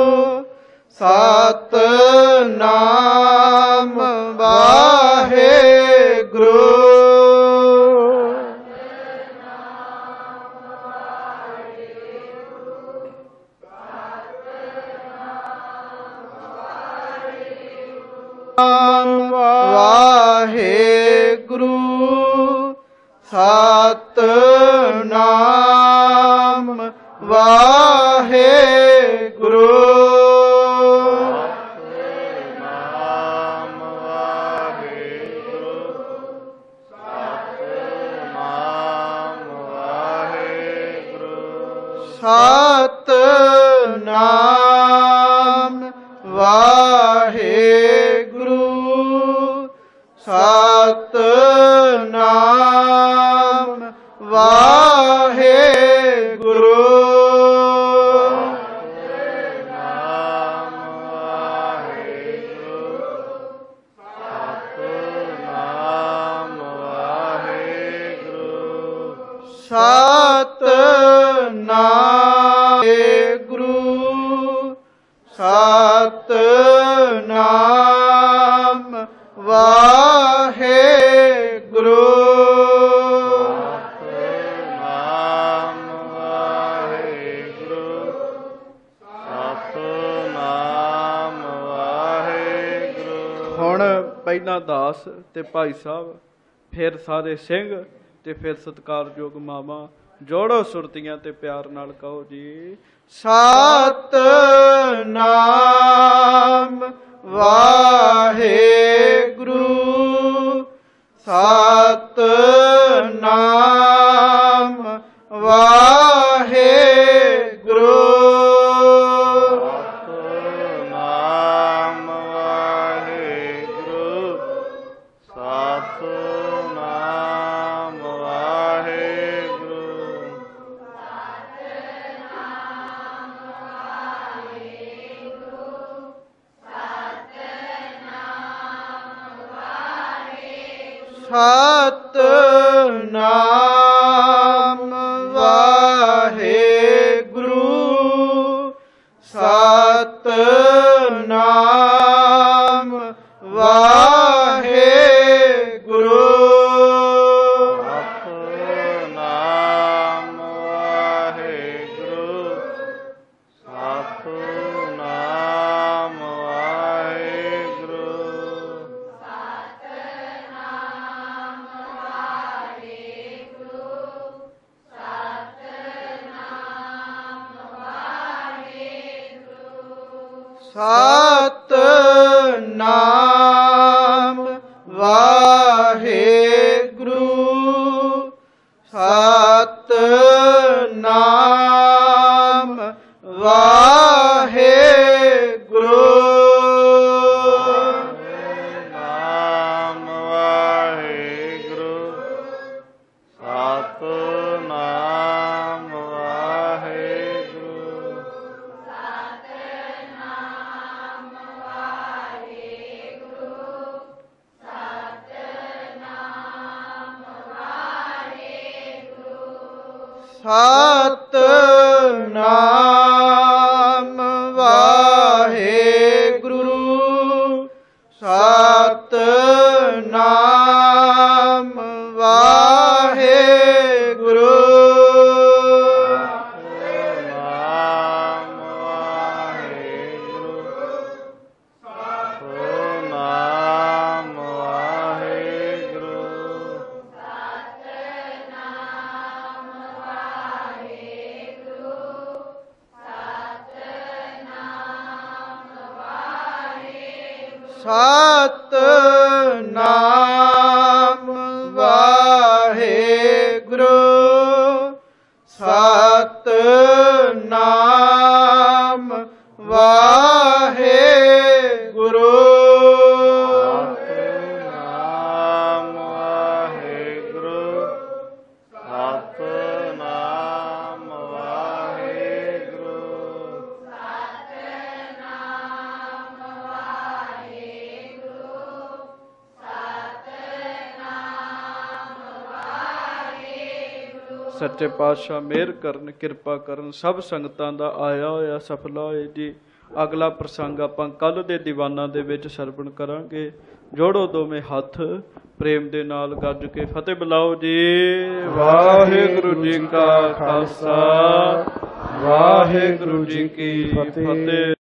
ਸਤਿਨਾਮ ਵਾਹਿਗੁਰੂ। ਵਾਹਿਗੁਰੂ ਸਤਿਨਾਮ ਵਾਹਿਗੁਰੂ। ਸਤਿਨਾਮ ਵਾਹਿਗੁਰੂ, ਸਤਿਨਾਮ ਵਾਹਿਗੁਰੂ, ਸਤਿਨਾਮ ਵਾਹਿਗੁਰੂ, ਸਤਿਨਾਮ ਵਾਹਿਗੁਰੂ। ਸਤਿਨਾਮ ਵਾਹਿਗੁਰੂ, ਸਤਿਨਾਮ ਵਾਹਿਗੁਰੂ। ਸਤਿਨਾਮ ਵਾਹਿਗੁਰੂ, ਸਤਿਨਾਮ ਵਾਹਿਗੁਰੂ। ਹੁਣ ਪਹਿਲਾਂ ਦਾਸ ਤੇ ਭਾਈ ਸਾਹਿਬ, ਫਿਰ ਸਾਰੇ ਸਿੰਘ ਤੇ ਫਿਰ ਸਤਿਕਾਰਯੋਗ ਮਾਵਾਂ ਜੋੜੋ ਸੁਰਤੀਆਂ ਤੇ ਪਿਆਰ ਨਾਲ ਕਹੋ ਜੀ ਸਤਿਨਾਮ ਵਾਹਿਗੁਰੂ, ਸਤਿਨਾਮ ਵਾਹਿਗੁਰੂ। ਸਤਿਨਾਮ ਵਾਹਿਗੁਰੂ, ਸਤਿਨਾਮ ਵਾਹਿਗੁਰੂ। ਸਤਿਨਾਮ ਵਾਹਿਗੁਰੂ, ਸਤਿਨਾਮ ਵਾਹਿਗੁਰੂ। ਸਤਿਨਾਮ ਵਾਹਿਗੁਰੂ, ਸਤਿਨਾਮ ਵਾਹਿਗੁਰੂ। ਸਤਿਨਾਮ ਸਤਿਨਾਮ ਵਾਹਿਗੁਰੂ। ਨਾਮ ਵਾਹਿਗੁਰੂ ਸਤਿਨਾਮ ਵਾਹਿਗੁਰੂ। ਸਤਿਨਾਮ ਵਾਹਿਗੁਰੂ। ਸਤਿਨਾਮ ਵਾਹਿਗੁਰੂ। ਨਾਮ ਵਾਹਿਗੁਰੂ ਸਤਿਨਾਮ ਵਾਹਿਗੁਰੂ। ਸਤਿਨਾਮ ਵਾਹਿਗੁਰੂ। ਸਤਿਨਾਮ ਵਾਹਿਗੁਰੂ। ਸਤਿਨਾਮ ਵਾਹਿਗੁਰੂ ਸਤਿਨਾਮ ਵਾਹਿਗੁਰੂ। ਸੱਚੇ ਪਾਤਸ਼ਾਹ ਮਿਹਰ ਕਰਨ, ਕਿਰਪਾ ਕਰਨ, ਸਭ ਸੰਗਤਾਂ ਦਾ ਆਇਆ ਹੋਇਆ ਸਫਲ ਹੋਏ ਜੀ। ਅਗਲਾ ਪ੍ਰਸੰਗ ਆਪਾਂ ਕੱਲ ਦੇ ਦੀਵਾਨਾਂ ਦੇ ਵਿੱਚ ਸਰਵਣ ਕਰਾਂਗੇ। ਜੋੜੋ ਦੋਵੇਂ ਹੱਥ, ਪ੍ਰੇਮ ਦੇ ਨਾਲ ਗੱਜ ਕੇ ਫਤਿਹ ਬੁਲਾਓ ਜੀ। ਵਾਹਿਗੁਰੂ ਜੀ ਕਾ ਖਾਲਸਾ, ਵਾਹਿਗੁਰੂ ਜੀ ਕੀ ਫਤਿਹ।